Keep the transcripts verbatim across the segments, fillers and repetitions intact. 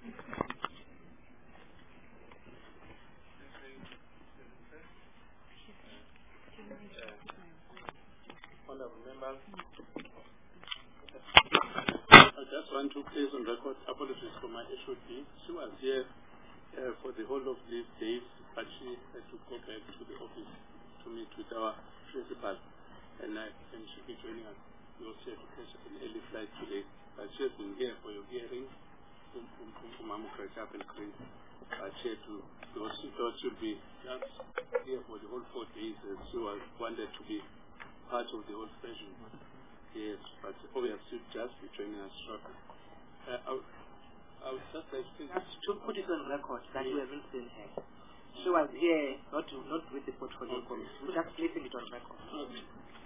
Honorable members, I just want to place on record apologies for my H O D. She was here uh, for the whole of these days, but she had to go back to the office to meet with our principal, and, I, and she'll be joining us. We also had to catch an early flight today, but she has been here for your hearing from Mamukra Chapel Green. But she had to, because she thought she'd be just here for the whole four days, and she was wanted to be part of the whole session. Yes, but obviously just be joining us shortly. Uh, I, would, I would just like to, just to put it on record that yes. We haven't seen her. She was here not to, not with the portfolio okay. Committee. We're just placing it on record. Okay.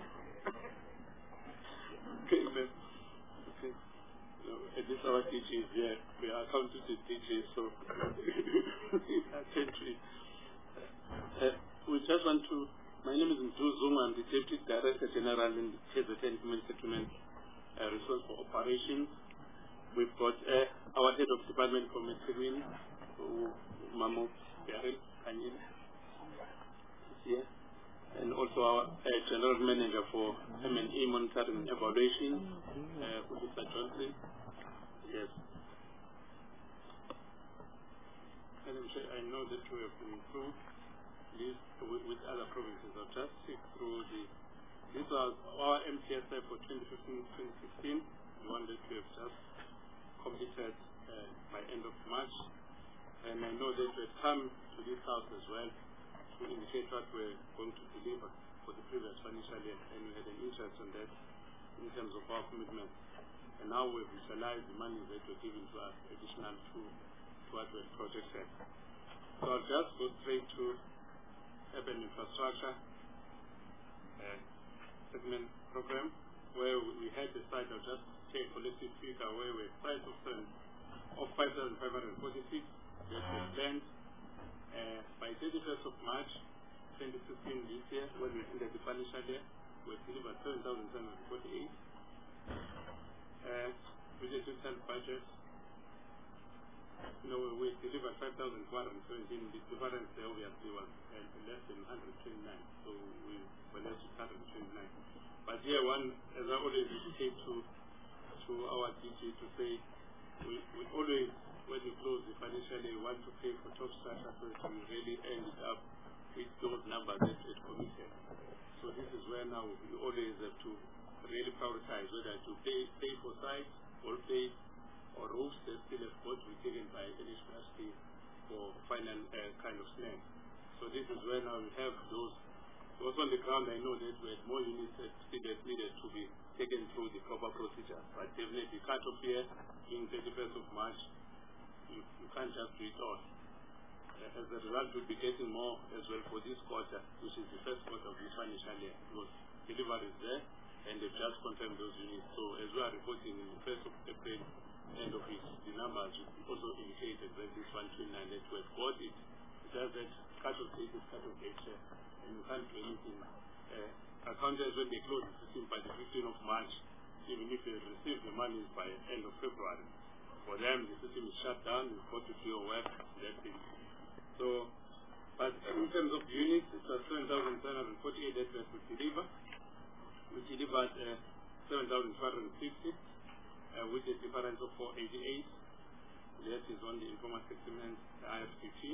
Okay, then. Okay. No, at least our D J is here. We are accounted to D J, so I can't read. Uh, we just want to. My name is Mdu Zuma. I'm the Deputy Director General in the K Z N Human Settlement uh, Resource for Operations. We've got uh, our Head of Department for Metering, Mamo Yarel Kanyin, here, and also our uh, General Manager for M and E Monitoring and Evaluation, uh, Ulisa Johnson. Yes. And I know that we have been through this with, with other provinces. I'll just take through the. This was our M T S I for twenty fifteen to twenty sixteen, the one that we have just completed uh, by end of March. And I know that we have come to this house as well to indicate what we're going to deliver for the previous financial year, and we had an interest on that in terms of our commitment. And now we've utilized the money that we're giving to us additional to, to what we had projected. So I'll just go straight to urban infrastructure uh, segment program, where we had decided to just take a collective figure where we had five percent of five thousand five hundred forty-six that was planned uh, by thirty-first of March twenty fifteen this year, when we ended the financial year, we delivered seven thousand seven hundred forty-eight. Uh, with a total budget, you know, we delivered five thousand four hundred seventeen. The difference there obviously was uh, less than one hundred twenty-nine, so we were less than one hundred twenty-nine. But here, one, as I always indicate to to our D G to say, we, we always, when we close the financial year, we want to pay for top structure so that we really end it up with those numbers that we committed. So this is where now we always have to really prioritize whether to pay, pay for sites or pay or roofs that still have got to be taken by N H R C for final uh, kind of snag. So this is where now we have those. Also on the ground, I know that we had more units that still have needed to be taken through the proper procedure. But definitely cut off here in thirty-first of March, you, you can't just do it all. Uh, as a result, we'll be getting more as well for this quarter, which is the first quarter of this financial year. Because delivery is there, and they've just confirmed those units. So as we are reporting in the first of April, end of it, the numbers also indicated that this one twenty-nine that we have got it. It does that cut off date is cut off date, and you can't do anything. Uh, accountants, when they close the system by the fifteenth of March, even if they receive the money by end of February, for them the system is shut down, you've got to do your work, that thing. So, but in terms of units, it was seven thousand seven hundred forty-eight that we have to deliver. We delivered uh, seven thousand four hundred fifty, uh, with a difference of four hundred eighty-eight. That is on the informal settlement, the I F T T.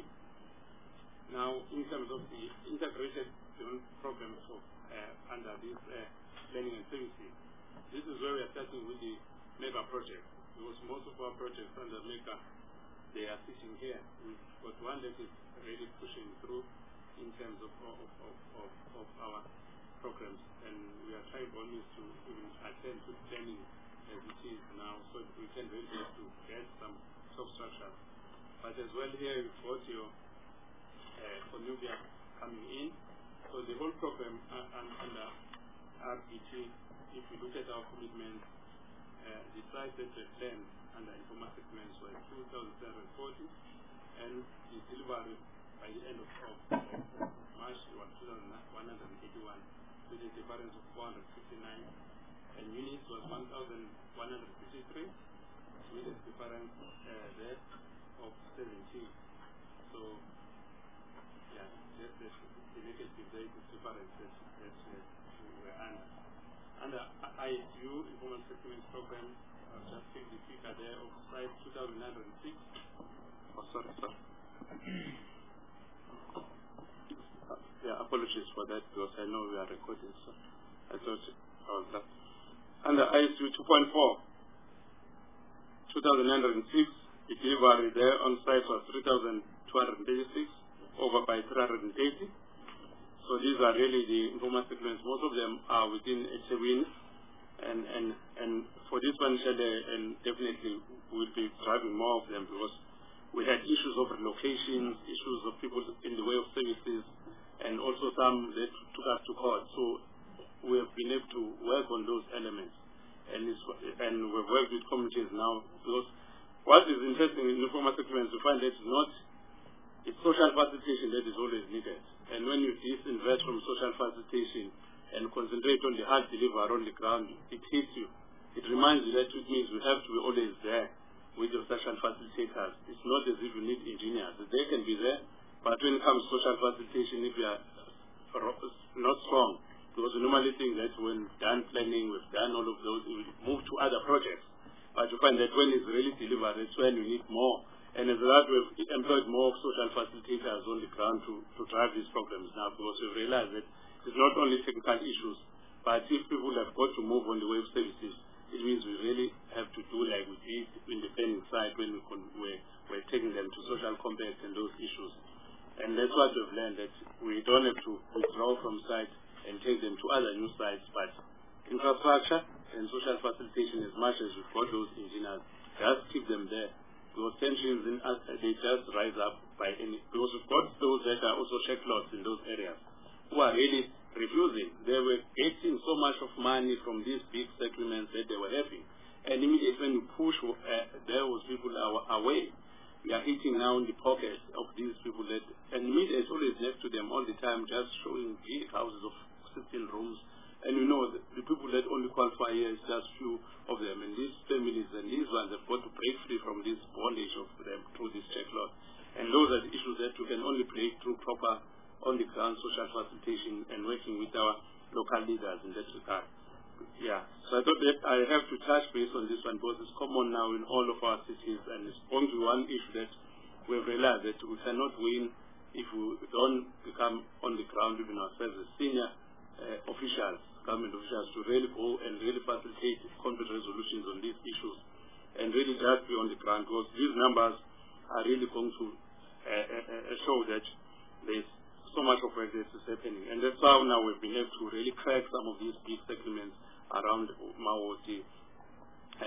Now, in terms of the integrated programs of, uh, under this uh, planning and services, this is where we are starting with the mega project. Because most of our projects under mega, they are sitting here. We've got one that is really pushing through in terms of, of, of, of, of our programs, and we are trying always to even attend to planning as it is now, so that we can really to get some substructures. But as well here, we've got your uh, Conuvia coming in. So the whole program uh, under R P T, if you look at our commitment, uh, the size that we planned under informal segments was two thousand seven hundred forty, and the delivery by the end of, of, of March was two thousand one hundred eighty-one, with a difference of four hundred fifty-nine, and units was one thousand one hundred fifty-three, with a difference uh, there. of seventeen. So, yeah, that's the, the negative, there is a difference that, that uh, we were under. Under I S U, Informal Settlement Program, I'll just take the figure there of slide two thousand nine hundred six. Oh, sorry, sorry. uh, yeah, apologies for that because I know we are recording, so I thought I was that. Under I S U two point four, two thousand nine hundred six, the delivery there on site was three thousand two hundred thirty-six, over by three hundred eighty. So these are really the informal settlements. Most of them are within Ethekwini, and and and for this one, and definitely we'll be driving more of them because we had issues of relocations, issues of people in the way of services, and also some that took us to court. So we have been able to work on those elements, and it's, and we've worked with communities now because what is interesting in informal settlements, we find that it's not it's social facilitation that is always needed. And when you disinvest from social facilitation and concentrate on the hard delivery on the ground, it hits you. It reminds you that it means we have to be always there with your social facilitators. It's not as if you need engineers. They can be there, but when it comes to social facilitation, if you are not strong, because we normally think that when done planning, we've done all of those, we move to other projects. But you find that when it's really delivered, it's when you need more. And as a result, we've employed more social facilitators on the ground to, to drive these programs now because we've realized that it's not only technical issues, but if people have got to move on the way of services, it means we really have to do like we did in the planning side when we con we're, we're taking them to social compact and those issues. And that's what we've learned, that we don't have to withdraw from sites and take them to other new sites, but infrastructure and social facilitation, as much as we've got those engineers, just keep them there. Because tensions in us, they just rise up by any, because we've got those that are also checklots in those areas who are really refusing. They were getting so much of money from these big settlements that they were having. And immediately when you push, uh, there was people are away. We are hitting now in the pockets of these people that, and media is always next to them all the time, just showing big houses of sixteen rooms. And you know, the, the people that only qualify here is just few of them. And these families and these ones have got to break free from this bondage of them through this checklot. And those are the issues that we can only break through proper on-the-ground social facilitation and working with our local leaders in that regard. Yeah, so I thought that I have to touch base on this one because it's common now in all of our cities, and it's only one issue that we've realized that we cannot win if we don't become on the ground even ourselves as senior uh, officials, government officials, to really go and really facilitate conflict resolutions on these issues and really just be on the ground, because these numbers are really going to uh, uh, show that there's so much of work that is happening. And that's how now we've been able to really crack some of these big settlements around Mawoti, uh,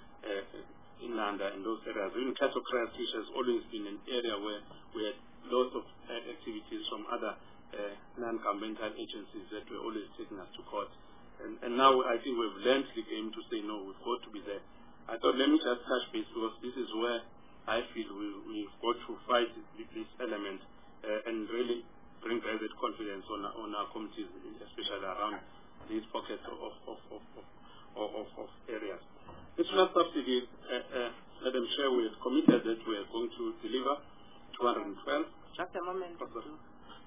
uh, Inlanda, and those areas. Even Cattle Crest, which has always been an area where we had lots of uh, activities from other uh, non-governmental agencies that were always taking us to court. And, and now I think we've learned the game to say, no, we've got to be there. I thought, let me just touch base, because this is where I feel we, we've got to fight this element uh, and really bring private confidence on, on our communities, especially around these pockets of, of, of, of, of, of, of areas. National subsidy, uh, uh, Madam Chair, we have committed that we are going to deliver two hundred twelve. Just a moment. Okay.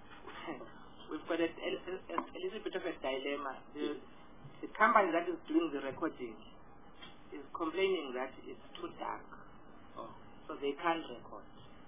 We've got a, a, a, a little bit of a dilemma. The, the company that is doing the recording is complaining that it's too dark, oh. so they can't record.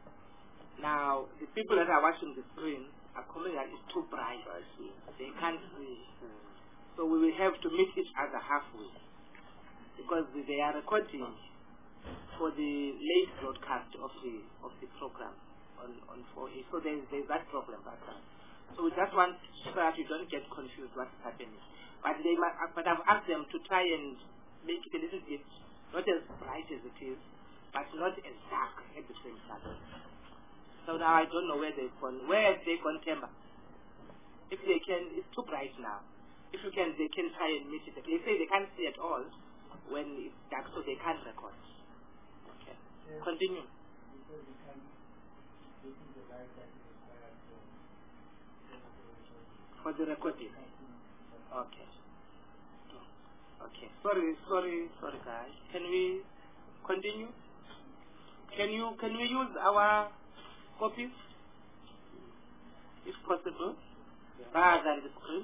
Now, the people that are watching the screen are complaining that it's too bright. I see. They can't see. Mm. So we will have to meet each other halfway, because they are recording for the late broadcast of the of the program on on four A. So there's there's that problem back there. So we just want so that you don't get confused what's happening. But they might, but I've asked them to try and make it a little bit not as bright as it is, but not as dark at the same time. So now I don't know where they've gone. Where have they gone, Temba? If they can, it's too bright now. If you can, they can try and meet it. They say they can't see at all when it's dark, so they can't record. Okay. Yes. Continue. For the recording. Okay. Okay. Sorry, sorry, sorry, guys. Can we continue? can you can we use our copies, if possible, rather than the screen?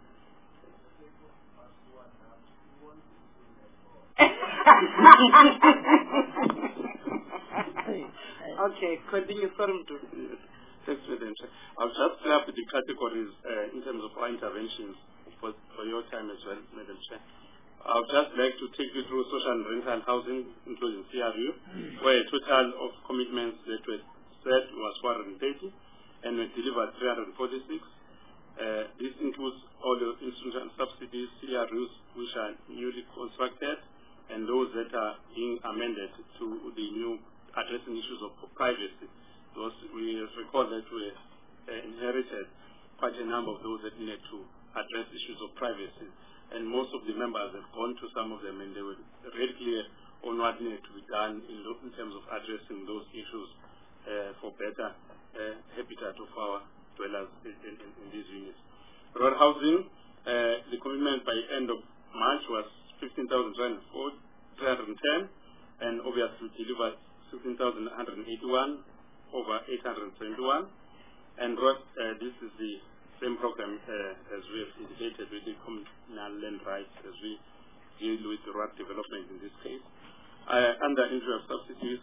Okay, continue. Sorry to. Thanks, Madam Chair. I'll just grab the categories uh, in terms of our interventions for, for your time as well, Madam Chair. I would just like to take you through social and rental housing, including C R U, where a total of commitments that were set was four hundred thirty, and we delivered three hundred forty-six. Uh, this includes all the institutional subsidies, C R Us, which are newly constructed, and those that are being amended to the new addressing issues of privacy. Those, we recall that we uh, inherited quite a number of those that needed to address issues of privacy. And most of the members have gone to some of them, and they were very clear on what needed to be done in, in terms of addressing those issues uh, for better uh, habitat of our dwellers in, in, in these units. Rural housing, uh, the commitment by end of March was fifteen thousand three hundred ten, and obviously delivered sixteen thousand one hundred eighty-one over eight hundred seventy-one. And uh, this is the same program uh, as we have indicated with the communal land rights as we deal with the rural development in this case. Uh, under interest subsidies,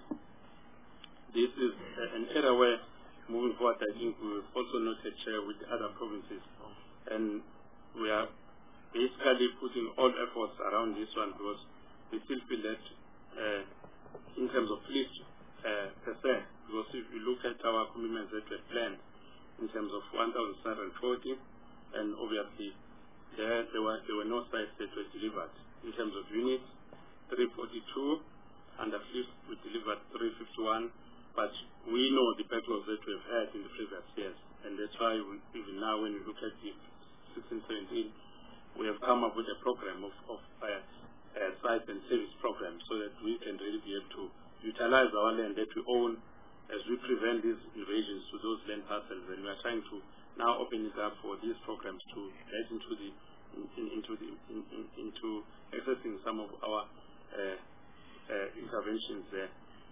this is uh, an area where moving forward I think we will also noted share with the other provinces, and we are basically putting all efforts around this one because we still feel that uh, in terms of fleet uh, per se, because if you look at our commitments that were planned in terms of one thousand seven hundred forty, and obviously there, there, were, there were no sites that were delivered. In terms of units, three forty-two, under fleet we delivered three fifty-one, but we know the backlogs that we've had in the previous years, and that's why we, even now when we look at the sixteen seventeen, we have come up with a program of, of uh, uh, site and service program so that we can really be able to utilize our land that we own as we prevent these invasions to those land parcels, and we are trying to now open it up for these programs to get into the in, in, into the in, in, into accessing some of our uh, uh, interventions there.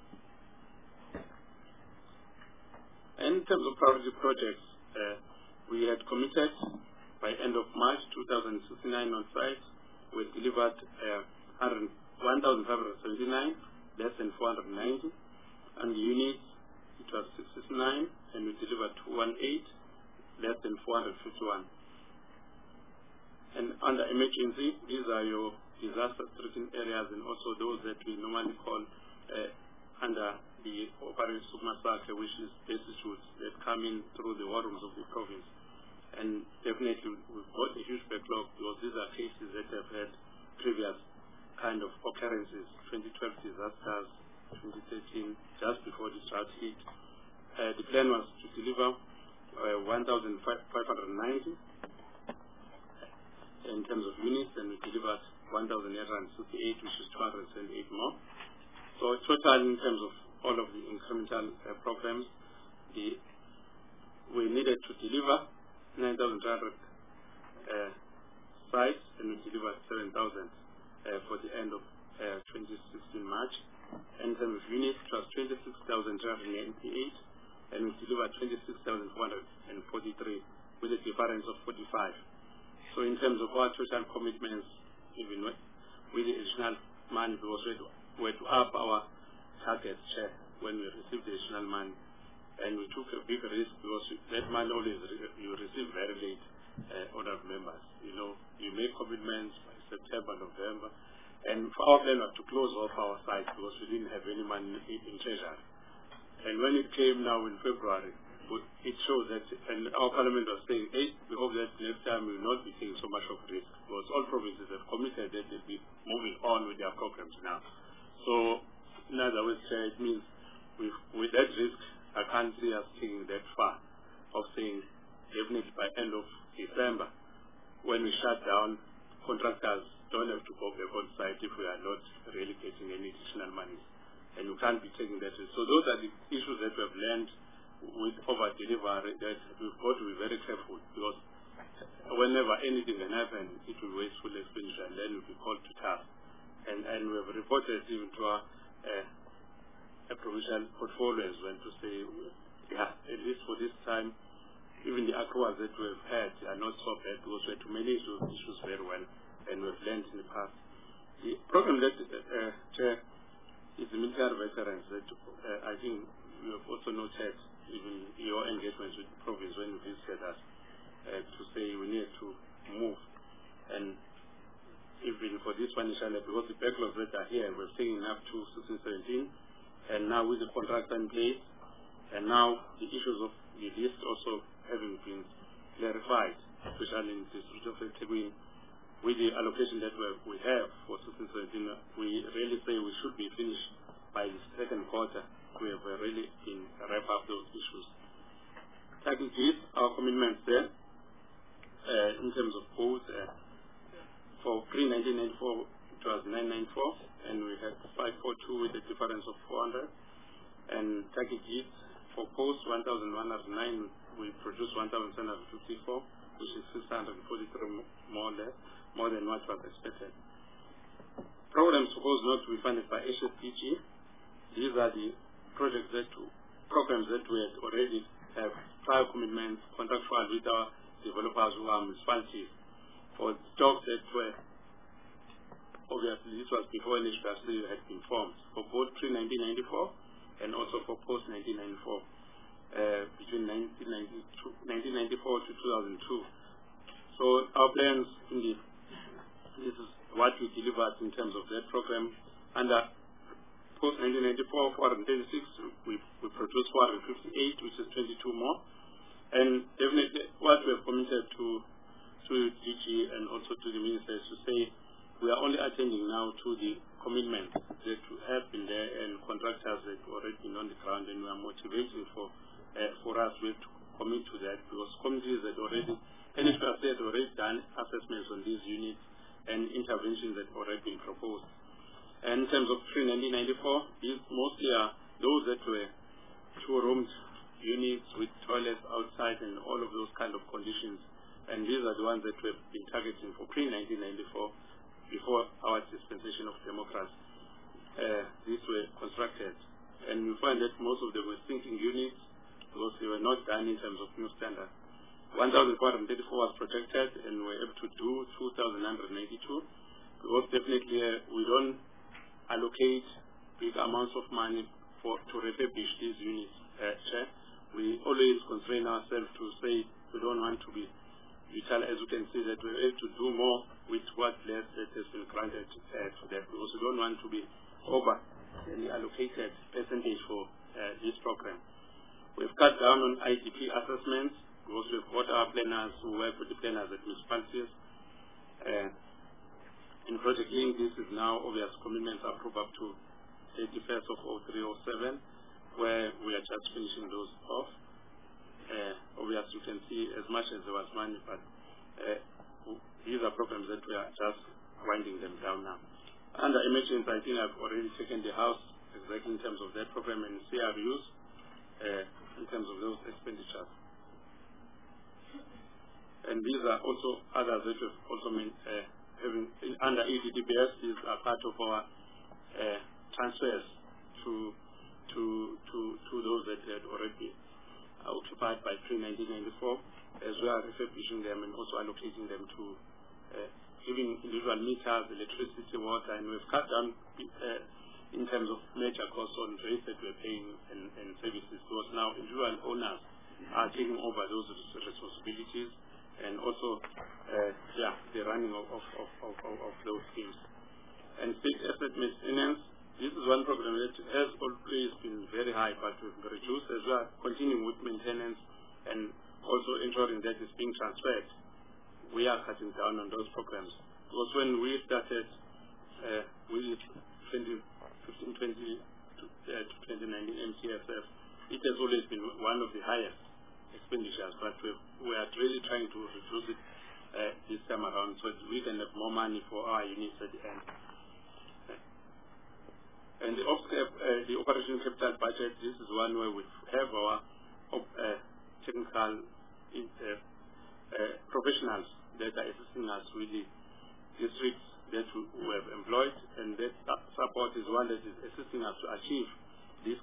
And in terms of priority projects, uh, we had committed by end of March two thousand sixty-nine on site. We delivered uh, one thousand five hundred seventy-nine, less than four hundred ninety, and the units it was sixty-nine, and we delivered two hundred eighteen, less than four hundred fifty-one. And under emergency, these are your disaster-stricken areas, and also those that we normally call uh, under the Operation Sukumasaka, which is destitutes that come in through the war rooms of the province. And definitely we've got a huge backlog because these are cases that have had previous kind of occurrences, twenty twelve disasters, twenty thirteen, just before the drought hit. Uh, the plan was to deliver uh, one thousand five hundred ninety in terms of units, and we delivered one thousand eight hundred sixty-eight, which is two hundred seventy-eight more. So total in terms of all of the incremental uh, programs, the, we needed to deliver nine thousand three hundred uh, sites, and we delivered seven thousand uh, for the end of uh, twenty sixteen March. In terms of units, it was twenty-six thousand three hundred ninety-eight, and we delivered twenty-six thousand four hundred forty-three with a difference of forty-five. So in terms of our total commitments, even with, with the additional money, we was ready, were to up our target share when we received the additional money. And we took a big risk because that money always you receive very late uh, order of members. You know, you make commitments by September, November, and for our plan was to close off our sites because we didn't have any money in, in treasury. And when it came now in February, it shows that, and our parliament was saying, hey, we hope that next time we will not be taking so much of risk because all provinces have committed that they'll be moving on with their programs now. So, in other words, uh, it means with, with that risk, I can't see us taking that far of saying definitely by end of December, when we shut down, contractors don't have to go back on site if we are not really getting any additional money. And we can't be taking that risk. So those are the issues that we have learned with over delivery, that we've got to be very careful because whenever anything can happen, it will waste full expenditure and then we'll be called to task. And, and we have reported even to our uh, a provincial portfolios went to say, yeah, at least for this time, even the accruals that we've had are not so bad because we had to manage those issues very well, and we've learned in the past. The problem that, uh, Chair, is the military veterans that uh, I think we have also noted, even your engagements with the province when you visited us, uh, to say we need to move. And even for this financial year, because the backlogs that are here, we're taking up to sixteen seventeen, and now with the contract in place, and now the issues of the list also having been clarified, especially in the district of Ethekwini, with the allocation that we have for sixteen seventeen, we really say we should be finished by the second quarter. We have really been wrap up those issues. Tackle G's, our commitments there, uh, in terms of both, uh, for pre nineteen ninety-four, it was nine ninety-four, and we had five forty-two with a difference of four hundred. And Tackle G's, for post one thousand one hundred nine, we produced one thousand seven hundred fifty-four, which is six hundred forty-three more or less, more than what was expected. Programs supposed not to be funded by H S D G. These are the projects that, programs that we had already have prior commitments, contractual with our developers who are municipalities for stocks that were, obviously this was before N H B R C had been formed, for both pre nineteen ninety-four and also for post nineteen ninety-four, uh, between nineteen ninety-four to two thousand two. So our plans, indeed, this is what we delivered in terms of that program. Under post nineteen ninety-four, four hundred thirty-six, we, we produced four hundred fifty-eight, which is twenty-two more. And definitely what we have committed to, to D G and also to the ministers to say we are only attending now to the commitments that have been there and contractors that already been on the ground, and we are motivating for uh, for us we have to commit to that, because committees that already, N H B R C has already done assessments on these units and interventions that already been proposed. And in terms of pre nineteen ninety-four, these mostly are those that were two-roomed units with toilets outside and all of those kind of conditions. And these are the ones that we've been targeting for pre nineteen ninety-four, before our dispensation of democracy. Uh, these were constructed. And we find that most of them were sinking units because they were not done in terms of new standards. one thousand four hundred thirty-four was projected, and we were able to do two thousand one hundred ninety-two. Because definitely uh, we don't allocate big amounts of money for to refurbish these units. Uh, we always constrain ourselves to say we don't want to be vital, as you can see that we're able to do more with what less that has been granted uh, to them, because we don't want to be over any allocated percentage for uh, this program. We've cut down on I D P assessments because we've got our planners who work with the planners at municipalities. Uh, in Project Link, this is now obvious commitments approved up to thirty-first of oh three oh seven, where we are just finishing those off. Uh, obviously, you can see as much as there was money, but uh, these are programs that we are just winding them down now. Under emergency, I think I've already taken the house exactly in terms of that program and C R Us uh, in terms of those expenditures. And these are also others that we've also been uh, having under E D D B S. These are part of our uh, transfers to to to to those that had already uh, occupied by pre nineteen ninety-four, as we are refurbishing them and also allocating them to uh, giving individual meters, electricity, water, and we've cut down uh, in terms of major costs on rates that we're paying and, and services, because now individual owners are taking over those responsibilities, and also uh, yeah, the running of, of, of, of, of those schemes. And state asset maintenance, this is one program that has always been very high, but we've reduced as well, continuing with maintenance and also ensuring that it's being transferred. We are cutting down on those programs. Because when we started uh, with twenty fifteen twenty to, uh, to twenty nineteen M T S F, it has always been one of the highest expenditures, but we've, we are really trying to reduce it uh, this time around so that we can have more money for our units at the end. And the, op uh, the operation capital budget, this is one where we have our op uh, technical in, uh, uh, professionals that are assisting us with the districts that we have employed, and that support is one that is assisting us to achieve this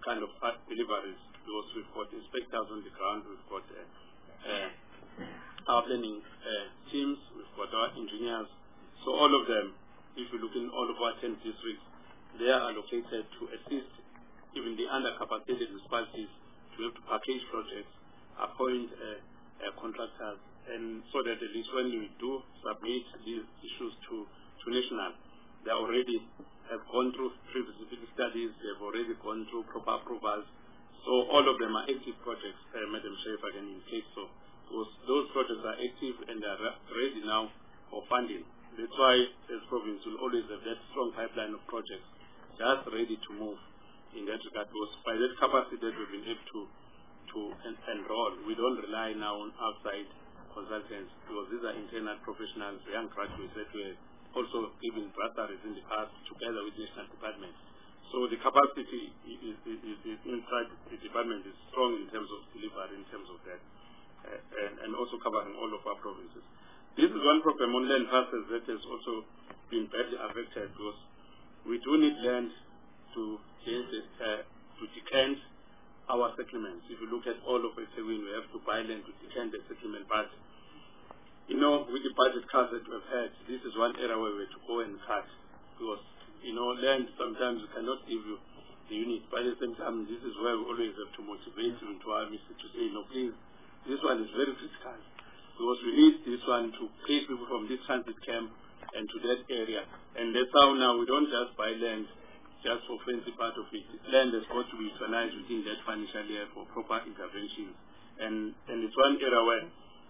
kind of uh, deliveries. Because we've got inspectors on the ground, we've got uh, uh, our planning uh, teams, we've got our engineers. So all of them, if you look in all of our ten districts, they are allocated to assist even the under-capacitated municipalities to have to package projects, appoint uh, uh, contractors, and so that at least when we do submit these issues to, to national, they already have gone through pre-feasibility studies, they've already gone through proper approvals. So all of them are active projects, uh, Madam Chair, if I can indicate so. Those, those projects are active and are ready now for funding. That's why, as province, will always have that strong pipeline of projects just ready to move in that regard. Because by that capacity that we've been able to, to en enroll, we don't rely now on outside consultants, because these are internal professionals, young graduates that were also given bursaries in the past together with national departments. So the capacity is, is, is, is inside the department is strong in terms of delivery, in terms of that, uh, and, and also covering all of our provinces. This is one problem on land parcels that has also been badly affected, because we do need land to change it, uh, to decant our settlements. If you look at all of it, we have to buy land to decant the settlement, but you know, with the budget cuts that we've had, this is one area where we have to go and cut, because you know, land sometimes we cannot give you the unit, but at the same time, this is where we always have to motivate you to our minister to say, no, please, this one is very critical, because we need this one to take people from this transit camp and to that area. And that's how now we don't just buy land just for fancy part of it. Land has got to be utilized within that financial year for proper interventions. And and it's one area where,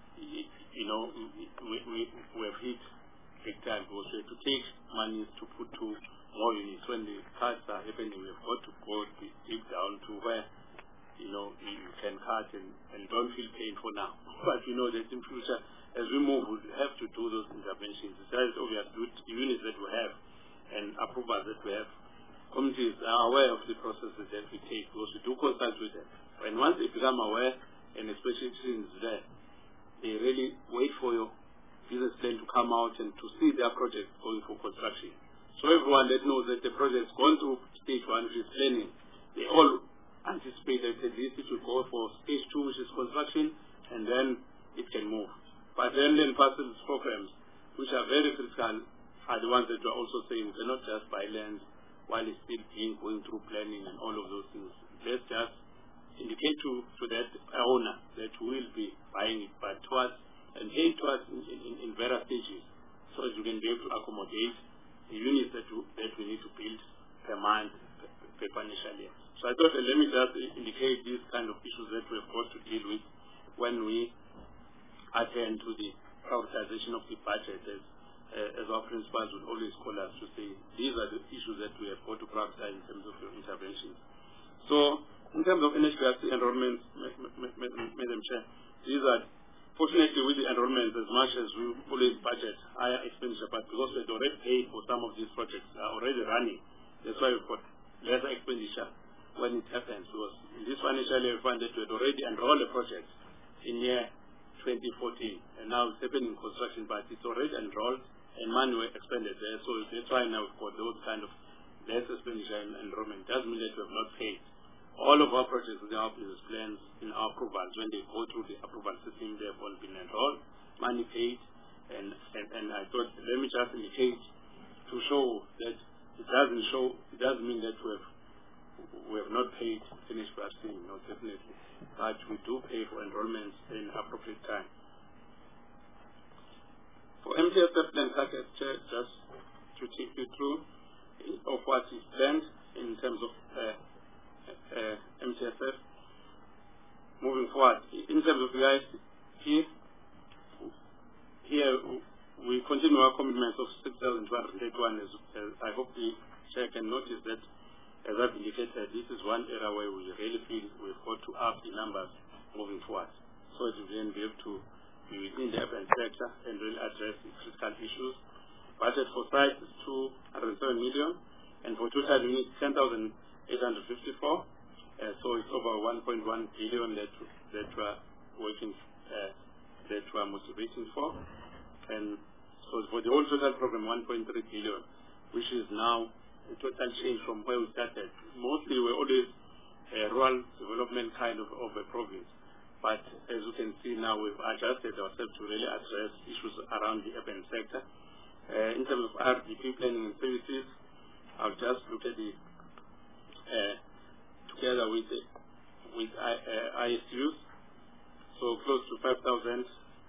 you know, we, we, we have hit big time, because we have to take money to put to more units. When the cuts are happening, we have got to go deep down to where, you know, you can cut and, and don't feel pain for now. But you know that in future, as we move, we have to do those interventions. Besides obvious units that we have and approvals that we have, communities are aware of the processes that we take, because we do consult with them. And once they become aware, and especially students there, they really wait for your business plan to come out and to see their project going for construction. So everyone that knows that the project's gone through stage one, which is planning, they all anticipate that at least it will go for stage two, which is construction, and then it can move. But then then parcels programs, which are very critical, are the ones that we are also saying we cannot just buy land while it's still being going through planning and all of those things. Let's just indicate to, to that owner that we will be buying it, but towards and pay towards in, in, in various stages, so that we can be able to accommodate the units that, we, that we need to build per month, per, per financial year. So I thought that let me just indicate these kind of issues that we have got to deal with when we attend to the prioritization of the budget, as, uh, as our principals would always call us to say, these are the issues that we have got to prioritize in terms of your interventions. So, in terms of N H B R C enrollments, Madam Chair, these are, fortunately with the enrollments, as much as we always budget higher expenditure, but because we had already paid for some of these projects, are already running, that's why we've got lesser expenditure when it happens. Because in this financial year, we found that we had already enrolled the project in year twenty fourteen, and now it's happening in construction, but it's already enrolled and money were expended there. So that's why now we've got those kind of less expenditure and enrollment. It doesn't mean that we have not paid. All of our projects in our business plans, in our approvals, when they go through the approval system, they have all been enrolled, money paid, and, and, and I thought, let me just indicate to show that it doesn't show, it doesn't mean that we have, we have not paid finished vaccine, no, definitely. But we do pay for enrollments in appropriate time. For M T S F plan package, just to take you through of what is planned in terms of uh, uh, M T S F. Moving forward, in terms of the I C P, here we continue our commitments of six thousand two hundred eighty-one. As, as I hope the Chair can notice that, as I've indicated, this is one area where we really feel we've got to up the numbers moving forward, so that we can be able to be within the urban sector and really address the critical issues. Budget for sites is two hundred seven million, and for total units ten thousand eight hundred fifty-four. Uh, so it's over one point one billion that that we're working, uh, that we're motivating for, and so for the whole total program one point three billion, which is now a total change from where we started. Mostly we're always a rural development kind of, of a province. But as you can see now, we've adjusted ourselves to really address issues around the urban sector. Uh, in terms of R D P planning and services, I'll just look at the, uh, together with the, with I, uh, I S Us, so close to five thousand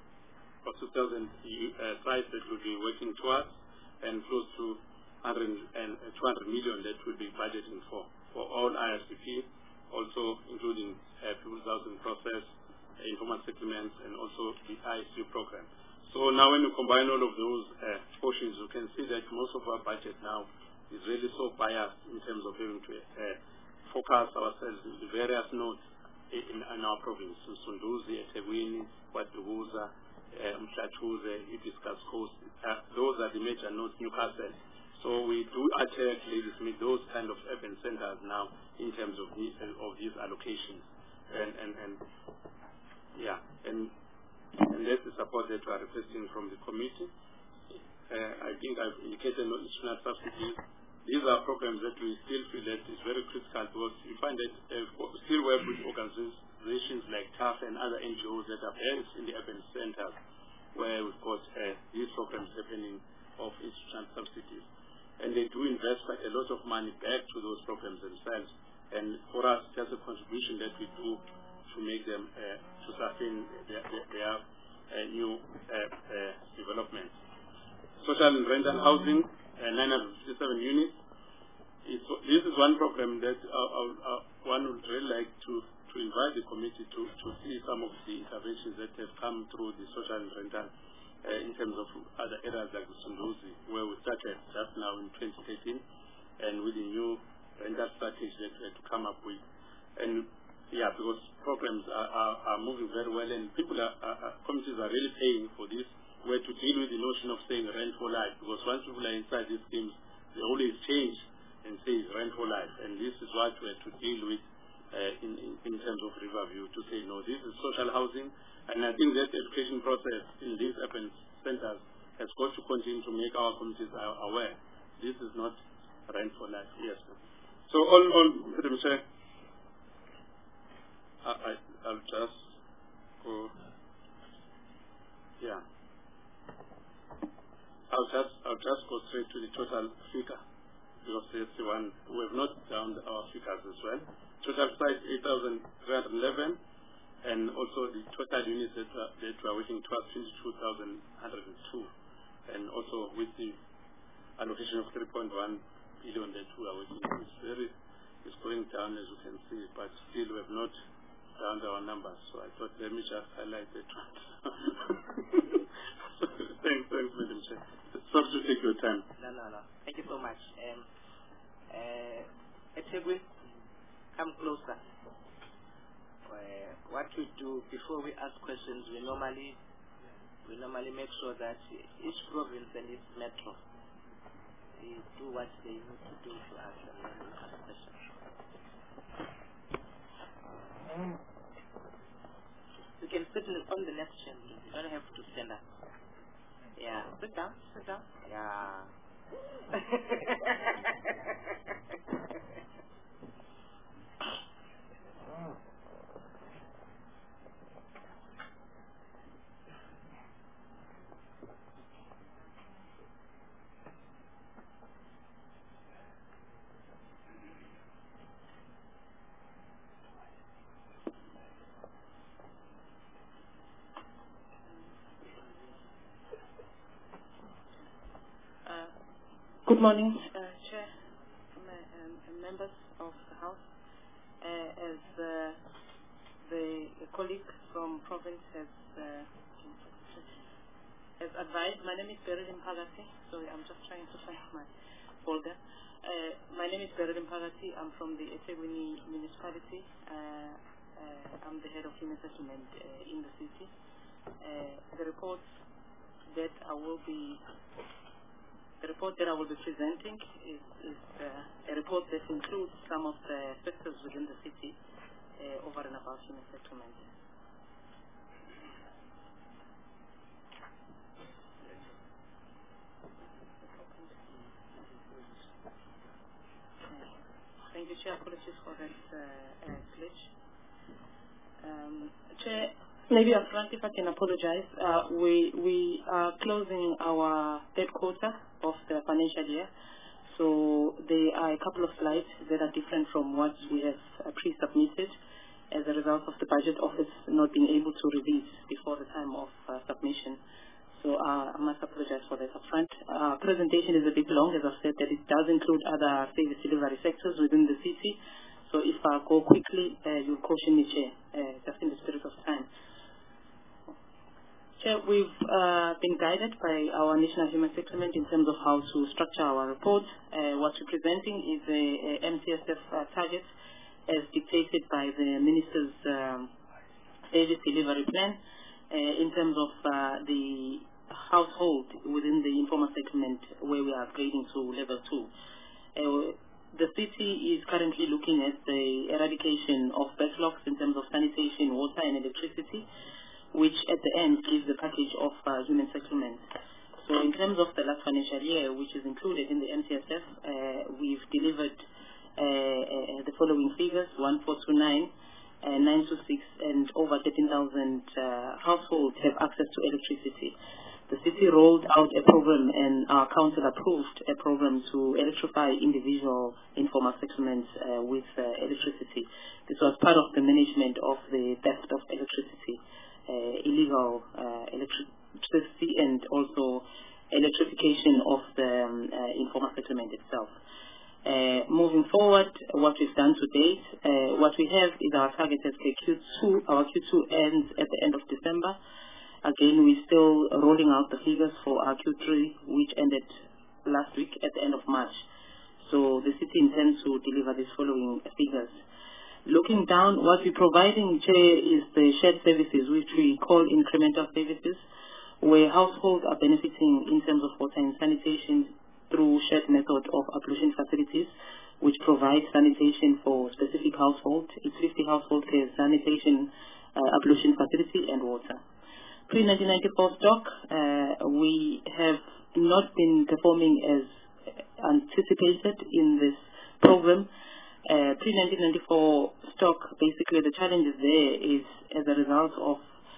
or two thousand uh, sites that will be working towards, and close to one hundred and two hundred million that will be budgeting for, for all I R D P, also including uh, People's Housing Process, informal settlements, and also the I S U program. So now when you combine all of those uh, portions, you can see that most of our budget now is really so biased in terms of having to uh, focus ourselves in the various nodes in, in our province. So Sunduzi, eThekwini, KwaDukuza, uh, Mhlathuze, Hibiscus Coast, uh, those are the major nodes, Newcastle. So we do attack with those kind of urban centers now in terms of these, of these allocations. And, and, and yeah, and, and that's the support that we are requesting from the committee. Uh, I think I've indicated no institutional subsidies. These are programs that we still feel that is very critical because we find that uh, we still work with organizations like T A F and other N G Os that are based in the urban centers where we've got uh, these programs happening of institutional subsidies. And they do invest quite a lot of money back to those programs themselves. And for us, that's a contribution that we do to make them, uh, to sustain their, their, their uh, new uh, uh, developments. Social and rental housing, uh, nine hundred fifty-seven units. It's, this is one program that uh, uh, one would really like to, to invite the committee to, to see some of the interventions that have come through the social and rental uh, in terms of other areas like Sunduzi, where we started just now in twenty thirteen, and with the new rental strategy that we had to come up with. And yeah, because programs are, are, are moving very well, and people are, are, committees are really paying for this, where to deal with the notion of saying rent for life, because once people are inside these schemes, they always change and say rent for life, and this is what we have to deal with uh, in, in, in terms of Riverview, to say no, this is social housing, and I think that education process in these urban centers has got to continue to make our communities aware. This is not rent for life. Yes, sir. So all, all, Madam Chair, I, I, I'll just go, yeah. I'll just, I'll just go straight to the total figure, because it's the one, we have not down our figures as well. Total size eight thousand three hundred eleven, and also the total units that, uh, that we are working towards twenty-two thousand one hundred two, and also with the allocation of three point one billion that we are working, it's very, it's going down as you can see, but still we have not down our numbers, so I thought let me just highlight that one. Thanks, thanks, Madam Chair. Sorry to take your time. No, no, no. Thank you so much. Um, uh, Etegwe, come closer. Uh, what we do before we ask questions, we normally we normally make sure that each province and each metro they do what they need to do to us, and then we ask questions. Mm. You can sit on the next chair. You don't have to stand up. Yeah, sit down, sit down. Yeah. Good morning, uh, Chair, um, members of the House. Uh, as uh, the, the colleague from province has, uh, has advised, my name is Beryl Mpagati. Sorry, I'm just trying to find my folder. Uh, my name is Beryl Mpagati. I'm from the eThekwini municipality. Uh, uh, I'm the head of human settlement uh, in the city. Uh, the report that I will be The report that I will be presenting is, is uh, a report that includes some of the sectors within the city uh, over and above human settlement. Thank you, Chair. Apologies for that uh, uh, glitch. Um, Chair, maybe up front, if I can apologize, uh, we, we are closing our third quarter of the financial year. So there are a couple of slides that are different from what we have uh, pre-submitted as a result of the Budget Office not being able to release before the time of uh, submission. So uh, I must apologize for that upfront. Our presentation is a bit long, as I've said, that it does include other service delivery sectors within the city. So if I go quickly, uh, you'll caution me, Chair, uh, just in the spirit of time. Chair, we've uh, been guided by our National Human Settlement in terms of how to structure our report. Uh, what we're presenting is a, a M T S F uh, target as dictated by the Minister's um, Service Delivery Plan uh, in terms of uh, the household within the informal settlement where we are upgrading to level two. Uh, the city is currently looking at the eradication of backlogs in terms of sanitation, water and electricity, which at the end gives the package of uh, human settlement. So in terms of the last financial year, which is included in the M T S F, uh, we've delivered uh, uh, the following figures: one four two nine, uh, nine two six, and over thirteen thousand uh, households have access to electricity. The city rolled out a program, and our council approved a program to electrify individual informal settlements uh, with uh, electricity. This was part of the management of the theft of electricity. Uh, illegal uh, electricity and also electrification of the um, uh, informal settlement itself. Uh, moving forward, what we've done to date, uh, what we have is our target at Q two. Our Q two ends at the end of December. Again, we're still rolling out the figures for our Q three, which ended last week at the end of March. So the city intends to deliver these following figures. Looking down, what we're providing, Chair, is the shared services, which we call incremental services, where households are benefiting in terms of water and sanitation through shared method of ablution facilities, which provide sanitation for specific households. It's fifty households per sanitation, uh, ablution facility, and water. Pre nineteen ninety-four stock, uh, we have not been performing as anticipated in this program. Uh, pre nineteen ninety-four stock, basically the challenge there is as a result of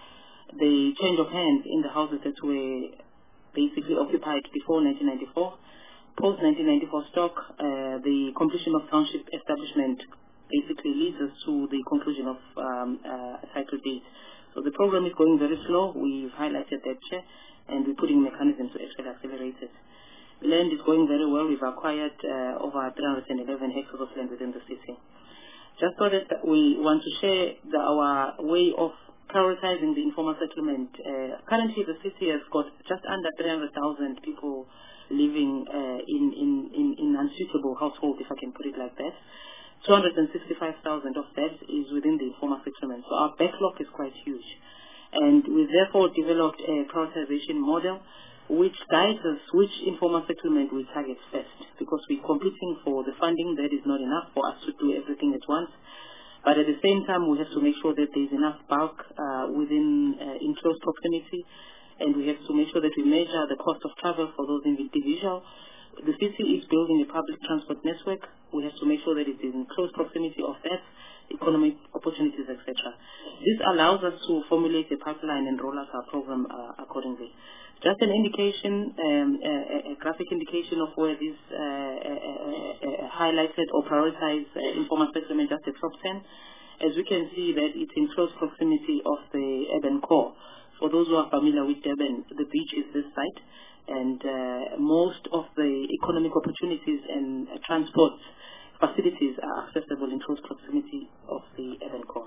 the change of hands in the houses that were basically occupied before nineteen ninety-four. Post nineteen ninety-four stock, uh, the completion of township establishment basically leads us to the conclusion of um, uh, a cycle date. So the program is going very slow. We've highlighted that, Chair, and we're putting mechanisms to actually accelerate it. Land is going very well. We've acquired uh, over three hundred eleven hectares of land within the city. Just so that we want to share the, our way of prioritizing the informal settlement. Uh, currently, the city has got just under three hundred thousand people living uh, in, in, in, in unsuitable households, if I can put it like that. two hundred sixty-five thousand of that is within the informal settlement. So our backlog is quite huge. And we've therefore developed a prioritization model which guides us which informal settlement we target first, because we're competing for the funding that is not enough for us to do everything at once. But at the same time, we have to make sure that there's enough bulk uh, within uh, in close proximity, and we have to make sure that we measure the cost of travel for those individuals. The city is building a public transport network. We have to make sure that it is in close proximity of that, economic opportunities, et cetera. This allows us to formulate a pipeline and roll out our program uh, accordingly. Just an indication, um, a, a graphic indication of where these uh, uh, uh, highlighted or prioritized uh, informal settlement, just the top ten. As we can see that it's in close proximity of the urban core. For those who are familiar with Durban, the beach is this side, and uh, most of the economic opportunities and uh, transport facilities are accessible in close proximity of the urban core.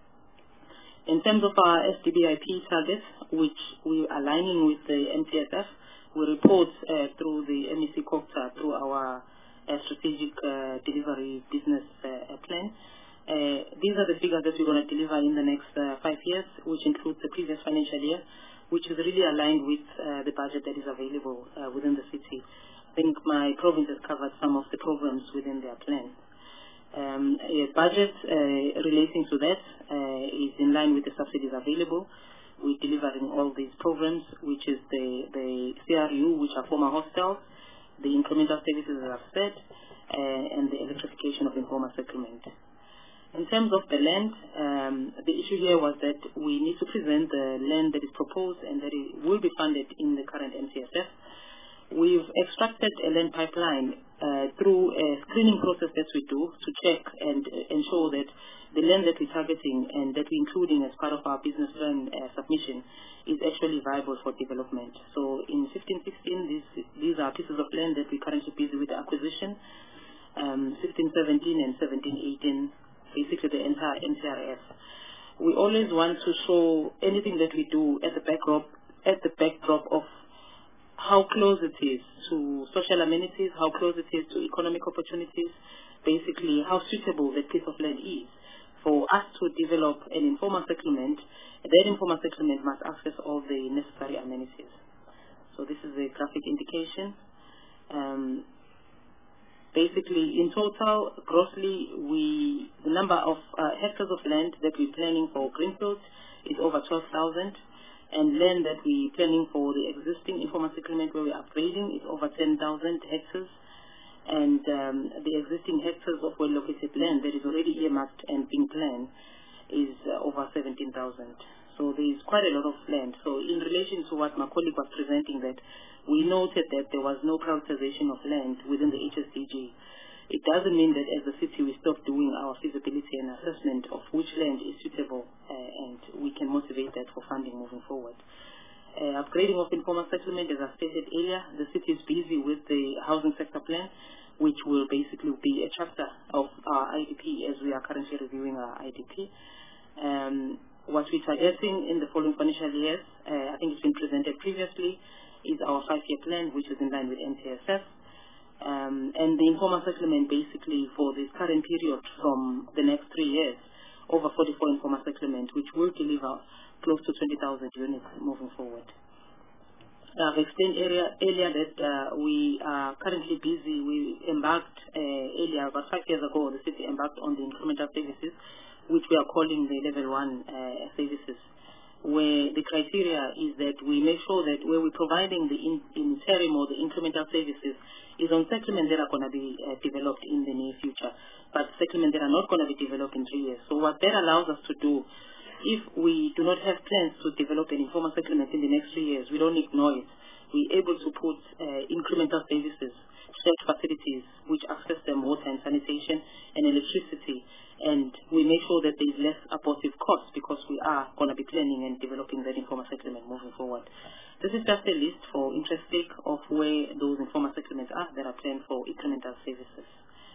In terms of our S D B I P targets, which we are aligning with the M T S F, we report uh, through the M E C COCTA, through our uh, strategic uh, delivery business uh, plan. Uh, these are the figures that we're going to deliver in the next uh, five years, which includes the previous financial year, which is really aligned with uh, the budget that is available uh, within the city. I think my province has covered some of the programs within their plan. Um, a budget uh, relating to that uh, is in line with the subsidies available. We're delivering all these programs, which is the, the C R U, which are former hostels, the incremental services, as I've said, uh, and the electrification of informal settlement. In terms of the land, um, the issue here was that we need to present the land that is proposed and that it will be funded in the current M C S F. We've extracted a land pipeline uh, through a screening process that we do to check and uh, ensure that the land that we're targeting and that we're including as part of our business plan uh, submission is actually viable for development. So in fifteen sixteen, these, these are pieces of land that we're currently busy with the acquisition. Um, sixteen seventeen and seventeen eighteen, basically the entire M C R F. We always want to show anything that we do at the backdrop, at the backdrop of how close it is to social amenities, how close it is to economic opportunities, basically how suitable that piece of land is for us to develop an informal settlement. That informal settlement must access all the necessary amenities. So this is a graphic indication. Um, basically, in total, grossly, we the number of uh, hectares of land that we're planning for greenfields is over twelve thousand. And land that we're planning for the existing informal settlement where we're upgrading is over ten thousand hectares. And um, the existing hectares of well-located land that is already earmarked and being planned is uh, over seventeen thousand. So there is quite a lot of land. So in relation to what my colleague was presenting, that we noted that there was no prioritization of land within the H S D G. It doesn't mean that as a city we stop doing our feasibility and assessment of which land is suitable, uh, and we can motivate that for funding moving forward. Uh, upgrading of informal settlement, as I stated earlier, the city is busy with the housing sector plan, which will basically be a chapter of our I D P as we are currently reviewing our I D P. Um, what we're targeting in the following financial years, uh, I think it's been presented previously, is our five-year plan, which is in line with M C S F. Um, and the informal settlement basically for this current period from the next three years, over forty-four informal settlement, which will deliver close to twenty thousand units moving forward. I've explained earlier, earlier that uh, we are currently busy. We embarked uh, earlier, about five years ago, the city embarked on the incremental services, which we are calling the level one uh, services, where the criteria is that we make sure that where we're providing the in, interim or the incremental services is on settlements that are going to be uh, developed in the near future, but settlements that are not going to be developed in three years. So what that allows us to do, if we do not have plans to develop an informal settlement in the next three years, we don't ignore it. We're able to put uh, incremental services, shared facilities, which access them water and sanitation and electricity, and we make sure that there is less abortive costs because we are going to be planning and developing that informal settlement moving forward. This is just a list for interest sake of where those informal settlements are that are planned for incremental services.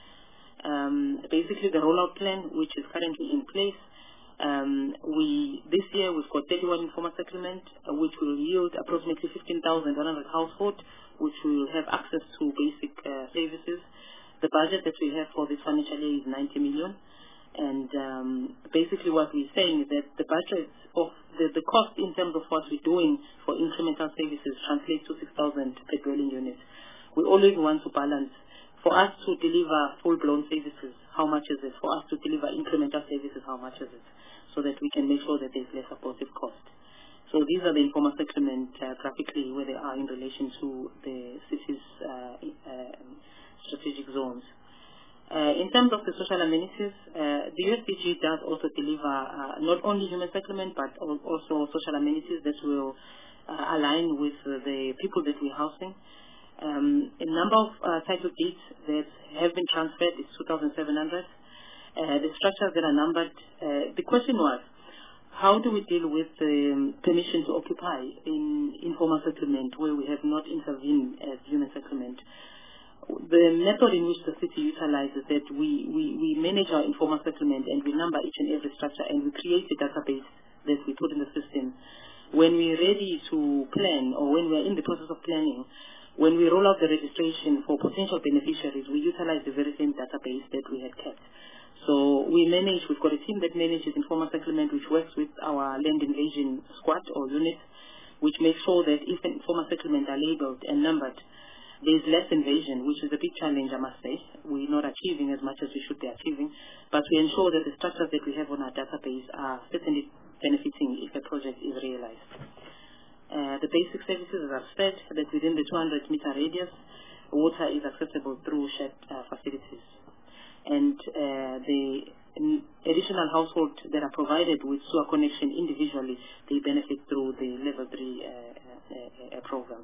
Um, basically, the rollout plan, which is currently in place, um, we this year we've got thirty-one informal settlements, uh, which will yield approximately fifteen thousand one hundred households, which will have access to basic uh, services. The budget that we have for this financial year is ninety million. And um, basically what we're saying is that the budget of the, the cost in terms of what we're doing for incremental services translates to six thousand per dwelling unit. We always want to balance. For us to deliver full-blown services, how much is it? For us to deliver incremental services, how much is it? So that we can make sure that there's less abortive cost. So these are the informal settlement uh, graphically where they are in relation to the city's uh, uh, strategic zones. Uh, in terms of the social amenities, uh, the U S D G does also deliver uh, not only human settlement but also social amenities that will uh, align with uh, the people that we're housing. Um, a number of uh, title deeds that have been transferred is two thousand seven hundred. Uh, the structures that are numbered, uh, the question was, how do we deal with the um, permission to occupy in informal settlement where we have not intervened as human settlement? The method in which the city utilizes that we, we, we manage our informal settlement and we number each and every structure and we create a database that we put in the system. When we're ready to plan or when we're in the process of planning, when we roll out the registration for potential beneficiaries, we utilize the very same database that we had kept. So we manage, we've got a team that manages informal settlement which works with our land invasion squad or unit, which makes sure that if an informal settlement are labeled and numbered, there's less invasion, which is a big challenge, I must say. We're not achieving as much as we should be achieving, but we ensure that the structures that we have on our database are certainly benefiting if a project is realized. Uh, the basic services, as I've said, that within the two hundred meter radius, water is accessible through shared uh, facilities. And uh, the additional households that are provided with sewer connection individually, they benefit through the level three uh, uh, uh, program.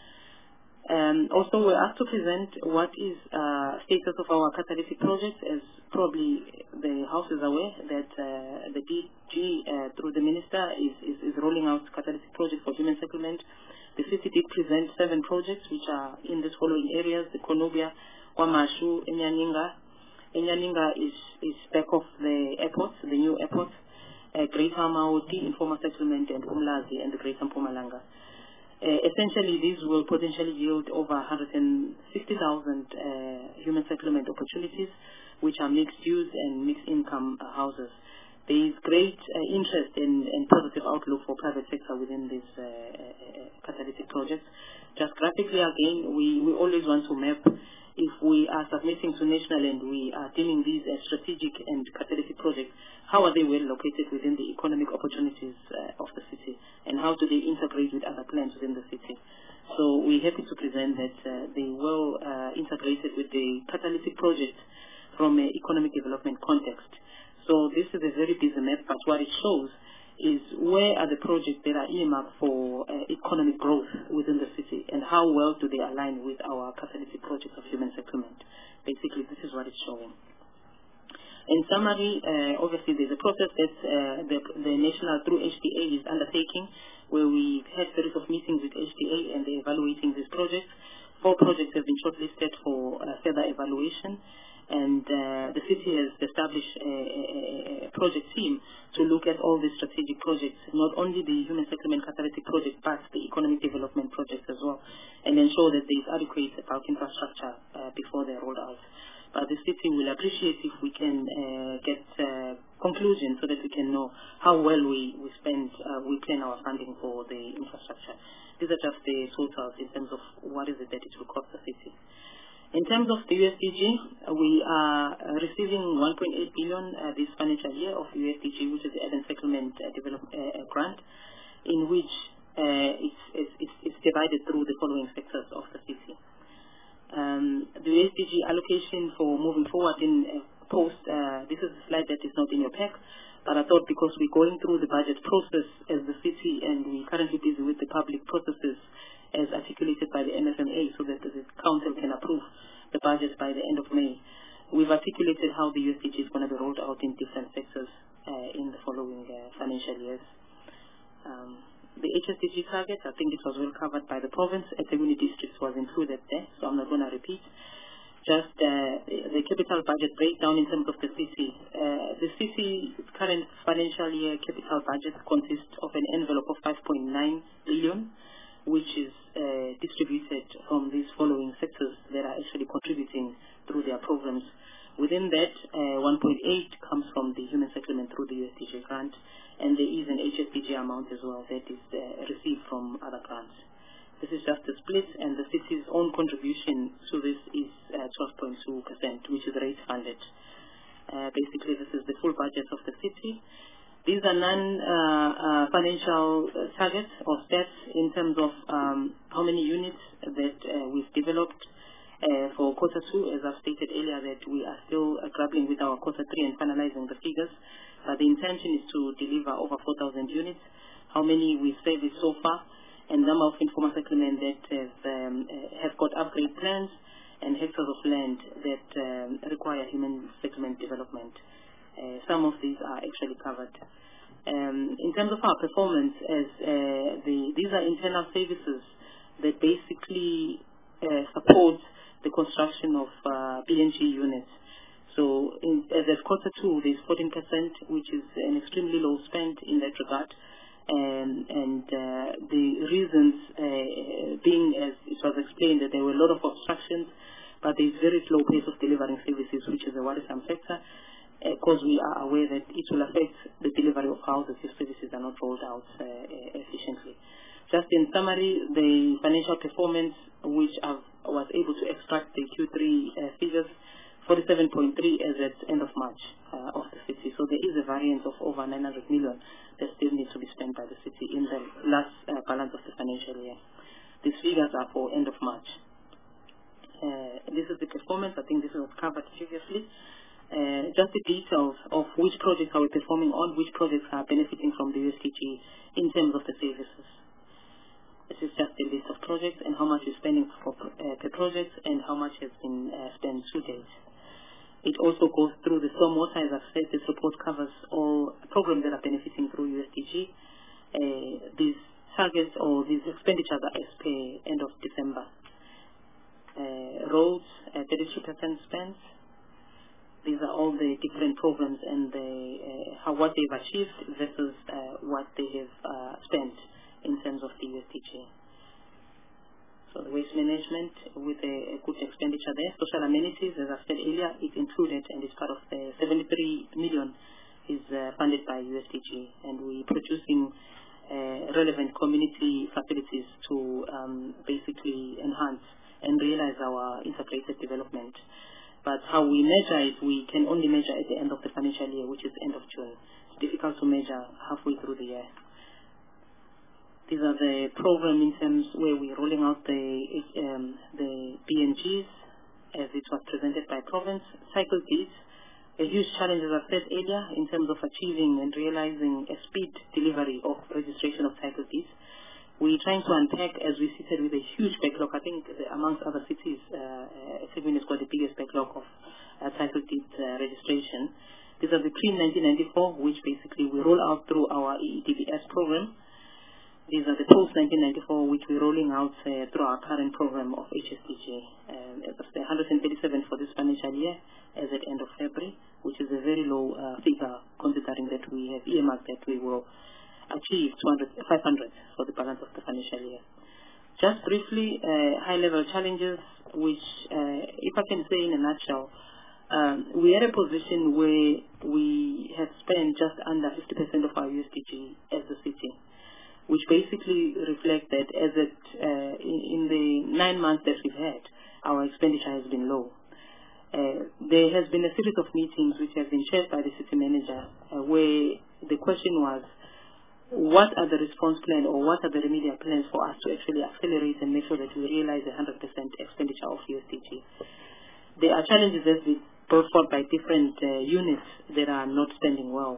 Um, also, we're asked to present what is uh, status of our catalytic projects. As probably the House is aware that uh, the D G, uh, through the Minister, is, is, is rolling out catalytic projects for human settlement. The city did present seven projects which are in these following areas: the Konobia, Wamashu, Enyaninga. Enyaninga is, is back of the airports, the new airports, uh, Greater Maoti, Informal Settlement, and Umlazi, and the Greater Mpumalanga. Uh, essentially, these will potentially yield over one hundred sixty thousand uh, human settlement opportunities, which are mixed use and mixed income uh, houses. There is great uh, interest in, and positive outlook for private sector within these uh, uh, catalytic projects. Just graphically again, we, we always want to map if we are submitting to national and we are deeming these as strategic and catalytic projects, how are they well located within the economic opportunities uh, of the city, and how do they integrate with other plans within the city? So we're happy to present that uh, they well uh, integrated with the catalytic project from an economic development context. So this is a very busy map, but what it shows is where are the projects that are earmarked for uh, economic growth within the city, and how well do they align with our catalytic projects of human settlement. Basically, this is what it's showing. In summary, uh, obviously there's a process that uh, the, the national through H D A is undertaking, where we had a series of meetings with H D A and they're evaluating these projects. Four projects have been shortlisted for uh, further evaluation. And uh, the city has established a, a, a project team to look at all these strategic projects, not only the human settlement catalytic project, but the economic development projects as well, and ensure that there is adequate bulk infrastructure uh, before they're rolled out. But the city will appreciate if we can uh, get uh, conclusions so that we can know how well we, we spend, uh, we plan our funding for the infrastructure. These are just the totals in terms of what is it that it will cost the city. In terms of the U S D G, we are receiving one point eight billion dollars uh, this financial year of U S D G, which is the Urban Settlement uh, Develop, uh, Grant, in which uh, it's, it's, it's divided through the following sectors of the city. Um, the U S D G allocation for moving forward in uh, post, uh, this is a slide that is not in your pack, but I thought because we're going through the budget process as the city and we're currently busy with the public processes as articulated by the M F M A, so that the council can approve the budget by the end of May. We've articulated how the U S D G is going to be rolled out in different sectors uh, in the following uh, financial years. Um, the H S D G target, I think it was well covered by the province. eThekwini districts was included there, so I'm not going to repeat. Just uh, the capital budget breakdown in terms of the city. Uh, the city's current financial year capital budget consists of an envelope of five point nine billion dollars, which is uh, distributed from these following sectors that are actually contributing through their programs. Within that, uh, one point eight comes from the human settlement through the U S D G grant, and there is an H S D G amount as well that is uh, received from other grants. This is just a split, and the city's own contribution to this is uh, twelve point two percent, which is rate funded. Uh, basically, this is the full budget of the city. These are non-financial uh, uh, targets or stats in terms of um, how many units that uh, we've developed uh, for quarter two. As I've stated earlier, that we are still uh, grappling with our quarter three and finalizing the figures. But the intention is to deliver over four thousand units. How many we've serviced so far, and number of informal settlement that have, um, uh, have got upgrade plans, and hectares of land that um, require human settlement development. Uh, some of these are actually covered. Um, in terms of our performance, as uh, the, these are internal services that basically uh, support the construction of uh, B N G units. So in, as of quarter two, there's fourteen percent, which is an extremely low spend in that regard. Um, and uh, the reasons uh, being, as it was explained, that there were a lot of obstructions, but there's very slow pace of delivering services, which is a worrisome factor, because uh, we are aware that it will affect the delivery of houses if services are not rolled out uh, efficiently. Just in summary, the financial performance, which I was able to extract the Q three uh, figures, forty-seven point three as at end of March uh, of the city. So there is a variance of over nine hundred million that still needs to be spent by the city in the last uh, balance of the financial year. These figures are for end of March. Uh, this is the performance. I think this was covered previously. Uh, just the details of which projects are we performing on, which projects are benefiting from the U S D G in terms of the services. This is just a list of projects and how much we're spending for, uh, per project and how much has been uh, spent to date. It also goes through the stormwater. As I've said, the support covers all programs that are benefiting through U S D G. Uh, these targets or these expenditures are as per end of December. Uh, roads, uh, thirty-two percent spent. These are all the different programs and the, uh, how what they've achieved versus uh, what they have uh, spent in terms of the U S D G. So the waste management with a, a good expenditure there. Social amenities, as I said earlier, is included and is part of the seventy-three million is uh, funded by U S D G, and we're producing uh, relevant community facilities to um, basically enhance and realize our integrated development. But how we measure it, we can only measure at the end of the financial year, which is end of June. It's difficult to measure halfway through the year. These are the program in terms where we're rolling out the um, the B N Gs as it was presented by province. Cycle deeds, a huge challenge, as I said earlier, in terms of achieving and realizing a speed delivery of registration of cycle deeds. We're trying to unpack, as we seated with a huge backlog. I think the, amongst other cities, uh, eThekwini has got the biggest backlog of uh, title deed uh, registration. These are the pre nineteen ninety-four, which basically we roll out through our E E D B S program. These are the post nineteen ninety-four, which we're rolling out uh, through our current program of H S D G. Um, it's one hundred thirty-seven for this financial year as at end of February, which is a very low uh, figure considering that we have earmarked that we will achieve two hundred, five hundred for the balance of the financial year. Just briefly, uh, high-level challenges, which, uh, if I can say in a nutshell, um, we are in a position where we have spent just under fifty percent of our U S D G as a city, which basically reflects that as it, uh, in, in the nine months that we've had, our expenditure has been low. Uh, there has been a series of meetings which have been chaired by the city manager, uh, where the question was, what are the response plan or what are the remedial plans for us to actually accelerate and make sure that we realize one hundred percent expenditure of U S D G? There are challenges that we brought forth by different uh, units that are not spending well.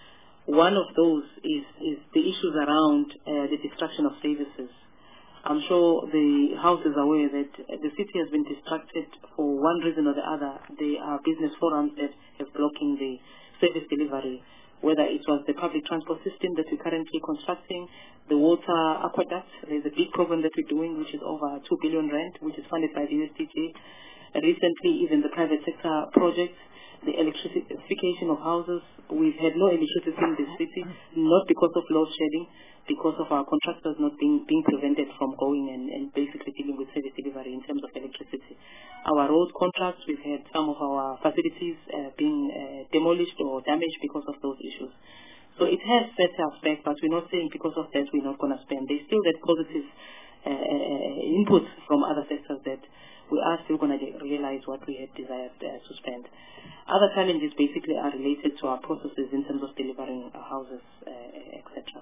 One of those is, is the issues around uh, the destruction of services. I'm sure the House is aware that the city has been distracted for one reason or the other. There are business forums that have blocking the service delivery, whether it was the public transport system that we're currently constructing, the water aqueduct. There's a big program that we're doing, which is over two billion rand, which is funded by the U S D G. Recently, even the private sector projects, the electrification of houses. We've had no electricity in the city, not because of load shedding, because of our contractors not being, being prevented from going and, and basically dealing with service delivery in terms of electricity. Our road contracts, we've had some of our facilities uh, being uh, demolished or damaged because of those issues. So it has set us back, but we're not saying because of that we're not going to spend. There's still that positive uh, uh, input from other sectors that we are still going to realize what we had desired uh, to spend. Other challenges basically are related to our processes in terms of delivering our houses, uh, et cetera.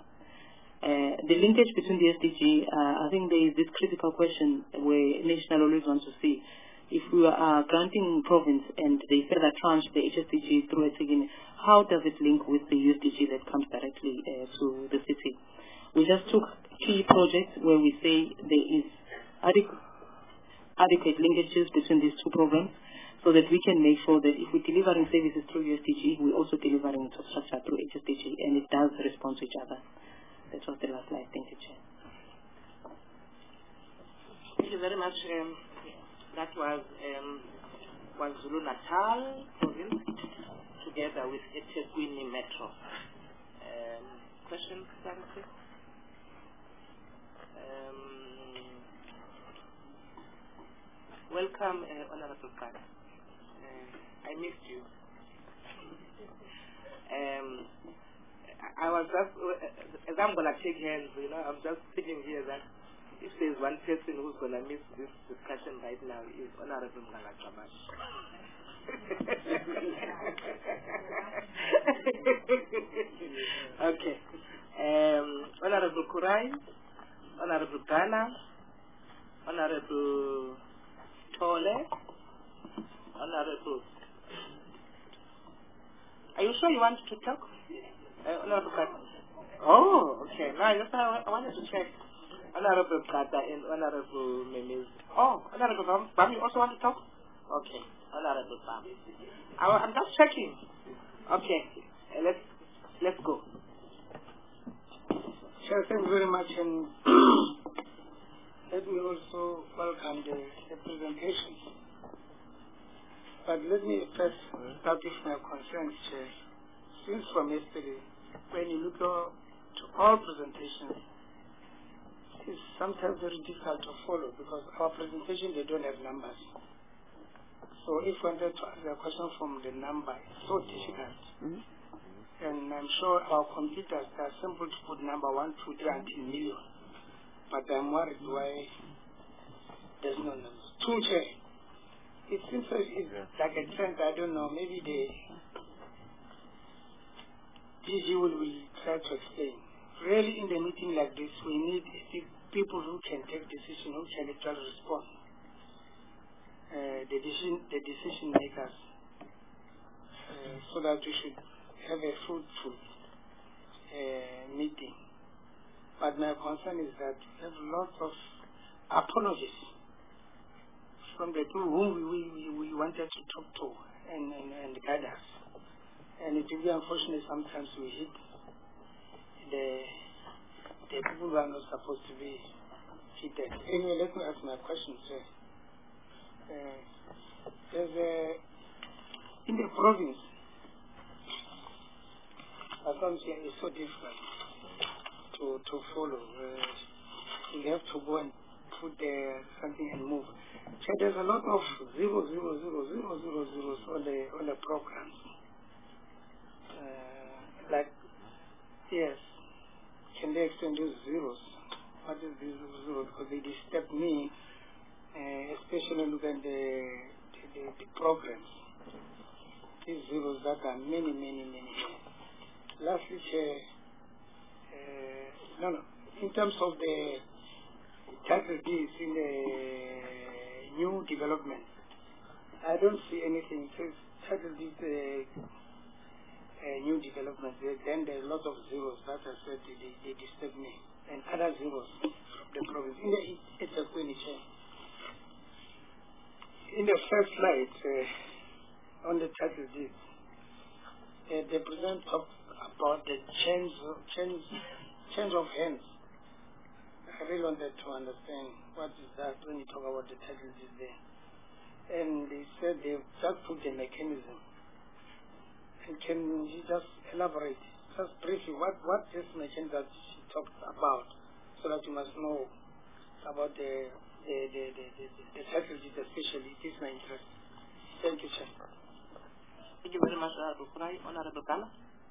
Uh, the linkage between the S D G, uh, I think there is this critical question where National always wants to see if we are granting province and they further tranche the H S D G through eThekwini, how does it link with the U S D G that comes directly uh, to the city? We just took key projects where we say there is adequate adequate linkages between these two programs so that we can make sure that if we're delivering services through U S D G, we're also delivering infrastructure through H S D G, and it does respond to each other. That was the last slide. Thank you, Chair. Thank you very much. Um, that was um, KwaZulu-Natal province together with eThekwini Metro. Um, questions, Santi? Um, welcome, uh, Honorable Khan. Uh, I missed you. um, I was just, uh, as I'm going to shake hands, you know, I'm just thinking here that if there's one person who's going to miss this discussion right now, is Honorable Mnganga Camashi. Okay. Um, Honorable Kurai, Honorable Ghana, Honorable Tole, Honorable. Are you sure you want to talk? Uh, Honorable Kata. Oh, okay. No, I just I, I wanted to check. Honorable Kata and Honorable Memes. Oh, Honorable Bam, Bam, you also want to talk? Okay, Honorable Bam. I, I'm just checking. Okay, uh, let's let's go. Sure, thank you very much, and let me also welcome the, the presentation. But let me first start with my concerns, Chair. Since from yesterday, when you look to all presentations, it's sometimes very difficult to follow because our presentation, they don't have numbers. So if we wanted to ask a question from the number, it's so difficult. Mm-hmm. And I'm sure our computers are simple to put number one, two, three until million. But I'm worried why there's no numbers. Two, Chair. It seems like it's yeah. like a trend, I don't know, maybe the D G will, will try to explain. Really in the meeting like this, we need people who can take decision, who can actually respond. Uh, the decision, the decision makers, uh, so that we should have a fruitful uh, meeting. But my concern is that we have lots of apologies from the people whom we, we, we wanted to talk to and, and, and guide us. And it will be unfortunate sometimes we hit the, the people who are not supposed to be hit. Anyway, let me ask my question, sir. Uh, there's a, in the province, assumption is so difficult to, to follow. Uh, you have to go and put there something and move. So there's a lot of zero, zero, zero, zero, zero, zeros on the on the programs. Uh, like, yes, can they extend those zeros? What is this zero? Because they disturb me, uh, especially look at the the, the the programs. These zeros that are many, many, many. Lastly, uh, uh, no, no. In terms of the title deeds in the new development, I don't see anything. It says title deeds uh, uh, new development. Then there are a lot of zeros that I said they, they disturb me, and other zeros from the province. In the it's a furniture. In the first slide uh, on the title deeds, uh, they present talk about the change of, change change of hands. I really wanted to understand what is that when you talk about the title deeds there. And they said they've just put a mechanism. And can you just elaborate, just briefly, what, what this mechanism that she talked about, so that you must know about the the the the, the, the title deeds especially. It is my interest. Thank you, Chair. Thank you very much, Honorable Kurai. Honorable Kala.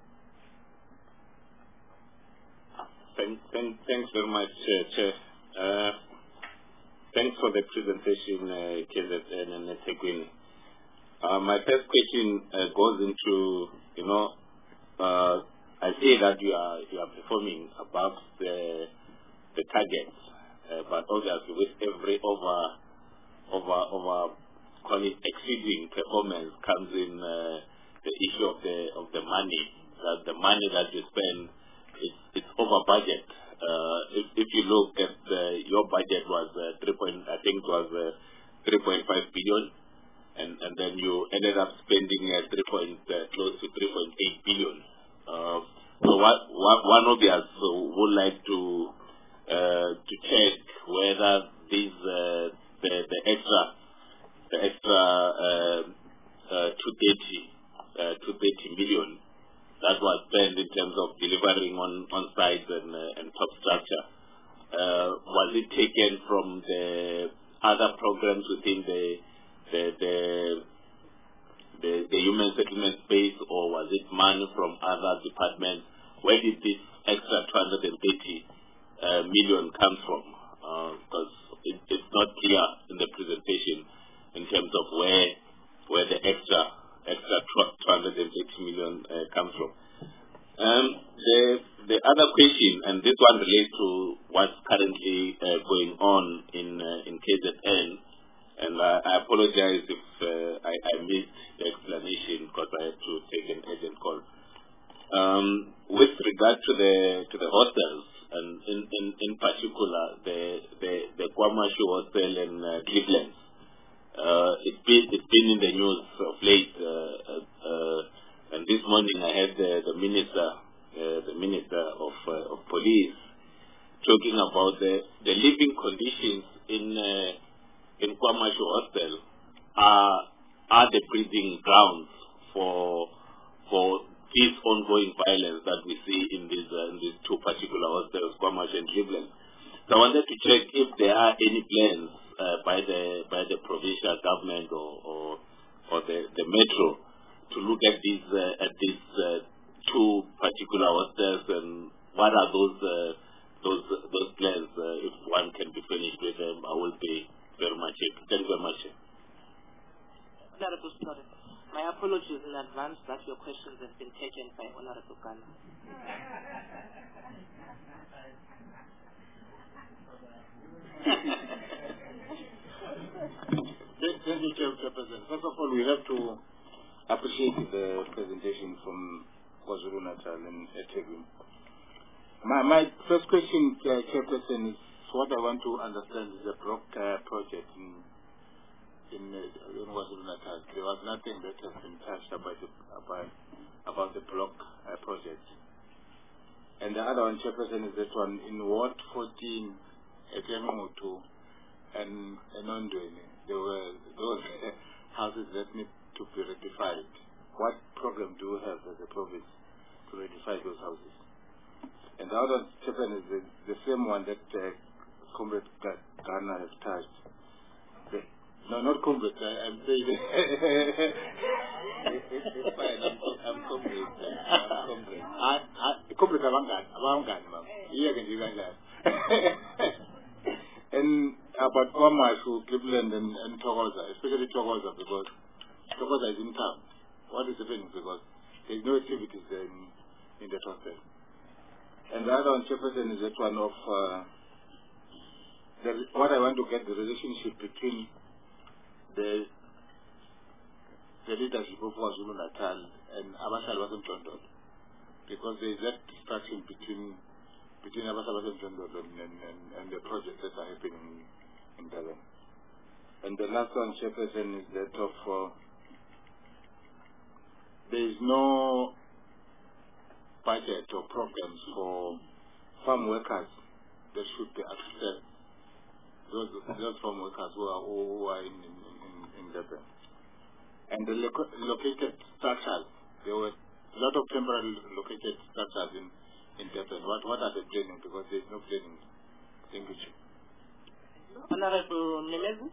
Thank, thank, thanks very much, uh, Chair. Uh, thanks for the presentation, uh, K Z N and eThekwini. Uh, my first question uh, goes into, you know, uh, I see that you are you are performing above the the targets, uh, but obviously with every over over over call it exceeding performance comes in uh, the issue of the of the money. That the money that you spend, It's, it's over budget. Uh, if, if you look at uh, your budget was uh, three point, I think it was uh, three point five billion, and and then you ended up spending uh, three point uh, close to three point eight billion. Uh, so what, what one obvious uh, would like to uh, to check whether these uh, the the extra the extra uh, uh, two thirty uh, two thirty million that was spent in terms of delivering on, on sites and, uh, and top structure. Uh, was it taken from the other programs within the the, the the the human settlement space, or was it money from other departments? Where did this extra two hundred thirty uh, million come from? Because uh, it, it's not clear in the presentation in terms of where where the extra extra two hundred thirty million uh, comes from. Um, the the other question, and this one relates to what's currently uh, going on in uh, in K Z N, And I, I apologize if uh, I, I missed the explanation because I had to take an urgent call. Um, with regard to the to the hostels, and in, in, in particular the the, the KwaMashu hostel in uh, Cleveland, uh, it's been it's been in the news of late. Uh, uh, and this morning I had the, the minister uh, the minister of uh, of police talking about the, the living conditions in uh, in KwaMashu hostel are are the breeding grounds for for this ongoing violence that we see in these uh, in these two particular hostels, KwaMashu and Cleveland. So I wanted to check if there are any plans uh, by the by the provincial government or or, or the, the metro to look at these uh, at these uh, two particular hostels, and what are those uh, those those plans? Uh, if one can be finished with them, I will be very much happy. Thank you very much. Honorable Story, my apologies in advance that your questions have been taken by Honorable Ghana. Thank you, Chairperson. First of all, we have to appreciate the presentation from KwaZulu-Natal and eThekwini. My, my first question, uh, Chairperson, is what I want to understand is the Block uh, project in in, uh, in KwaZulu-Natal. There was nothing that has been touched about the, about, about the Block uh, project. And the other one, Chairperson, is that one in Ward fourteen, Etemutu and Enondweni. There were those houses that need to be rectified. What program do you have as a province to rectify those houses? And the other Chairperson is the, the same one that uh, Comrade Ghana has touched. The, no, not Comrade, I, I'm saying it, it, it's fine, I'm, I'm Comrade. I'm Comrade. I, I, Comrade Avangan, Avangan, ma'am. Yeah, can you guys And about KwaMashu, Cleveland, and, and Thokoza, especially Thokoza, because Thokoza is in town. What is happening? Because there's no activities there in, in that hostel. And the other one, Chairperson, is that one of uh, the, what I want to get the relationship between the the leadership of KwaZulu-Natal and Abasal Basemtondo, because there is that distraction between between Abasal Basemtondo and, and, and, and the projects that are happening in Durban. And the last one, Chairperson, is that of uh, there is no budget or programs for farm workers that should be accessed. Those, those farm workers who are, who are in, in, in, in Durban. And the loco located structures, there were a lot of temporary located structures in, in Durban. What, what are they planning? Because there is no planning. Thank you. Honorable Melezu.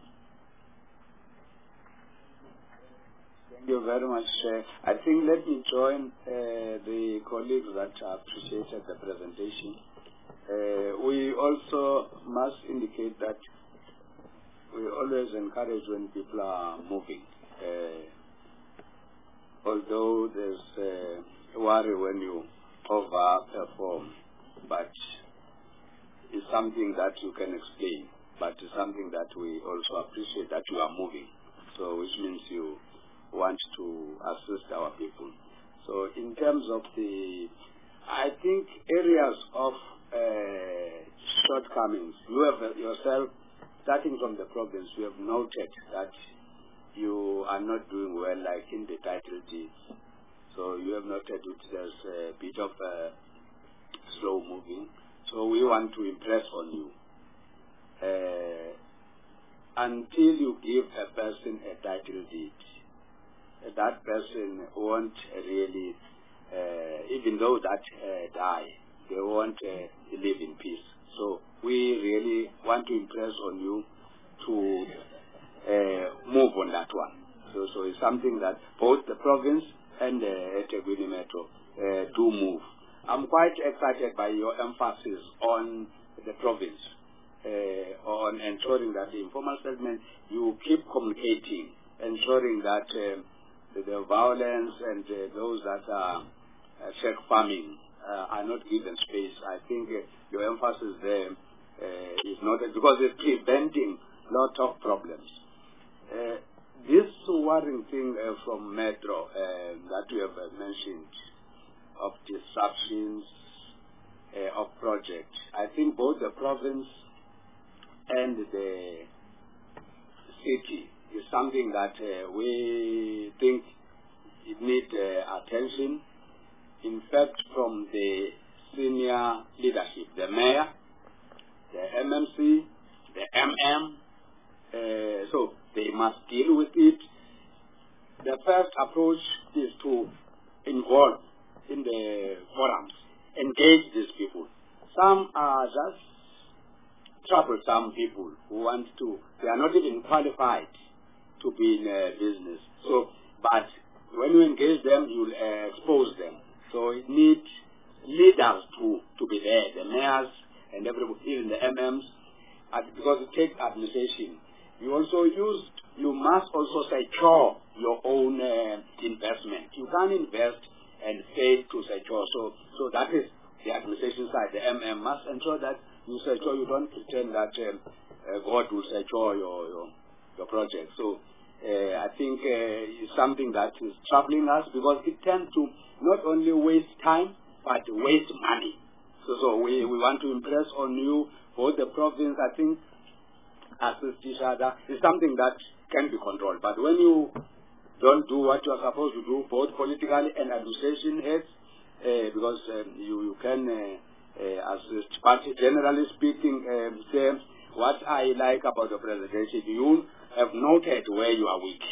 Thank you very much, Chair. I think let me join uh, the colleagues that appreciated the presentation. Uh, we also must indicate that we always encourage when people are moving. Uh, although there's uh, worry when you overperform, but it's something that you can explain, but it's something that we also appreciate that you are moving. So which means you want to assist our people. So in terms of the, I think areas of uh, shortcomings, you have uh, yourself, starting from the province, you have noted that you are not doing well, like in the title deeds. So you have noted that there's a bit of uh, slow moving. So we want to impress on you. Uh, until you give a person a title deed, that person won't really, uh, even though that uh, die, they won't uh, live in peace. So we really want to impress on you to uh, move on that one. So, so it's something that both the province and the eThekwini Metro uh, do move. I'm quite excited by your emphasis on the province, uh, on ensuring that the informal settlement, you keep communicating, ensuring that uh, the, the violence and uh, those that are uh, check farming uh, are not given space. I think uh, your emphasis there uh, is not, because it's preventing lot of problems. Uh, this worrying thing uh, from Metro uh, that you have uh, mentioned of disruptions uh, of projects, I think both the province and the city is something that uh, we think it needs uh, attention. In fact, from the senior leadership, the mayor, the M M C, the M M, uh, so they must deal with it. The first approach is to involve in the forums, engage these people. Some are just troublesome people who want to, they are not even qualified to be in uh, business. So, but when you engage them, you will uh, expose them. So it needs leaders to, to be there, the mayors and everybody, even the M Ms, uh, because it takes administration. You also use, you must also secure your own uh, investment. You can't invest and fail to secure. So, so that is the administration side. The M M must ensure that you secure, you don't pretend that um, uh, God will secure your, your, your project. So uh, I think uh, it's something that is troubling us because it tends to not only waste time, but waste money. So, so we, we want to impress on you, both the province, I think, assist each other. It's something that can be controlled. But when you don't do what you are supposed to do, both politically and administration heads, uh, because um, you, you can uh, uh, assist. But generally speaking, um, say, what I like about the presentation, you have noted where you are weak.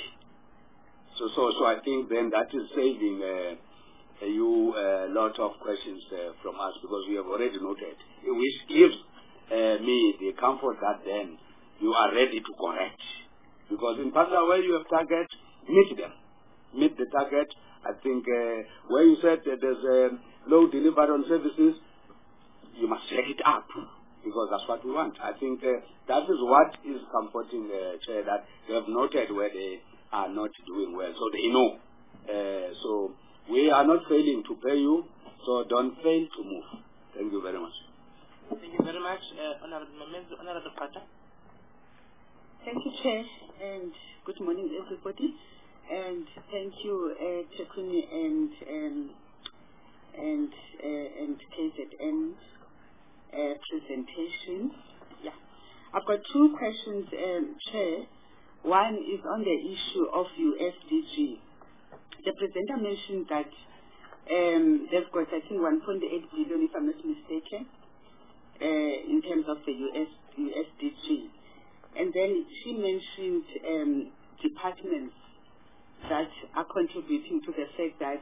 So, so, so I think then that is saving uh, you a lot of questions uh, from us because we have already noted, which gives uh, me the comfort that then you are ready to correct. Because in particular where you have target, meet them. Meet the target. I think uh, where you said that there's a low delivery on services, you must check it up because that's what we want. I think uh, that is what is comforting the uh, chair, that they have noted where they are not doing well. So they know. Uh, so we are not failing to pay you, so don't fail to move. Thank you very much. Thank you very much, uh, Honorable Memenzo. Honorable Pata. Thank you, Chair, and good morning, everybody. And thank you, uh, Tekwini and um, and uh, and K Z N uh, presentation. Yeah, I've got two questions, um, Chair. One is on the issue of U S D G. The presenter mentioned that um, they've got, I think, one point eight billion, if I'm not mistaken, uh, in terms of the U S U S D G. And then she mentioned um, departments that are contributing to the fact that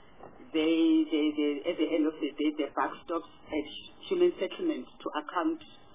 they, they, they, at the end of the day, they backstop at human settlement to account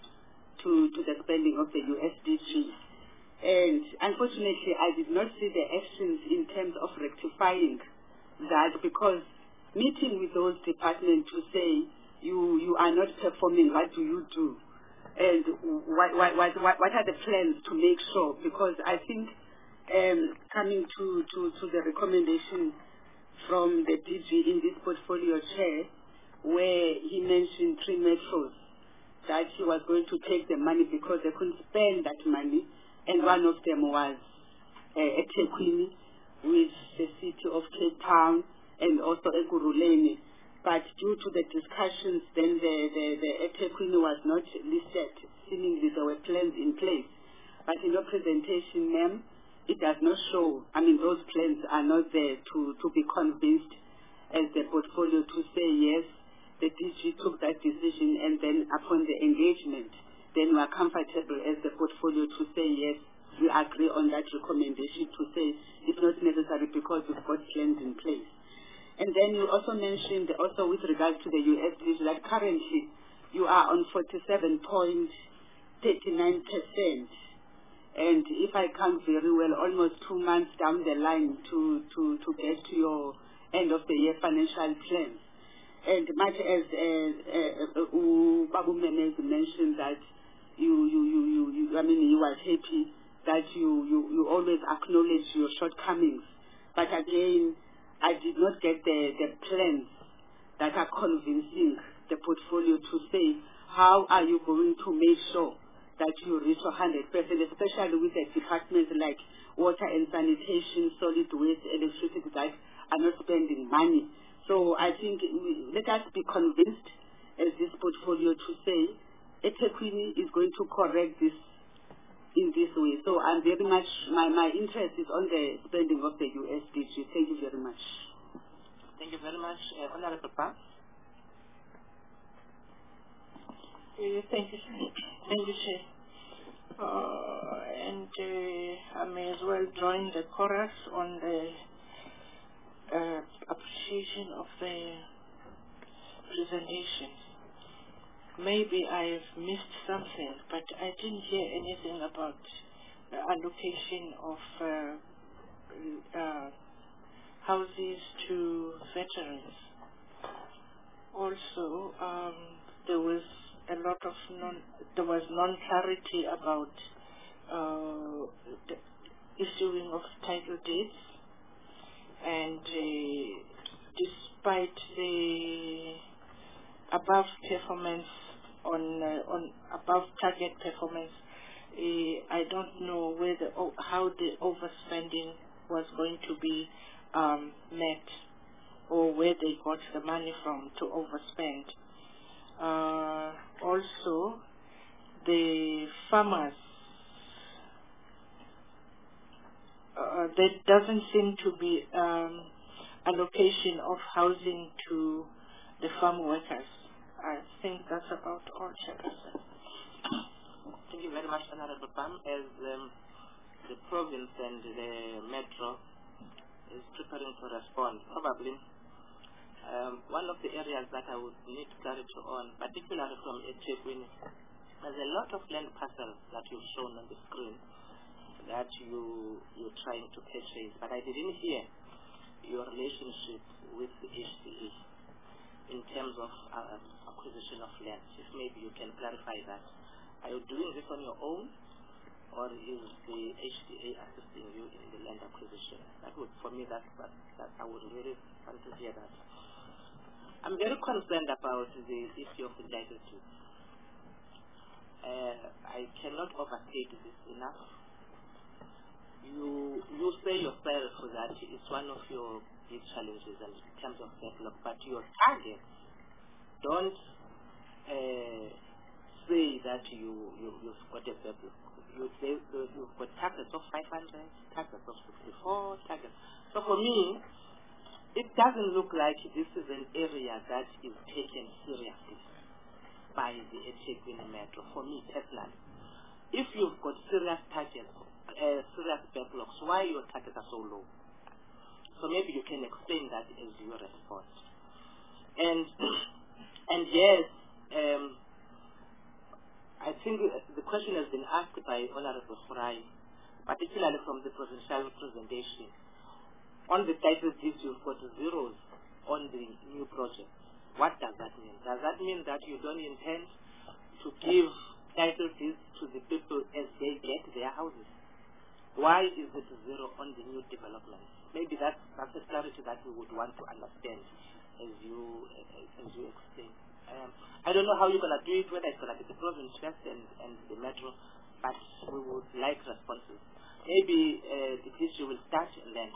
to, to the spending of the U S D G. And unfortunately, I did not see the actions in terms of rectifying that, because meeting with those departments to say, you, you are not performing, what do you do? And what, what, what, what are the plans to make sure? Because I think um, coming to, to, to the recommendation from the D G in this portfolio chair, where he mentioned three metros, that he was going to take the money because they couldn't spend that money. And one of them was uh, eThekwini, with the city of Cape Town, and also Ekurhuleni. But due to the discussions, then the, the, the eThekwini was not listed. Seemingly there were plans in place. But in your presentation, ma'am, it does not show, I mean, those plans are not there to, to be convinced as the portfolio to say yes, the D G took that decision, and then upon the engagement, then we are comfortable as the portfolio to say yes, we agree on that recommendation to say it's not necessary because we've got plans in place. And then you also mentioned, also with regard to the U S D G, that currently you are on forty-seven point three nine percent. And if I count very well, almost two months down the line to, to, to get to your end of the year financial plan. And much as uh, uh, uh, Babu Memenzo mentioned that you, you, you, you, you, I mean, you are happy that you, you, you always acknowledge your shortcomings. But again, I did not get the, the plans that are convincing the portfolio to say, how are you going to make sure that you reach one hundred percent, especially with a department like water and sanitation, solid waste, electricity that are not spending money. So I think we, let us be convinced as this portfolio to say eThekwini is going to correct this in this way. So I'm very much, my, my interest is on the spending of the U S D G. Thank you very much. Thank you very much. Uh, Honorable Pam. Uh, thank you, thank you, Chair. Uh, and uh, I may as well join the chorus on the uh, appreciation of the presentation. Maybe I've missed something, but I didn't hear anything about the allocation of uh, uh, houses to veterans. Also, um, there was a lot of non, there was non-clarity about uh, the issuing of title deeds, and uh, despite the above performance on uh, on above target performance, uh, I don't know whether oh, how the overspending was going to be um, met, or where they got the money from to overspend. Uh, also, the farmers, uh, there doesn't seem to be um, allocation of housing to the farm workers. I think that's about all, Chairperson. Thank you very much, Honorable Pam. As um, the province and the metro is preparing to respond, probably Um, one of the areas that I would need clarity on, particularly from eThekwini, there's a lot of land parcels that you've shown on the screen that you, you're trying to purchase, but I didn't hear your relationship with the H D A in terms of uh, acquisition of land. If maybe you can clarify that. Are you doing this on your own, or is the H D A assisting you in the land acquisition? That would, for me, that, that, that I would really want to hear that. I'm very concerned about the issue of the title deeds. Uh, I cannot overstate this enough. You you say yourself that it's one of your big challenges in terms of backlog, but your targets don't uh, say that you, you, you've got a backlog. You say you've got targets of five hundred, targets of sixty-four, targets. So for me, it doesn't look like this is an area that is taken seriously by the eThekwini Metro, for me personally. If you've got serious targets, uh, serious backlogs, why your targets are so low? So maybe you can explain that as your response. And and yes, um, I think the question has been asked by Honorable Khourai, particularly from the provincial presentation. On the title deeds, you've got zeros on the new project. What does that mean? Does that mean that you don't intend to give title deeds to the people as they get their houses? Why is it zero on the new development? Maybe that's, that's a clarity that we would want to understand as you as you explain. Um, I don't know how you're going to do it, whether it's going to be the province first and, and the metro, but we would like responses. Maybe uh, the issue will start and then.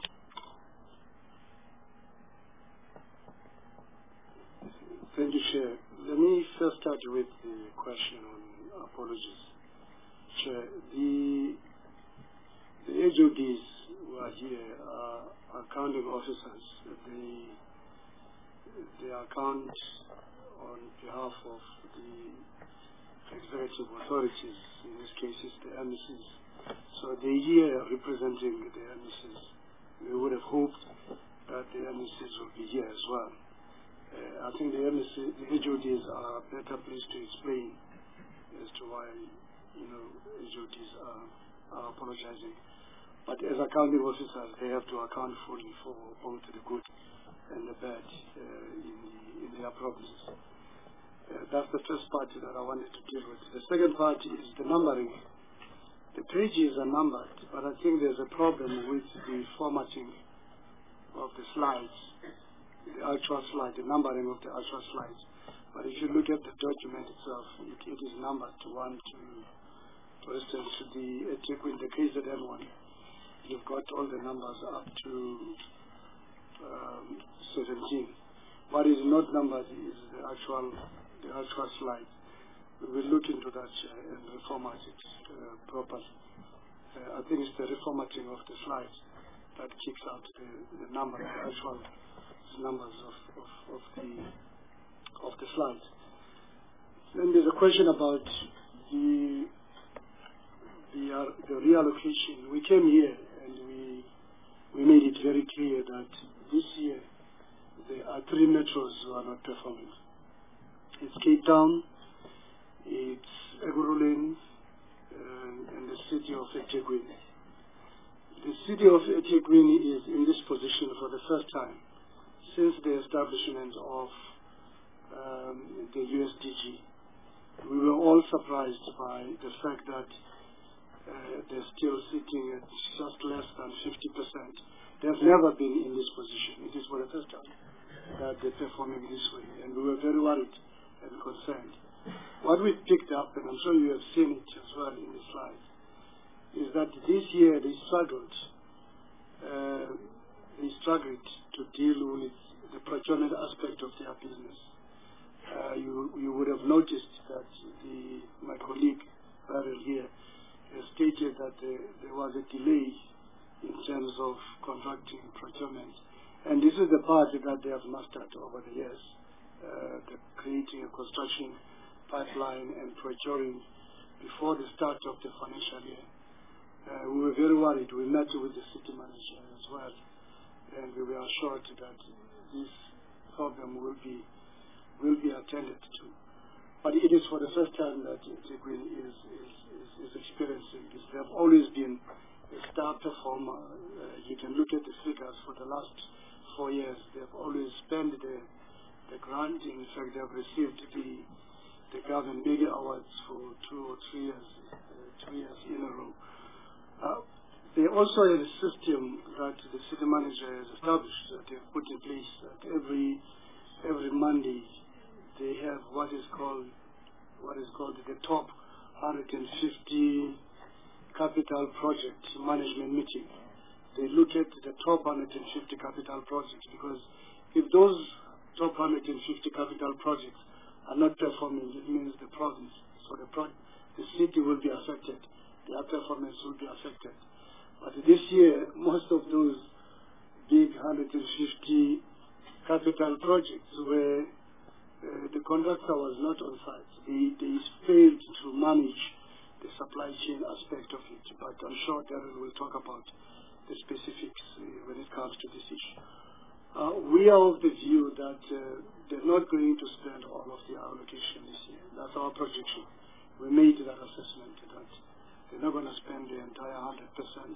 Thank you, Chair. Let me first start with the question on apologies. Chair, the, the H O Ds who are here are accounting officers. They, they account on behalf of the executive authorities, in this case it's the M E Cs. So they're here representing the M E Cs. We would have hoped that the M E Cs will be here as well. Uh, I think the M S C, the H O Ds are better placed to explain as to why, you know, H O Ds are, are apologizing. But as accounting officers, they have to account fully for both the good and the bad uh, in, the, in their provinces. Uh, that's the first part that I wanted to deal with. The second part is the numbering. The pages are numbered, but I think there's a problem with the formatting of the slides. The actual slide, the numbering of the actual slides. But if you look at the document itself, it, it is numbered to one to For instance, the eThekwini, the K Z N one, you've got all the numbers up to um, seventeen. What is not numbered is the actual, the actual slide. We will look into that uh, and reformat it uh, properly. Uh, I think it's the reformatting of the slides that kicks out the, the number, the actual numbers of, of, of the of the slides. Then there's a question about the the, uh, the reallocation. We came here and we we made it very clear that this year there are three metros who are not performing. It's Cape Town, it's Ekurhuleni, uh, and the city of eThekwini. The city of eThekwini is in this position for the first time since the establishment of um, the U S D G. We were all surprised by the fact that uh, they're still sitting at just less than fifty percent. They've never been in this position. It is for the first time that they're performing this way, and we were very worried and concerned. What we picked up, and I'm sure you have seen it as well in the slides, is that this year they struggled. Uh, they struggled to deal with the procurement aspect of their business. Uh, you, you would have noticed that the, my colleague Beryl here has stated that uh, there was a delay in terms of contracting procurement. And this is the part that they have mastered over the years, uh, the creating a construction pipeline and procuring before the start of the financial year. Uh, we were very worried. We met with the city manager as well, and we were assured that this problem will be will be attended to. But it is for the first time that eThekwini is, is, is, is experiencing this. They have always been a star performer. Uh, you can look at the figures for the last four years. They have always spent the, the grant. In fact, they have received the, the Gavin Mega Awards for two or three years, uh, two years in a row. Uh, they also have a system that the city manager has established, that they have put in place. That every every Monday they have what is called what is called the top one hundred fifty capital project management meeting. They look at the top one hundred fifty capital projects, because if those top one hundred fifty capital projects are not performing, it means the province, so the pro the city will be affected. Their performance will be affected. But this year, most of those big one hundred fifty capital projects where uh, the contractor was not on site. They, they failed to manage the supply chain aspect of it. But I'm sure Darren will talk about the specifics uh, when it comes to this issue. Uh, we are of the view that uh, they're not going to spend all of the allocation this year. That's our projection. We made that assessment that they're not going to spend the entire one hundred percent.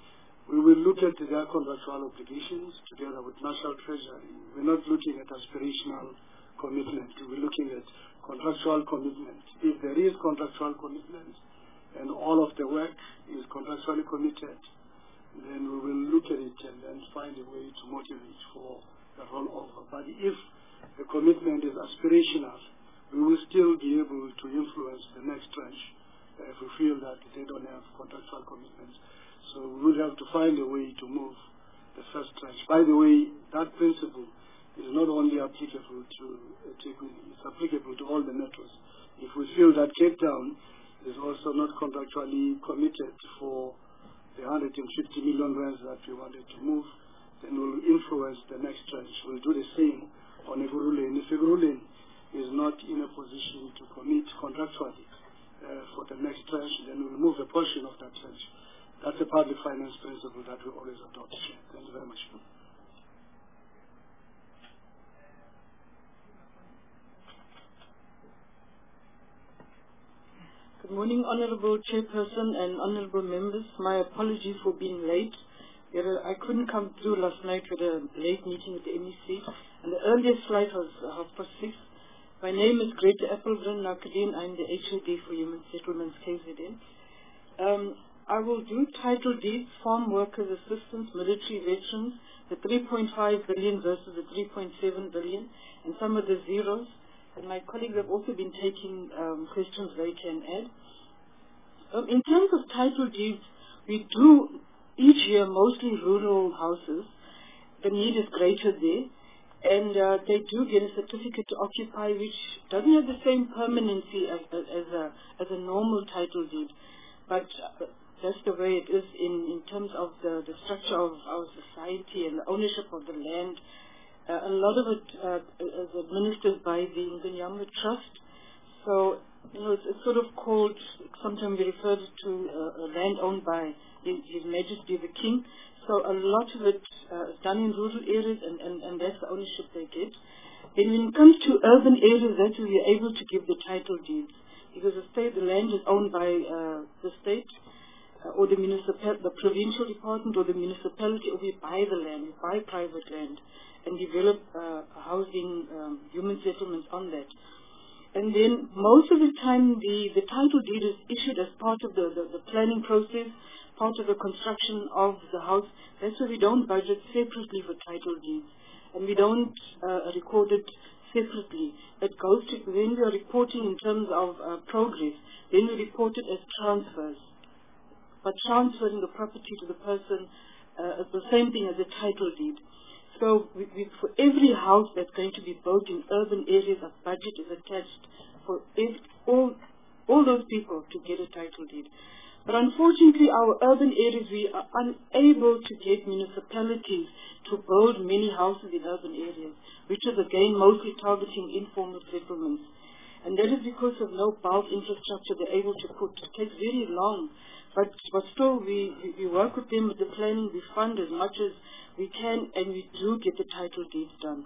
We will look at their contractual obligations together with National Treasury. We're not looking at aspirational commitment. We're looking at contractual commitment. If there is contractual commitment and all of the work is contractually committed, then we will look at it and then find a way to motivate for the rollover. But if the commitment is aspirational, we will still be able to influence the next tranche uh, if we feel that they don't have contractual commitments. So we will have to find a way to move the first tranche. By the way, that principle is not only applicable to eThekwini, it's applicable to all the metros. If we feel that Cape Town is also not contractually committed for the one hundred fifty million rands that we wanted to move, then we'll influence the next tranche. We'll do the same on Ekurhuleni. If Ekurhuleni is not in a position to commit contractually uh, for the next tranche, then we'll move a portion of that tranche. That's a public finance principle that we always adopt. Thank you very much. Good morning, Honorable Chairperson and Honorable Members. My apology for being late. I couldn't come through last night with a late meeting with the M E C, and the earliest flight was half past six. My name is Greta Appelgren Nakadin. I'm the H O D for Human Settlements, K Z N. Um, I will do title deeds, farm workers assistance, military veterans, the three point five billion versus the three point seven billion, and some of the zeros. And my colleagues have also been taking um, questions they can add. Um, in terms of title deeds, we do each year mostly rural houses. The need is greater there, and uh, they do get a certificate to occupy, which doesn't have the same permanency as, as a as a normal title deed. But uh, that's the way it is in, in terms of the, the structure of our society and the ownership of the land. Uh, a lot of it uh, is administered by the Nganyama Trust. So, you know, it's, it's sort of called, sometimes we refer to uh, a land owned by His, His Majesty the King. So a lot of it uh, is done in rural areas, and, and, and that's the ownership they get. Then when it comes to urban areas, that's where we're able to give the title deeds. Because the state, the land is owned by uh, the state, uh, or the municipal, the provincial department, or the municipality, or we buy the land, we buy private land, and develop uh, housing, um, human settlements on that. And then most of the time, the, the title deed is issued as part of the, the, the planning process, part of the construction of the house. That's why we don't budget separately for title deeds, and we don't uh, record it separately. It goes to, when we are reporting in terms of uh, progress, then we report it as transfers. But transferring the property to the person uh, is the same thing as a title deed. So we, we, for every house that's going to be built in urban areas, a budget is attached for every, all, all those people to get a title deed. But unfortunately, our urban areas, we are unable to get municipalities to build many houses in urban areas, which is again mostly targeting informal settlements. And that is because of no bulk infrastructure they're able to put. It takes very long. But, but still, we, we work with them with the planning. We fund as much as we can, and we do get the title deeds done.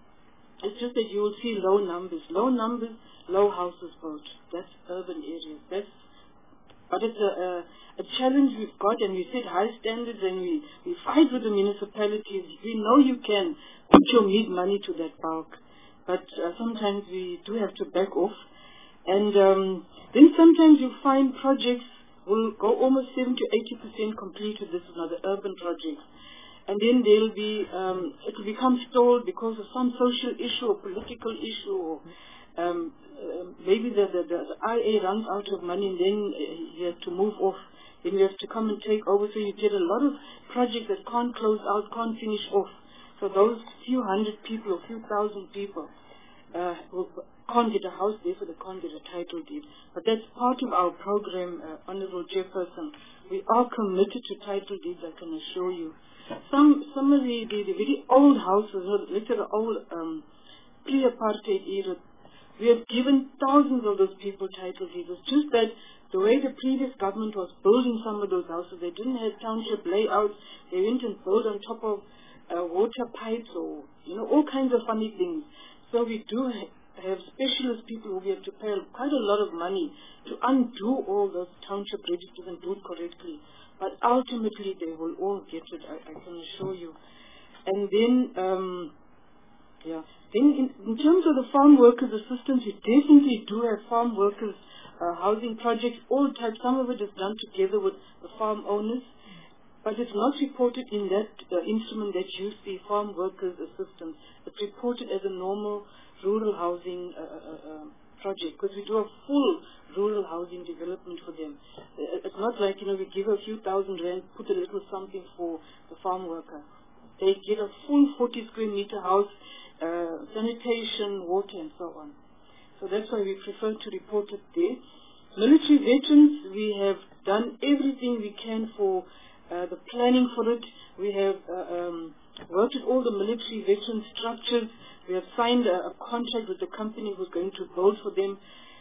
It's just that you will see low numbers. Low numbers, low houses built. That's urban areas. That's But it's a, a, a challenge we've got, and we set high standards, and we, we fight with the municipalities. We know you can put your meat money to that bulk, but uh, sometimes we do have to back off. And um, then sometimes you find projects will go almost seventy to eighty percent completed. This is another urban project. And then there'll be, um, it will become stalled because of some social issue or political issue, or um, uh, maybe the, the, the, the I A runs out of money, and then uh, you have to move off. Then you have to come and take over. So you get a lot of projects that can't close out, can't finish off. So those few hundred people or few thousand people uh, will, can't get a house there, so they can't get a title deed. But that's part of our program, uh, Honourable Chairperson. We are committed to title deeds, I can assure you. Some some of the, the, the very old houses, let's say the old um, pre-apartheid era, we have given thousands of those people title deeds. It's just that the way the previous government was building some of those houses, they didn't have township layouts. They went and built on top of uh, water pipes, or you know, all kinds of funny things. So we do ha have specialist people who we have to pay quite a lot of money to undo all those township registers and do it correctly. But ultimately, they will all get it, I, I can assure you. And then, um, yeah, then in, in terms of the farm workers assistance, we definitely do have farm workers uh, housing projects, all types. Some of it is done together with the farm owners, but it's not reported in that uh, instrument that you see, farm workers assistance. It's reported as a normal rural housing uh, uh, uh, project, because we do a full rural housing development for them. It's not like, you know, we give a few thousand rand, put a little something for the farm worker. They get a full forty square meter house, uh, sanitation, water, and so on. So that's why we prefer to report it there. Military veterans, we have done everything we can for uh, the planning for it. We have uh, um, worked with all the military veteran structures. We have signed a, a contract with the company who's going to build for them.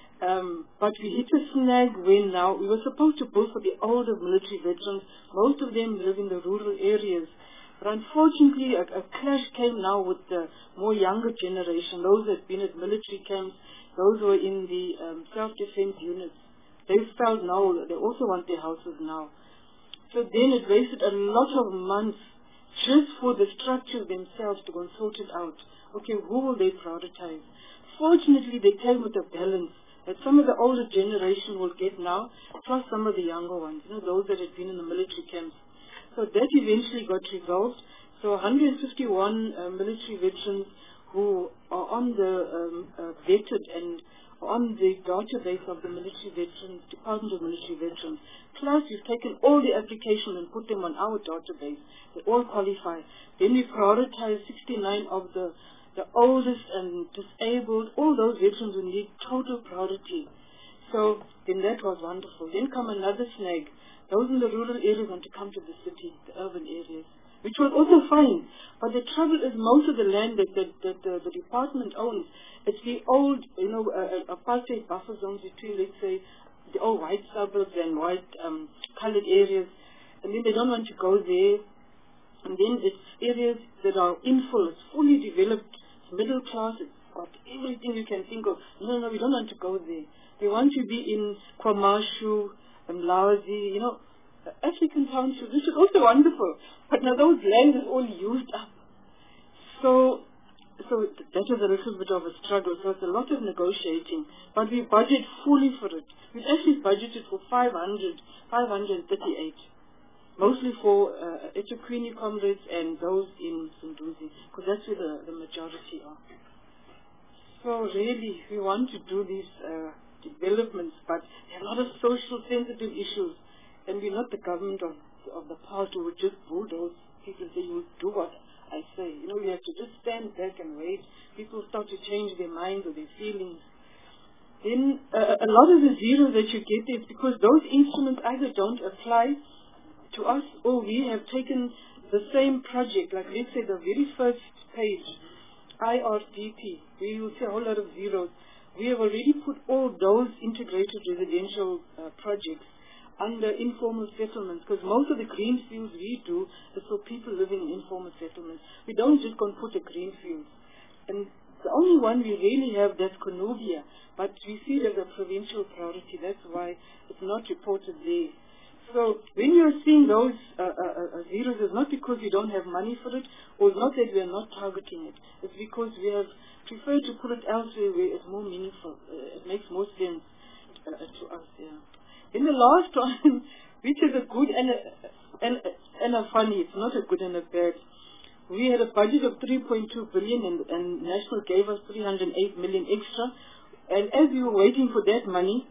Um, but we hit a snag when now, we were supposed to build for the older military veterans. Most of them live in the rural areas. But unfortunately, a, a clash came now with the more younger generation, those that have been at military camps, those who are in the um, self-defense units. They felt now they also want their houses now. So then it wasted a lot of months just for the structures themselves to go and sort it out. Okay, who will they prioritize? Fortunately, they came with a balance that some of the older generation will get now, plus some of the younger ones, you know, those that had been in the military camps. So that eventually got resolved. So one hundred fifty-one uh, military veterans who are on the um, uh, vetted and on the database of the military veterans, Department of Military Veterans. Plus, we've taken all the applications and put them on our database. They all qualify. Then we prioritize sixty-nine of the, the oldest and disabled, all those veterans who need total priority. So then that was wonderful. Then come another snag. Those in the rural areas want to come to the city, the urban areas, which was also fine. But the trouble is most of the land that, that, that uh, the department owns, it's the old, you know, uh, apartheid buffer zones between, let's say, the old white suburbs and white um, colored areas. And then they don't want to go there. And then it's areas that are infill, it's fully developed, it's middle class, it's got everything you can think of. No, no, we don't want to go there. They want to be in KwaMashu and Laozi, you know, African townships, which is also wonderful. But now those lands is all used up. So, so that was a little bit of a struggle. So it's a lot of negotiating. But we budget fully for it. We've actually budgeted for five hundred, five hundred thirty-eight. Mostly for uh, eThekwini comrades and those in Sunduzi, because that's where the, the majority are. So really, we want to do these uh, developments, but there are a lot of social sensitive issues, and we're not the government of, of the past who would just bulldoze people and say, you do what I say. You know, we have to just stand back and wait. People start to change their minds or their feelings. Then uh, a lot of the zeros that you get is because those instruments either don't apply to us, or we have taken the same project, like let's say the very first page, I R D P, where you see a whole lot of zeros. We have already put all those integrated residential uh, projects under informal settlements, because most of the green fields we do is for people living in informal settlements. We don't just go and put a green field. And the only one we really have, that's Konubia, but we see it as a provincial priority. That's why it's not reported there. So when you're seeing those uh, uh, uh, zeros, it's not because we don't have money for it, or it's not that we are not targeting it. It's because we have preferred to put it elsewhere where it's more meaningful. Uh, it makes more sense uh, to us. Yeah. In the last one, which is a good and a, and, and a funny, it's not a good and a bad. We had a budget of three point two billion, and, and National gave us three hundred eight million extra. And as we were waiting for that money,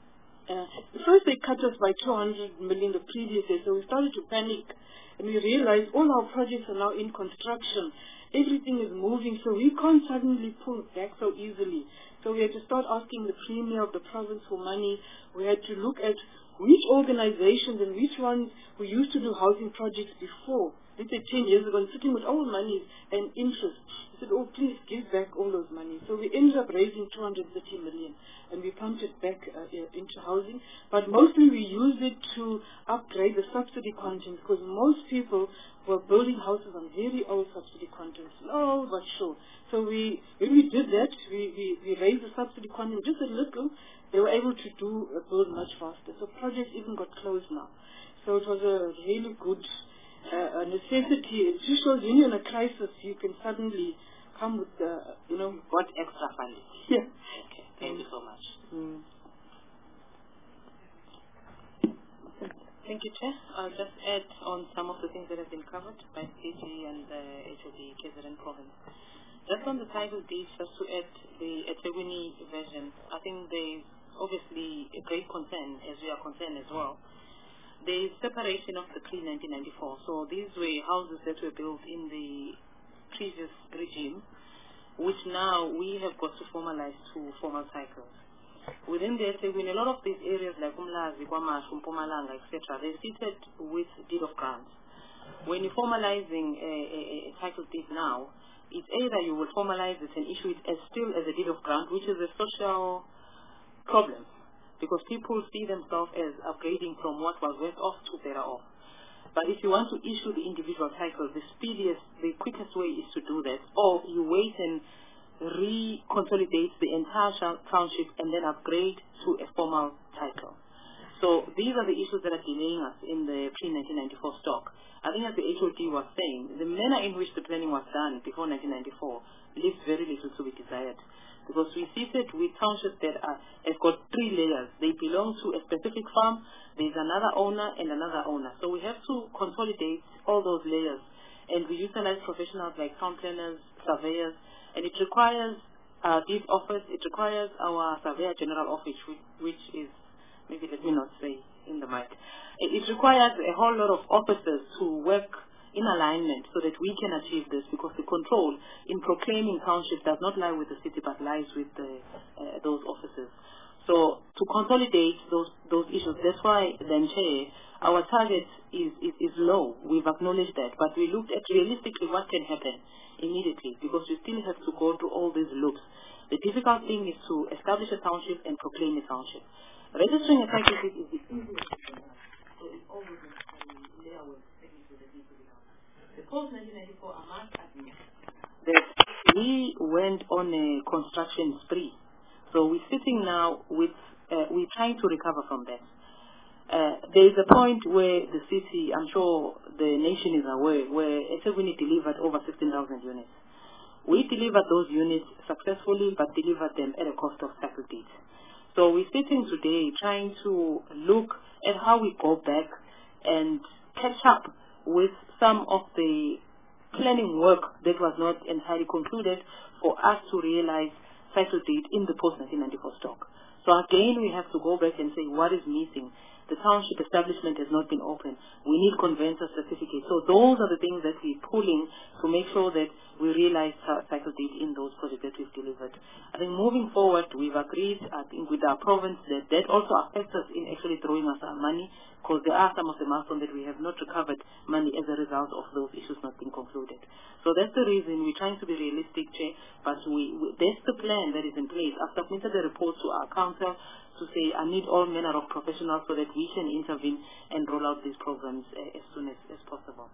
Uh, first they cut us by two hundred million the previous year, so we started to panic, and we realized all our projects are now in construction. Everything is moving, so we can't suddenly pull back so easily. So we had to start asking the Premier of the province for money. We had to look at which organizations and which ones who used to do housing projects before, let's say ten years ago, and sitting with all money and interest. He said, oh, please give back all those money. So we ended up raising two hundred thirty million, and we pumped it back uh, into housing. But mostly we used it to upgrade the subsidy content, because most people were building houses on very old subsidy content, slow but sure. So we, when we did that, we, we, we raised the subsidy content just a little. They were able to do uh, build much faster. So projects even got closed now. So it was a really good uh, a necessity. It just shows when you're in a crisis, you can suddenly come with, uh, you know, got extra funding. Yeah. Okay. Thank mm. you so much. Mm. Thank you, Chair. I'll just add on some of the things that have been covered by C G and the H O D K Z N province. Just on the title deeds, just to add the eThekwini version, I think there's obviously a great concern, as we are concerned as well. There is separation of the pre nineteen ninety-four. So these were houses that were built in the previous regime, which now we have got to formalize to formal cycles. Within the eThekwini, a lot of these areas like Umlazi, KwaMashu, Mpumalanga, et cetera, they're seated with deed of grant. When you're formalizing a, a, a title deed now, it's either you will formalize it and issue it as still as a deed of grant, which is a social problem, because people see themselves as upgrading from what was worse off to better off. But if you want to issue the individual title, the speediest, the quickest way is to do that, or you wait and reconsolidate the entire township and then upgrade to a formal title. So these are the issues that are delaying us in the pre nineteen ninety-four stock. I think as the H O D was saying, the manner in which the planning was done before nineteen ninety-four leaves very little to be desired. Because we see it with townships that are, have got three layers. They belong to a specific farm, there's another owner and another owner. So we have to consolidate all those layers. And we utilize professionals like town planners, surveyors, and it requires uh, this office, it requires our Surveyor General Office, which, which is, maybe let me not say in the mic, it, it requires a whole lot of officers to work in alignment so that we can achieve this, because the control in proclaiming township does not lie with the city but lies with the, uh, those officers. So to consolidate those those issues, that's why then, Chair, our target is, is, is low. We've acknowledged that, but we looked at realistically what can happen immediately, because we still have to go through all these loops. The difficult thing is to establish a township and proclaim a township. Registering a title deed is the easiest thing. So it's always there with the post nineteen ninety-four, I must admit that we went on a construction spree. So we're sitting now with, uh, we're trying to recover from that. Uh, there is a point where the city, I'm sure the nation is aware, where eThekwini delivered over fifteen thousand units. We delivered those units successfully, but delivered them at a cost of title deeds. So we're sitting today trying to look at how we go back and catch up with some of the planning work that was not entirely concluded for us to realize title deed in the post nineteen ninety-four stock. So again, we have to go back and say what is missing. The township establishment has not been open. We need conveyancer certificates. So those are the things that we're pulling to make sure that we realize title deed in those projects that we've delivered. I think moving forward, we've agreed, I think, with our province that that also affects us in actually throwing us our money, because there are some of the milestones that we have not recovered money as a result of those issues not being concluded. So that's the reason we're trying to be realistic, Chair, but we, we, that's the plan that is in place. I've submitted the report to our council to say I need all manner of professionals so that we can intervene and roll out these programs uh, as soon as, as possible.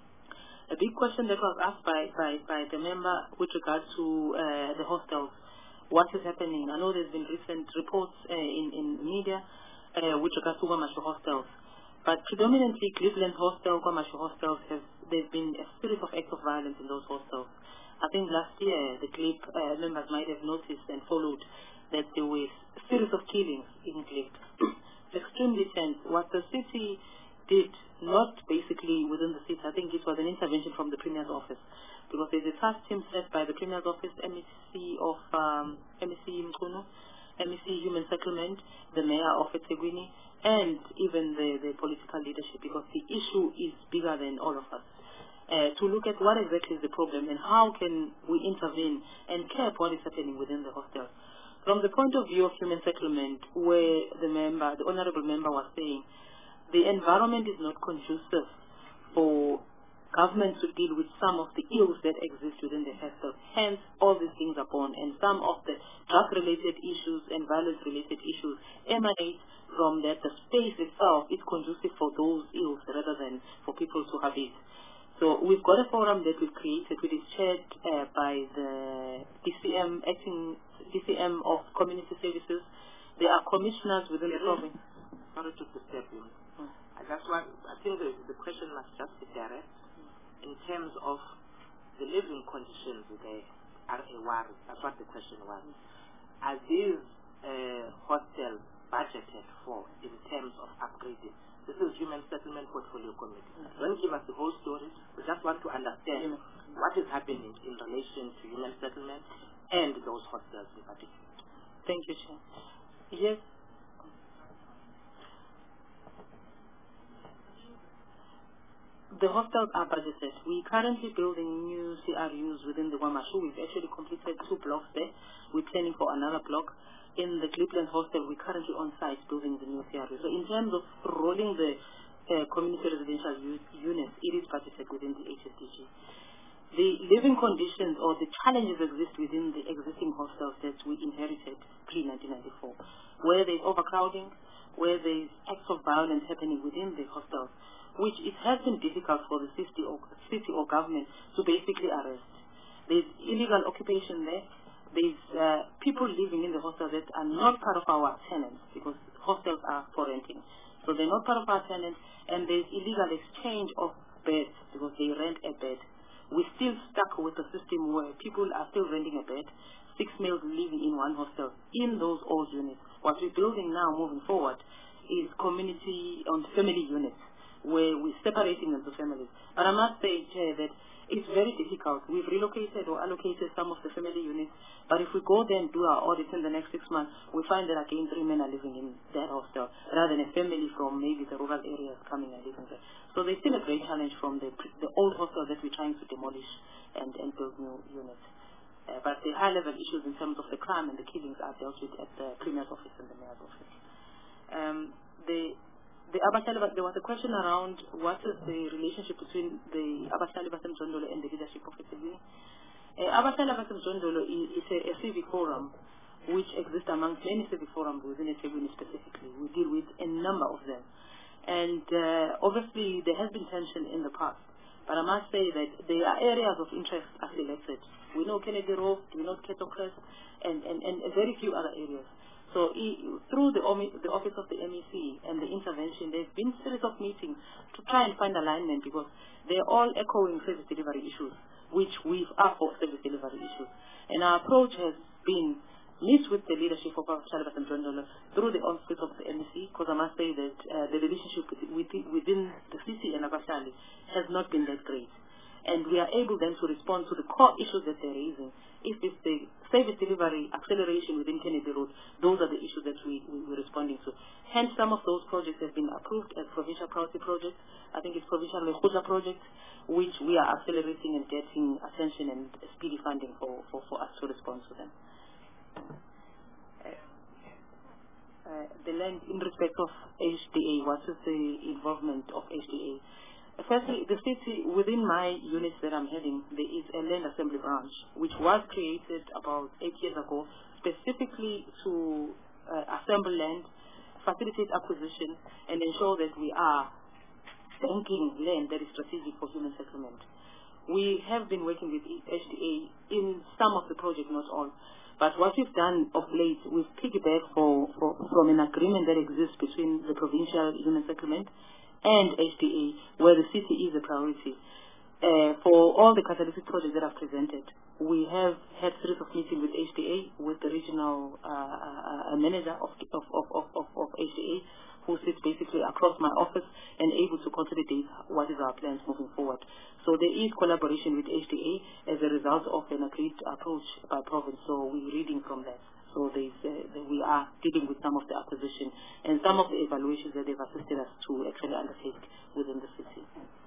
A big question that was asked by, by, by the member with regard to uh, the hostels, what is happening? I know there's been recent reports uh, in, in media uh, with regard to KwaMashu hostels, but predominantly Cleveland Hostel, KwaMashu hostels, have, there's been a series of acts of violence in those hostels. I think last year the Clip uh, members might have noticed and followed that there was a series of killings in Clip. It's extremely tense. What the city did, not basically within the city, I think it was an intervention from the Premier's office, because there's a task team set by the Premier's office, M E C of um, M E C Mkuno, M E C Human Settlement, the Mayor of eThekwini, and even the, the political leadership, because the issue is bigger than all of us. Uh, to look at what exactly is the problem and how can we intervene and curb what is happening within the hostel. From the point of view of human settlement, where the member, the honorable member was saying, the environment is not conducive for government to deal with some of the ills that exist within the hostel. Hence, all these things are born, and some of the drug-related issues and violence-related issues emanate from that the space itself is conducive for those ills rather than for people to have it. So we've got a forum that we've created, which is chaired uh, by the D C M, acting D C M of Community Services. There are commissioners within the province. Sorry to disturb you. Hmm. I just want, I think the, the question must just be direct in terms of the living conditions there are a worry. That's what the question was. Are these uh, hostels budgeted for in terms of upgrading? This is Human Settlement Portfolio Committee. Mm-hmm. Don't give us the whole story. We just want to understand mm-hmm. what is happening in relation to human settlement and those hostels in particular. Thank you, Chair. Yes. The hostels are budgeted. We're currently building new C R Us within the KwaMashu. We've actually completed two blocks there. We're planning for another block. In the Cleveland hostel, we're currently on site building the new C R U. So in terms of rolling the uh, community residential units, it is budgeted within the H S D G. The living conditions or the challenges exist within the existing hostels that we inherited pre nineteen ninety-four, where there's overcrowding, where there's acts of violence happening within the hostels, which it has been difficult for the city or, city or government to basically arrest. There's illegal occupation there. There's uh, people living in the hostels that are not part of our tenants, because hostels are for renting. So they're not part of our tenants, and there's illegal exchange of beds because they rent a bed. We're still stuck with a system where people are still renting a bed, six males living in one hostel in those old units. What we're building now moving forward is community on family units. where we're separating them to families. But I must say, Chair, that it's very difficult. We've relocated or allocated some of the family units, but if we go there and do our audit in the next six months, we find that again three men are living in that hostel rather than a family from maybe the rural areas coming and living there. So there's still a great challenge from the, the old hostel that we're trying to demolish and, and build new units. Uh, but the high-level issues in terms of the crime and the killings are dealt with at the Premier's office and the Mayor's office. Um, the the Abahlali, there was a question around what is the relationship between the Abahlali baseMjondolo and the leadership of eThekwini. Uh, Abahlali baseMjondolo is a, a civic forum which exists amongst many civic forums within eThekwini specifically. We deal with a number of them. And uh, obviously there has been tension in the past. But I must say that there are areas of interest are selected. We know Kennedy Road, we know Ketocrest, and, and, and very few other areas. So e through the, the office of the M E C and the intervention, there's been a series of meetings to try and find alignment because they're all echoing service delivery issues, which we are for service delivery issues. And our approach has been meet with the leadership of Abahlali baseMjondolo through the office of the M E C, because I must say that uh, the relationship within, within the city and Abahlali has not been that great. And we are able then to respond to the core issues that they're raising. If it's the service delivery acceleration within Kennedy Road, those are the issues that we, we, we're responding to. Hence, some of those projects have been approved as provincial priority projects. I think it's provincial Lekhuja project, which we are accelerating and getting attention and speedy funding for, for, for us to respond to them. Uh, uh, the land in respect of H D A, what is the involvement of H D A? Uh, firstly, the city, within my units that I'm heading, there is a land assembly branch, which was created about eight years ago, specifically to uh, assemble land, facilitate acquisition, and ensure that we are banking land that is strategic for human settlement. We have been working with H D A in some of the projects, not all. But what we've done of late, we've piggybacked for, for, from an agreement that exists between the provincial human settlement and H D A, where the city is a priority. Uh, for all the catalytic projects that I've presented, we have had a series of meetings with H D A, with the regional uh, uh, manager of, of, of, of, of H D A, who sits basically across my office and able to consolidate what is our plans moving forward. So there is collaboration with H D A as a result of an agreed approach by province. So we're reading from that. So there's, uh, we are dealing with some of the acquisition and some of the evaluations that they've assisted us to actually undertake within the city.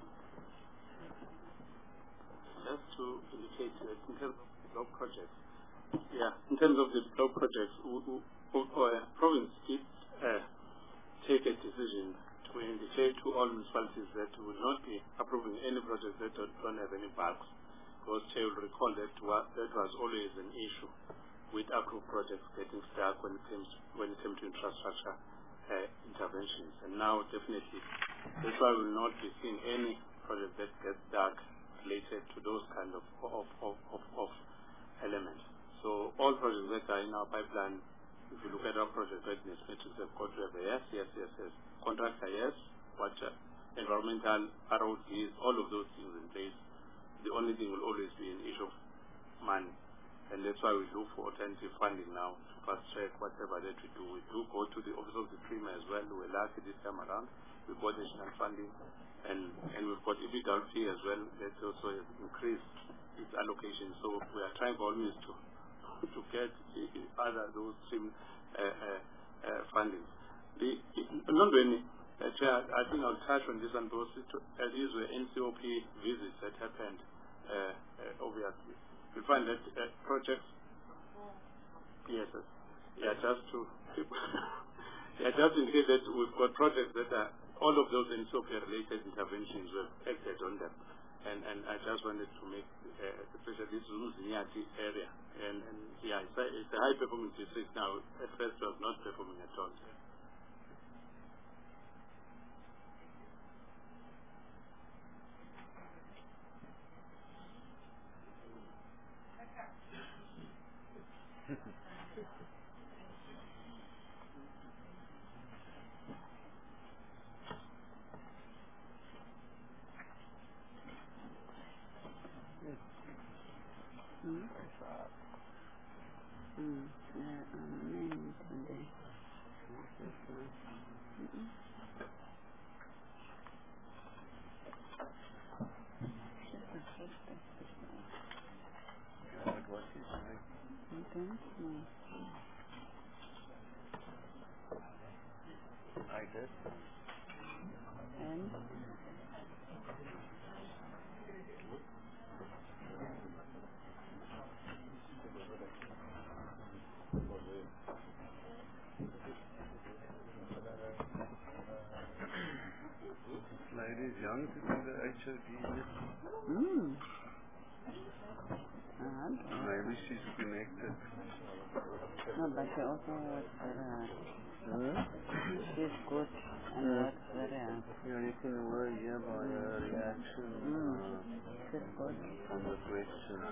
Just to indicate that in terms of the block projects, yeah, in terms of the block projects, our province did uh, take a decision to indicate to all municipalities that we will not be approving any projects that don't, don't have any bugs. Because you will recall that was, that was always an issue with approved projects getting stuck when it comes when it came to infrastructure uh, interventions. And now definitely that's why we will not be seeing any project that gets stuck related to those kind of of, of, of, of elements. So all projects that are in our pipeline, if you look at our project readiness metrics, they've got to have a yes, yes, yes, yes. Contractor, yes. What uh, environmental, R O Ds, all of those things in place. The only thing will always be an issue of money. And that's why we look for alternative funding now to fast track whatever that we do. We do go to the office of the Premier as well. We're lucky this time around. We've got additional funding. And, and we've got E B W P as well that also has increased its allocation. So we are trying by all means to to get other those stream uh, uh, uh, funding. The London, uh, I think I'll touch on this one because uh, these were N C O P visits that happened. Uh, uh, obviously, we find that uh, projects. Yes, yes, yeah, just to yeah, just in case that we've got projects that are all of those N C O P related interventions we've acted on them. And, and I just wanted to make, uh, especially this Zulunyati area. And, and yeah, it's a, it's a high performance district now. At first, it was not performing at all. Then, no. I did. And? Lady is young to do the H O D. Hmm. Uh, okay. Maybe she's connected. No, but she also works very hard. Huh? She's good and Yeah. works very hard. Yeah, you can work here by her reaction. Mm. Uh, She's good. on the questions.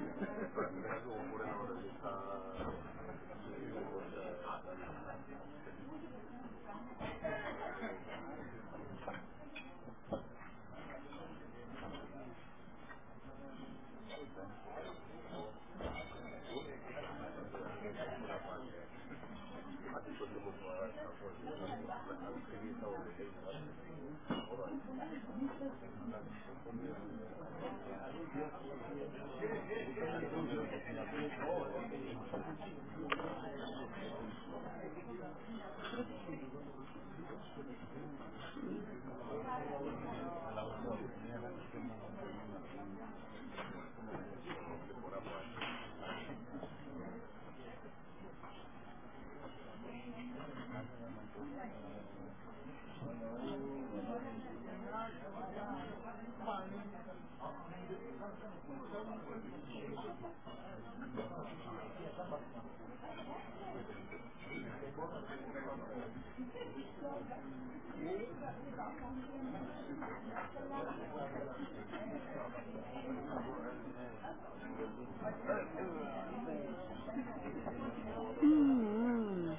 Mm.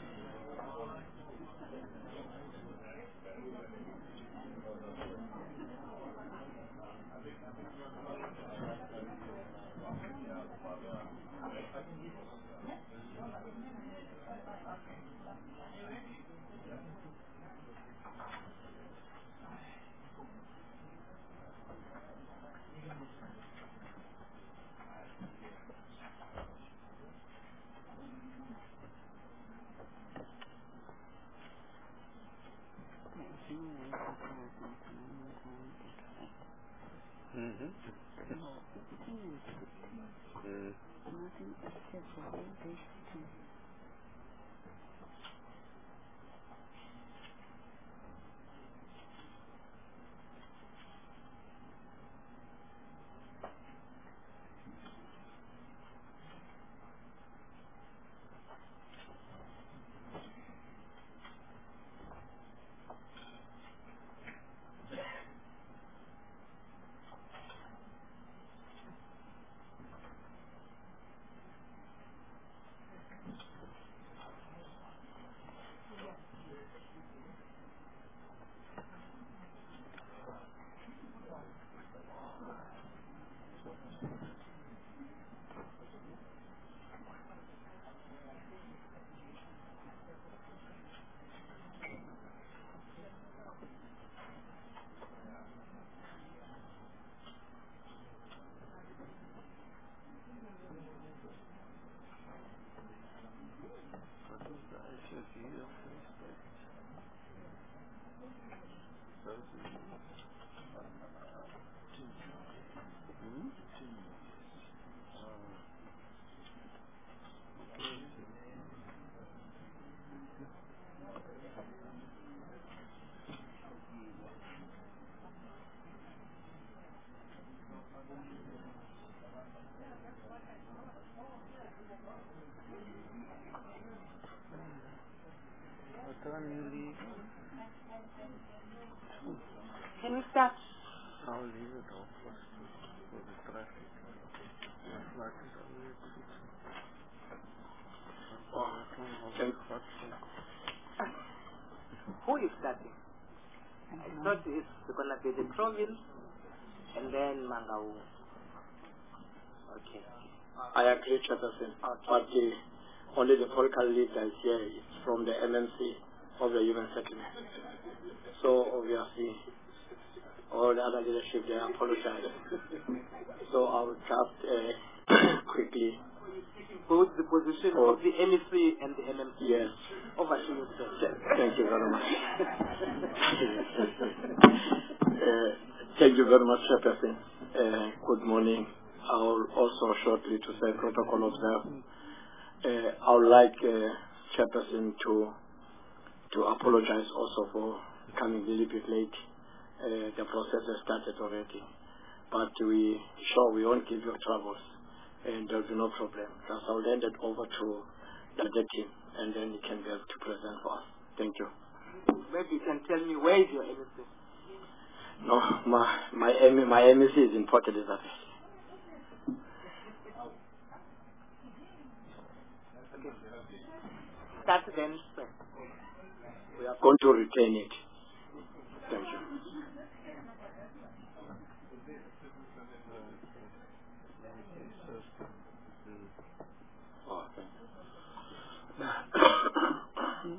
Mm-hmm. Mm. Nothing except for all this sitting. Can we start? I'll leave it off first for the traffic. The flight is already Who is starting? I thought it's going to be the province and then Mangaung. Okay. I agree, Chairperson. Okay. But the, only the political leaders here is from the M M C of the Human Settlement. So obviously, all the other leadership, they apologize. So I will just uh, quickly. Who's the position? position Oh. of the M E C and the M M C. Yes. Over to you, sir. Thank you very much. uh, thank you very much, Chairperson. Uh, good morning. I will also shortly to say protocol observed. Uh, I would like uh, Chairperson to to apologize also for coming a little bit late. Uh, the process has started already, but we sure we won't give you troubles, and there'll be no problem. Just I'll hand it over to the other team, and then you can be able to present for us. Thank you. Maybe you can tell me where is your M E C? No, my my M my M E C is in Port Elizabeth. Okay. Start then, sir. We are going to retain it. Thank you. Oh, thank you.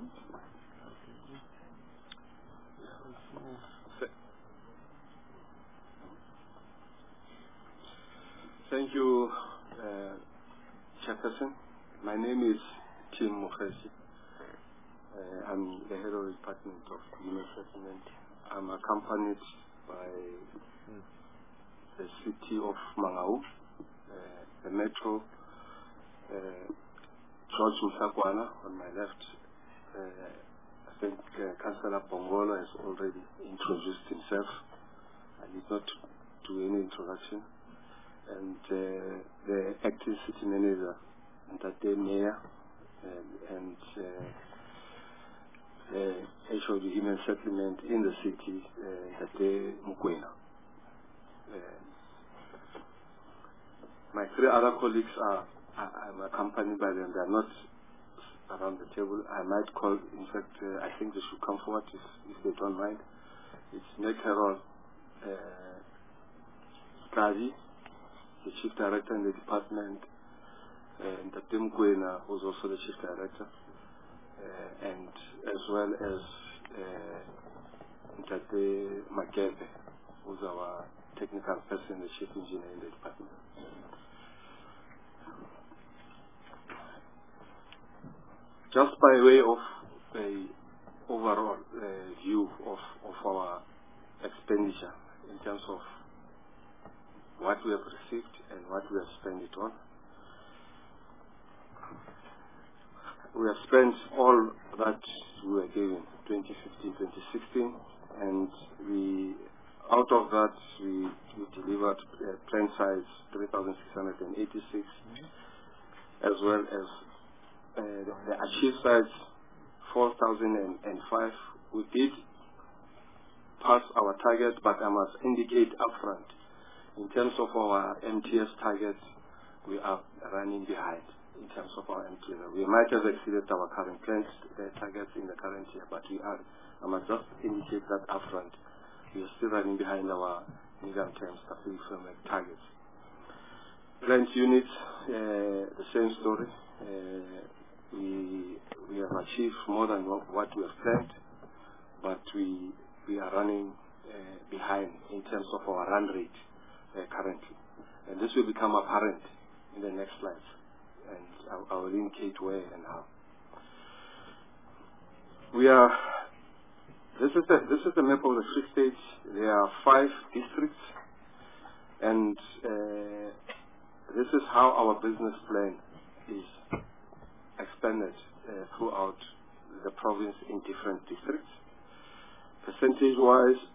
Thank you, uh, Chairperson. My name is Tim Mukhesi. Uh, I'm the head of the Department of Human Settlement. I'm accompanied by the city of Mangaung, uh, the Metro, uh, George Musakwana on my left. Uh, I think uh, Councillor Bongolo has already introduced himself. I need not do any introduction. And uh, the acting city manager, Ntate Mayor, and, and uh, the H O D Human Settlement in the city, uh, Ntate Mukwena. Uh, my three other colleagues are, are, I'm accompanied by them. They are not around the table. I might call, in fact, uh, I think they should come forward if, if they don't mind. It's Nick Carroll, uh, Kazi, the Chief Director in the department, and Ntate Mukwena, who's also the Chief Director, uh, and as well as uh, Ntate Makebe, who's our technical person, the Chief Engineer in the department. Just by way of a overall uh, view of, of our expenditure in terms of what we have received and what we have spent it on. We have spent all that we were given, twenty fifteen, twenty sixteen, and we, out of that, we, we delivered uh, plan size three thousand six hundred eighty-six, mm-hmm. as well as uh, the, the achieved size four thousand five. We did pass our target, but I must indicate upfront, in terms of our M T S targets, we are running behind in terms of our M T S. We might have exceeded our current plans uh, targets in the current year, but we are, I must just indicate that upfront. We are still running behind our medium-term strategic framework targets. Plant units, uh, the same story. Uh, we we have achieved more than what, what we have planned, but we we are running uh, behind in terms of our run rate uh, currently, and this will become apparent in the next slides, and I, I will indicate where and how. We are. This is the this is the map of the Free State. There are five districts, and uh, this is how our business plan is expanded uh, throughout the province in different districts. Percentage-wise,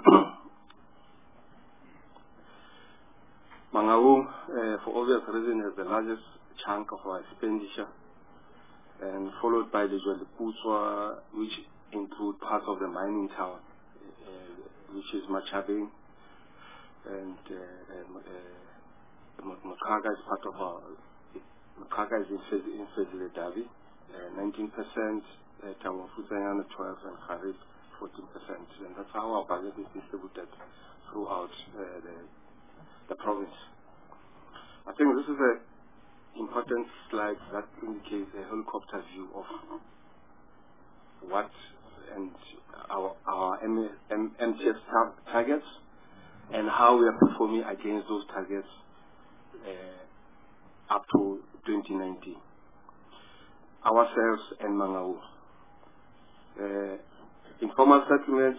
Mangaung, uh, for obvious reasons, has the largest chunk of our expenditure, and followed by the Zweliputswa, which include parts of the mining town, uh, which is Machabeng, and uh, uh, Makaga is part of our, Makaga is in Fezile Davi, uh, nineteen percent, uh, Tawafutsanyana twelve, and Kharif fourteen percent, and that's how our budget is distributed throughout uh, the, the province. I think this is an important slide that indicates a helicopter view of what and our, our M T S tar targets and how we are performing against those targets uh, up to twenty nineteen. ourselves and Mangaung. Uh, informal settlements,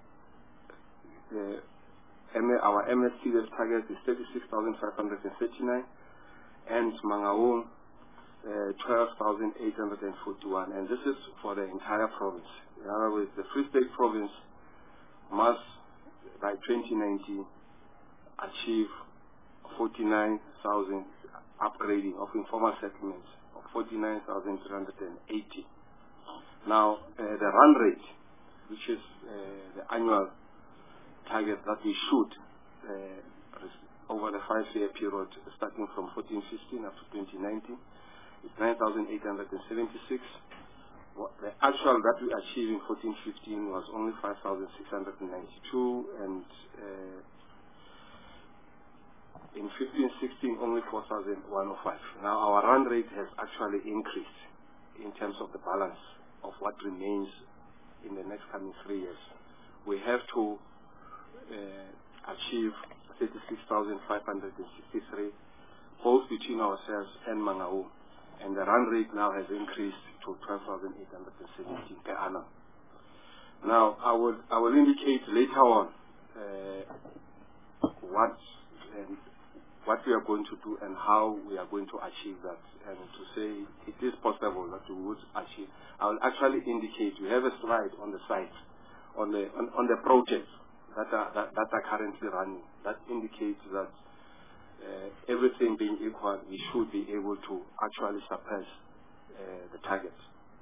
uh, our M S C target is thirty-six thousand five hundred thirty-nine, and Mangaung uh, twelve thousand eight hundred forty-one, and this is for the entire province. In other words, the Free State province must, by twenty nineteen, achieve forty-nine thousand upgrading of informal settlements of forty-nine thousand three hundred eighty. Now, uh, the run rate, which is uh, the annual target that we should uh, over the five-year period, starting from fourteen fifteen up to twenty nineteen, is nine thousand eight hundred seventy-six. The actual that we achieved in fourteen fifteen was only five thousand six hundred ninety-two, and uh, in fifteen sixteen only four thousand one hundred five. Now our run rate has actually increased in terms of the balance of what remains in the next coming three years. We have to uh, achieve thirty-six thousand five hundred sixty-three, both between ourselves and Mangaung, and the run rate now has increased to twelve thousand eight hundred seventy per annum. Now, I will I will indicate later on uh, what um, what we are going to do and how we are going to achieve that, and to say it is possible that we would achieve. I will actually indicate we have a slide on the site on the on, on the projects that are that, that are currently running that indicates that uh, everything being equal, we should be able to actually surpass uh, the targets.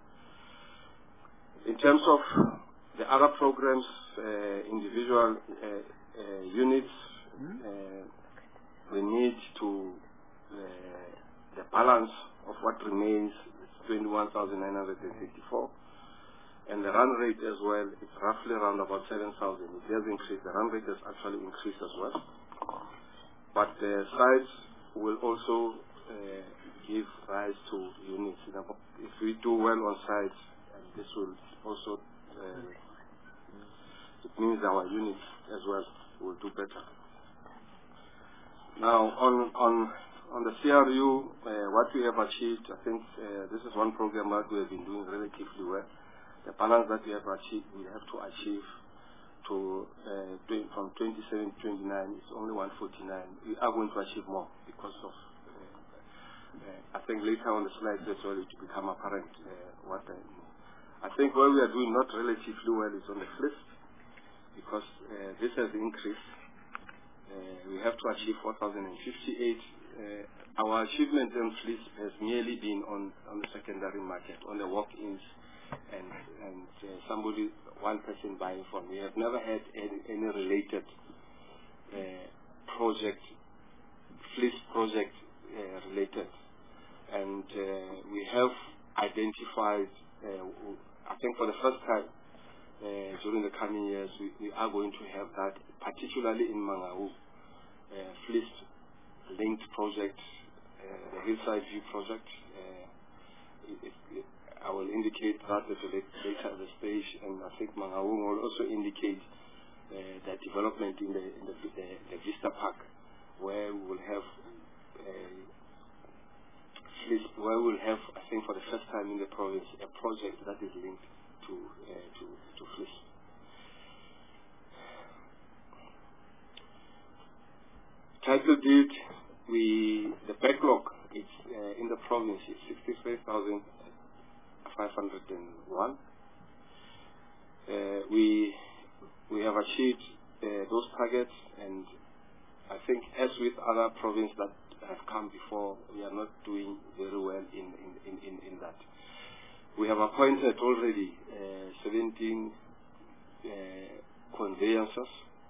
In terms of the other programs, uh, individual uh, uh, units, uh, we need to, uh, the balance of what remains is twenty-one thousand nine hundred fifty-four, and the run rate as well is roughly around about seven thousand. It has increased, the run rate has actually increased as well. But the sites will also uh, give rise to units. You know, if we do well on sites, and this will also, uh, it means our units as well will do better. Now, on on on the C R U, uh, what we have achieved, I think uh, this is one program that we have been doing relatively well. The balance that we have achieved, we have to achieve to uh, from twenty-seven to twenty-nine is only one forty-nine. We are going to achieve more because of, uh, uh, I think later on the slides as well it will become apparent uh, what I mean. I think where we are doing not relatively well is on the F L I S, because uh, this has increased. Uh, we have to achieve four thousand fifty-eight. Uh, our achievement in F L I S has merely been on, on the secondary market, on the walk-ins, and, and uh, somebody, one person buying from. We have never had any, any related uh, project, F L I S project uh, related. And uh, we have identified, uh, I think for the first time, Uh, during the coming years, we, we are going to have that, particularly in Mangaung, uh, F L I S-linked project, uh, the Hillside View project. Uh, it, it, it, I will indicate that at a later at the stage, and I think Mangaung will also indicate uh, that development in the, in the, the, the Vista Park, where we will have uh, F L I S, where we will have, I think for the first time in the province, a project that is linked to uh, to to F L I S. Title deed, we the backlog is uh, in the province is sixty-three thousand five hundred one. Uh, we we have achieved uh, those targets, and I think as with other provinces that have come before, we are not doing very well in in in, in, in that. We have appointed already uh, seventeen uh, conveyancers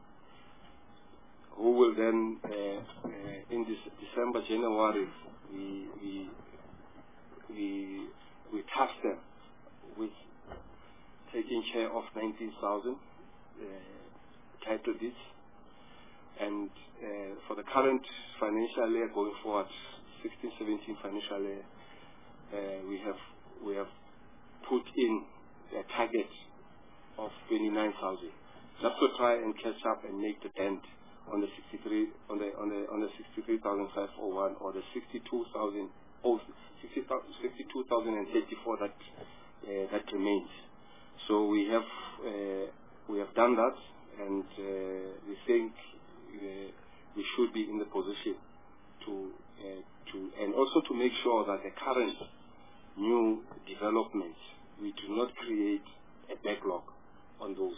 who will then, uh, uh, in this December, January, we we we we task them with taking care of nineteen thousand uh, title deeds, and uh, for the current financial year going forward, sixteen seventeen financial year, uh, we have we have put in a target of twenty-nine thousand, just to try and catch up and make the dent on the sixty-three on the on the on the sixty-three thousand five hundred one or the sixty-two thousand oh sixty-two thousand thirty-four that uh, that remains. So we have uh, we have done that, and uh, we think uh, we should be in the position to uh, to and also to make sure that the current new developments, we do not create a backlog on those.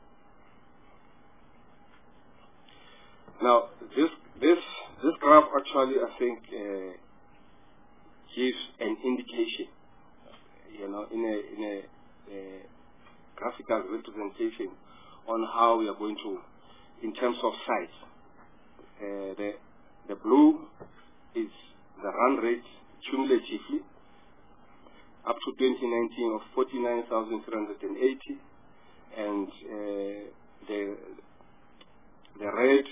Now, this this this graph actually, I think, uh, gives an indication, you know, in a in a, a graphical representation on how we are going to, in terms of size. Uh, the the blue is the run rate cumulatively up to twenty nineteen of forty-nine thousand three hundred eighty, and uh, the the red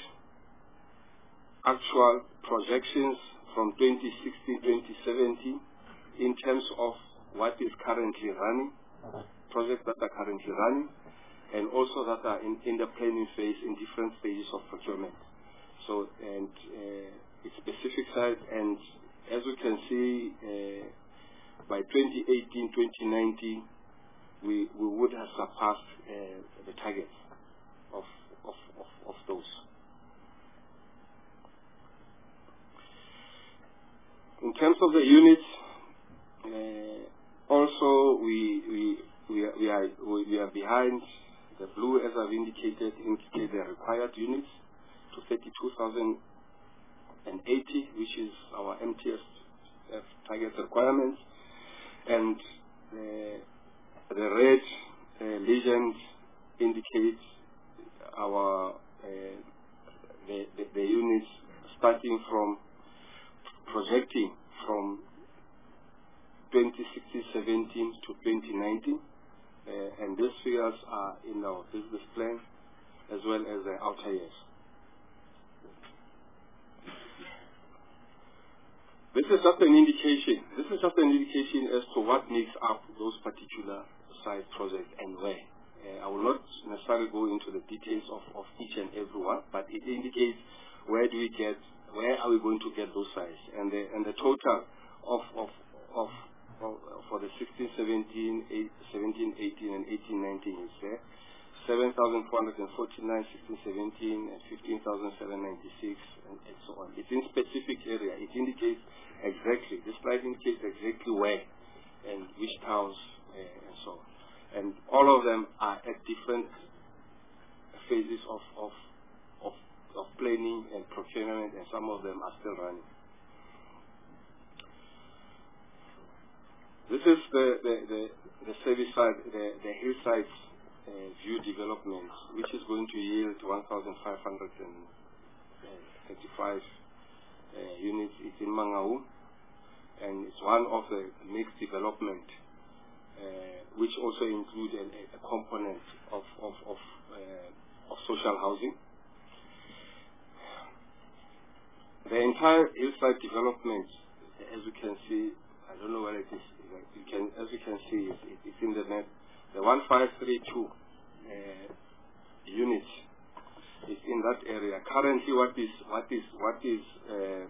actual projections from twenty sixteen to twenty seventeen in terms of what is currently running, projects that are currently running, and also that are in, in the planning phase in different stages of procurement. So, and uh, it's specific size, and as we can see, uh, by twenty eighteen, twenty nineteen, we, we would have surpassed uh, the targets of, of, of, of those. In terms of the units, uh, also we, we, we, are, we, are, we are behind. The blue, as I've indicated, indicate the required units to thirty-two thousand eighty, which is our M T S target requirements. And uh, the red uh, legend indicates our uh, the, the, the units starting from projecting from twenty sixteen seventeen to twenty nineteen, uh, and these figures are in our business plan as well as the outer years. This is just an indication. This is just an indication as to what makes up those particular site projects and where. Uh, I will not necessarily go into the details of, of each and every one, but it indicates where do we get, where are we going to get those sites, and the and the total of of of, of for the sixteen, seventeen, seventeen, eighteen, and eighteen, nineteen is there. seven thousand four hundred forty-nine, sixteen, seventeen, and fifteen thousand seven hundred ninety-six, and, and so on. It's in specific area. It indicates exactly, this slide indicates exactly where and which towns uh, and so on. And all of them are at different phases of, of, of, of planning and procurement, and some of them are still running. This is the, the, the, the service side, the, the hillsides Uh, view development, which is going to yield one thousand five hundred thirty-five uh, units. It's in Mangaung, and it's one of the mixed development, uh, which also include a, a component of of of, uh, of social housing. The entire hillside development, as you can see, I don't know where it is. You can, as you can see, it's, it's in the net. The one five three two uh, units is in that area. Currently, what is what is what is uh,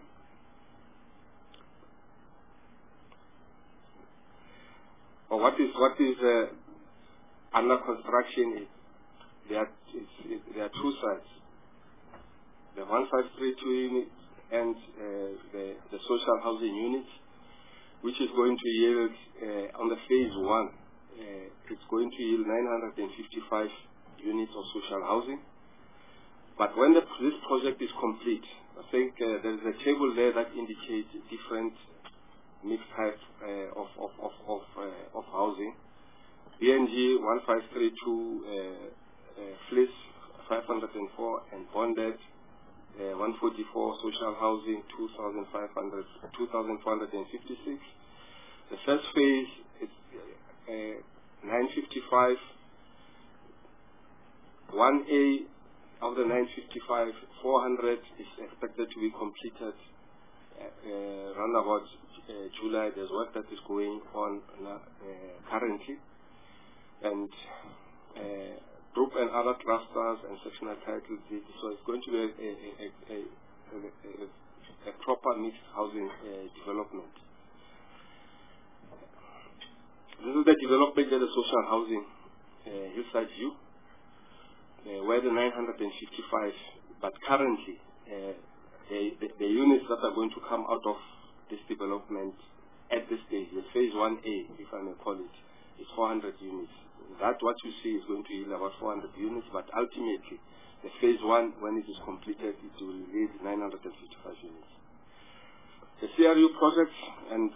or what is what is uh, under construction is there. It's, it, there are two sites: the one five three two unit and uh, the the social housing units, which is going to yield uh, on the phase one. Uh, it's going to yield nine hundred fifty-five units of social housing. But when the, this project is complete, I think uh, there is a table there that indicates different mixed types uh, of, of, of, of, uh, of housing. B N G one five three two, uh, uh, Fliss five hundred four, and Bonded uh, one forty-four, social housing two thousand five hundred, two thousand four hundred fifty-six. The first phase is uh, nine fifty-five, one A of the nine fifty-five, four hundred is expected to be completed uh, uh, around about uh, July. There's work that is going on uh, currently, and uh, group and other clusters and sectional titles. So it's going to be a, a, a, a, a, a proper mixed housing uh, development. development of the social housing, uh, Hillside View, uh, where the nine hundred fifty-five, but currently uh, the, the, the units that are going to come out of this development at this stage, the phase one A, if I may call it, is four hundred units. That what you see is going to yield about four hundred units, but ultimately, the phase one, when it is completed, it will yield nine hundred fifty-five units. The C R U projects and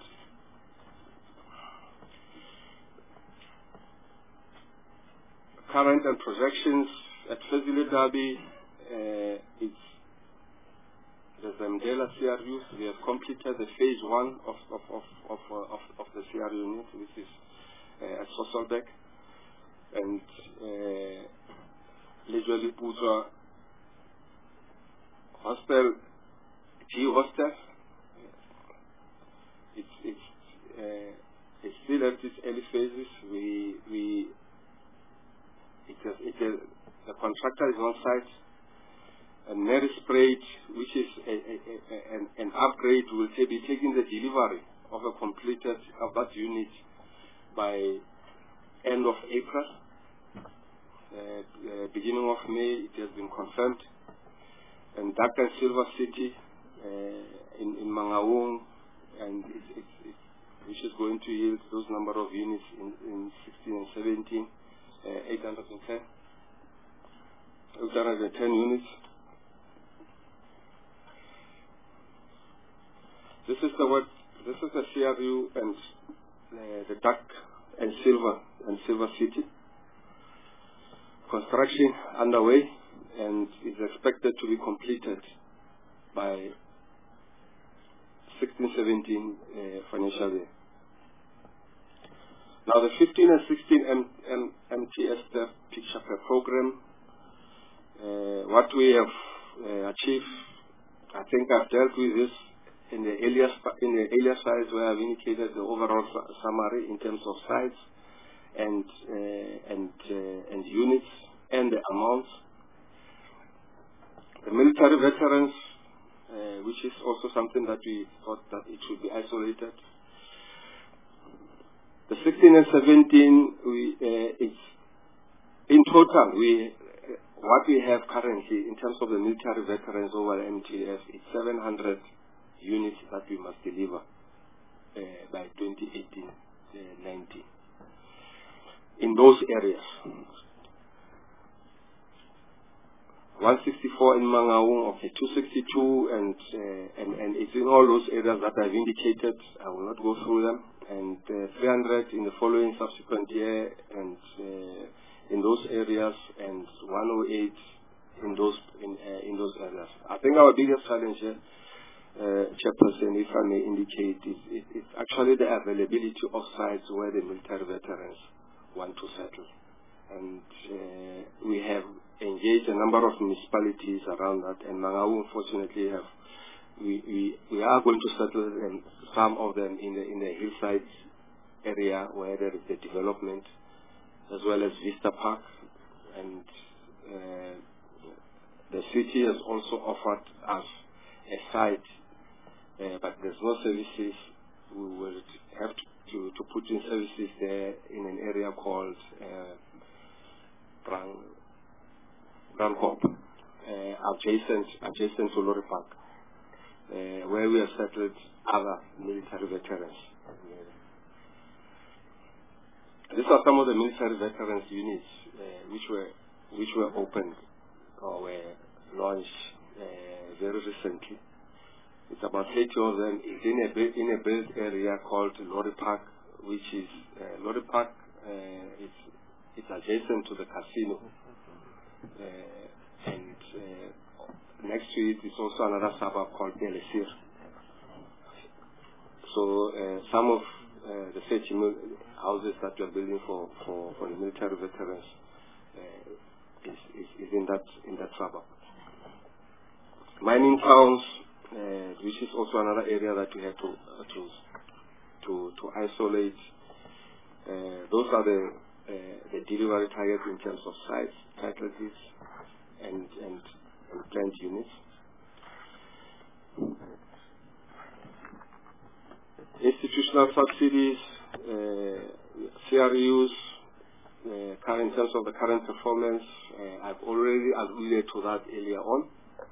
current and projections at Fezile Derby, uh, it's the Zamdela C R Us. We have completed the phase one of of of of, uh, of, of the C R U unit, which is uh, at Sosolbeck, and uh, Lejoli Putra Hostel, G Hostel. It's it's uh, it's still at its early phases. We we it has, it has, the contractor is on site. And Mary Sprayed, which is a, a, a, an, an upgrade, will be taking the delivery of a completed of that unit by end of April. Uh, uh, beginning of May, it has been confirmed. And Dark and Silver City uh, in, in Mangaung, and it, it, it, which is going to yield those number of units in, in sixteen and seventeen, uh, eight hundred ten. eight hundred ten units. This is the what. This is the C R U and uh, the Dark and Silver and Silver City. Construction underway and is expected to be completed by sixteen seventeen uh, financial year. Now the fifteen and sixteen M M M T S picture per program. Uh, what we have uh, achieved, I think I've dealt with this in the earlier in the earlier slides where I've indicated the overall su summary in terms of sites and uh, and uh, and units and the amounts. The military veterans, uh, which is also something that we thought that it should be isolated. The sixteen and seventeen, we uh, it's in total we uh, what we have currently in terms of the military veterans over M T F, it's seven hundred units that we must deliver uh, by twenty eighteen nineteen in those areas. one sixty-four in Mangaung, okay, two sixty-two, and, uh, and and it's in all those areas that I've indicated. I will not go through them. And uh, three hundred in the following subsequent year, and uh, in those areas, and one oh eight in those in uh, in those areas. I think our biggest challenge here, uh, Chairperson, if I may indicate, is, is, is actually the availability of sites where the military veterans want to settle. And uh, we have engaged a number of municipalities around that, and Mangaung unfortunately have we, we we are going to settle them, some of them in the in the hillside area where there is the development, as well as Vista Park, and uh, the city has also offered us a site, uh, but there's no services. We will have to, to, to put in services there in an area called uh, Brang, Brangkop, uh, adjacent, adjacent to Lorry Park, uh, where we have settled other military veterans. These are some of the military veterans units uh, which were which were opened or were launched uh, very recently. It's about eighty of them. It's in a in a built area called Lorry Park, which is uh, Lorry Park. Uh, it's it's adjacent to the casino, uh, and uh, next to it is also another suburb called Belesir. So uh, some of uh, the thirty houses that we are building for, for, for the military veterans uh, is, is, is in that in that suburb. Mining towns, uh, which is also another area that we have to uh, to to, to isolate. Uh, those are the uh, the delivery targets in terms of sites, title deeds, and and, and plant units. Institutional subsidies, uh, C R Us, uh, current, in terms of the current performance, uh, I've already alluded to that earlier on.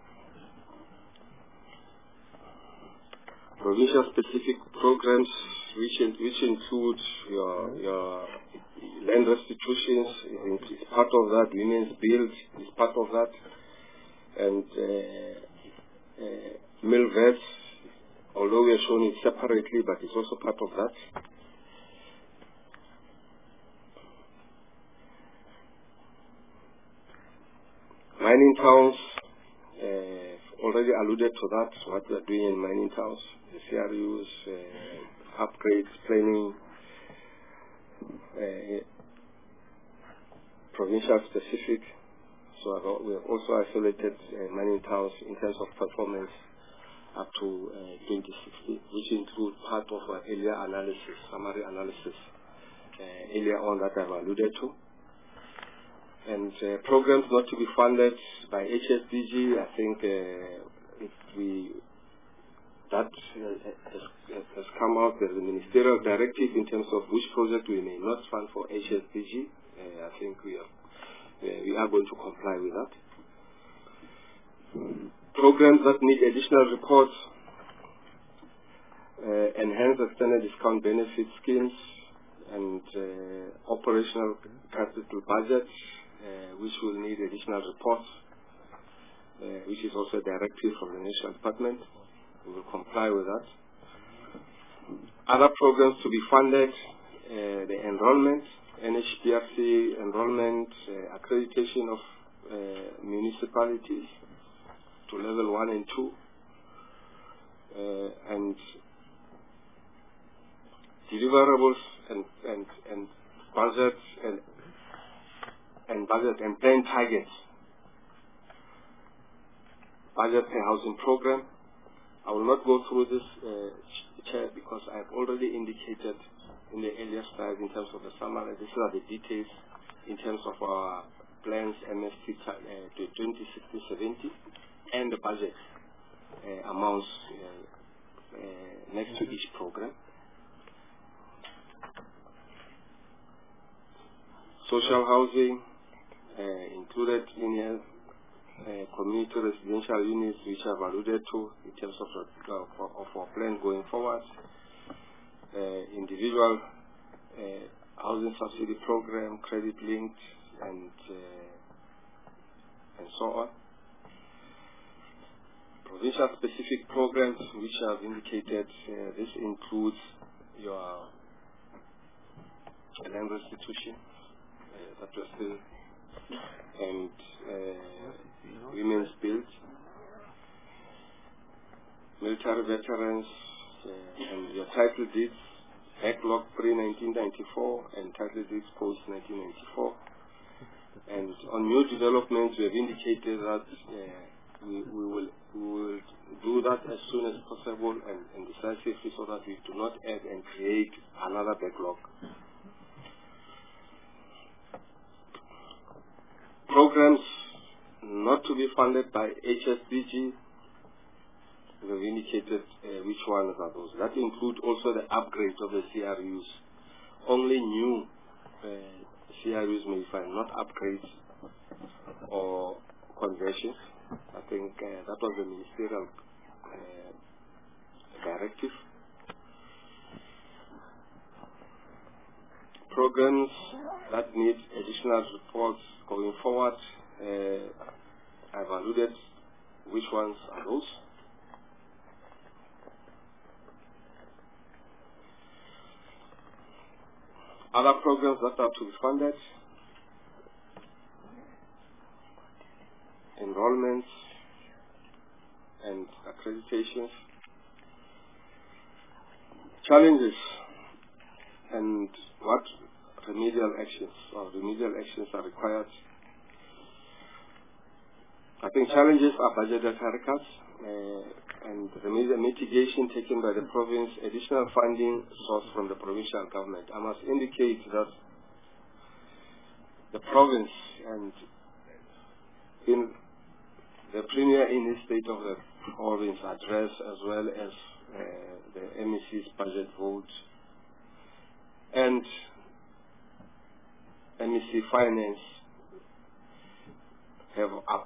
Provincial-specific programs, which in, which include your your land restitutions, is, is part of that. Women's Build is part of that, and uh, uh, mill vets, although we are showing it separately, but it's also part of that. Mining towns, uh, already alluded to that, what we are doing in mining towns, the C R Us, uh, upgrades, planning, uh, provincial specific. So we have also isolated uh, mining towns in terms of performance up to uh, twenty sixty, which include part of our earlier analysis, summary analysis, uh, earlier on that I've alluded to. And uh, programs not to be funded by H S B G, I think uh, if we, that uh, has, has come out. There's a ministerial directive in terms of which project we may not fund for H S B G. Uh, I think we are, uh, we are going to comply with that. Programs that need additional reports, uh, enhance extended discount benefit schemes, and uh, operational capital budgets, Uh, which will need additional reports, uh, which is also a directive from the National Department. We will comply with that. Other programs to be funded, uh, the enrollment, N H B R C enrollment, uh, accreditation of uh, municipalities to level one and two, uh, and deliverables and, and, and budgets and and budget and plan targets. Budget per housing program. I will not go through this, uh, Chair, because I've already indicated in the earlier slide in terms of the summary. These are the details in terms of our plans, M S T uh, to twenty sixty seventy, and the budget uh, amounts uh, uh, next to each program. Social housing, Uh, included in here, uh, community residential units, which I've alluded to in terms of, uh, of our plan going forward, uh, individual uh, housing subsidy program, credit linked, and uh, and so on. Provincial specific programs, which I've indicated, uh, this includes your land restitution uh, that we're still and uh, women's build, military veterans, uh, and your title deeds, backlog pre nineteen ninety-four and title deeds post nineteen ninety-four. And on new developments, we have indicated that uh, we, we, will, we will do that as soon as possible and, and decisively, so that we do not add and create another backlog. Programs not to be funded by H S B G, we have indicated uh, which ones are those. That include also the upgrade of the C R Us. Only new uh, C R Us may find, not upgrades or conversions. I think uh, that was the ministerial uh, directive. Programs that need additional reports going forward, uh, I've alluded which ones are those. Other programs that are to be funded, enrollments and accreditations, challenges and what remedial actions or remedial actions are required. I think challenges are budgeted haircuts uh, and remedial mitigation taken by the province, additional funding sourced from the provincial government. I must indicate that the province and in the premier in the state of the province address, as well as uh, the M E C's budget vote, and M E C Finance have up,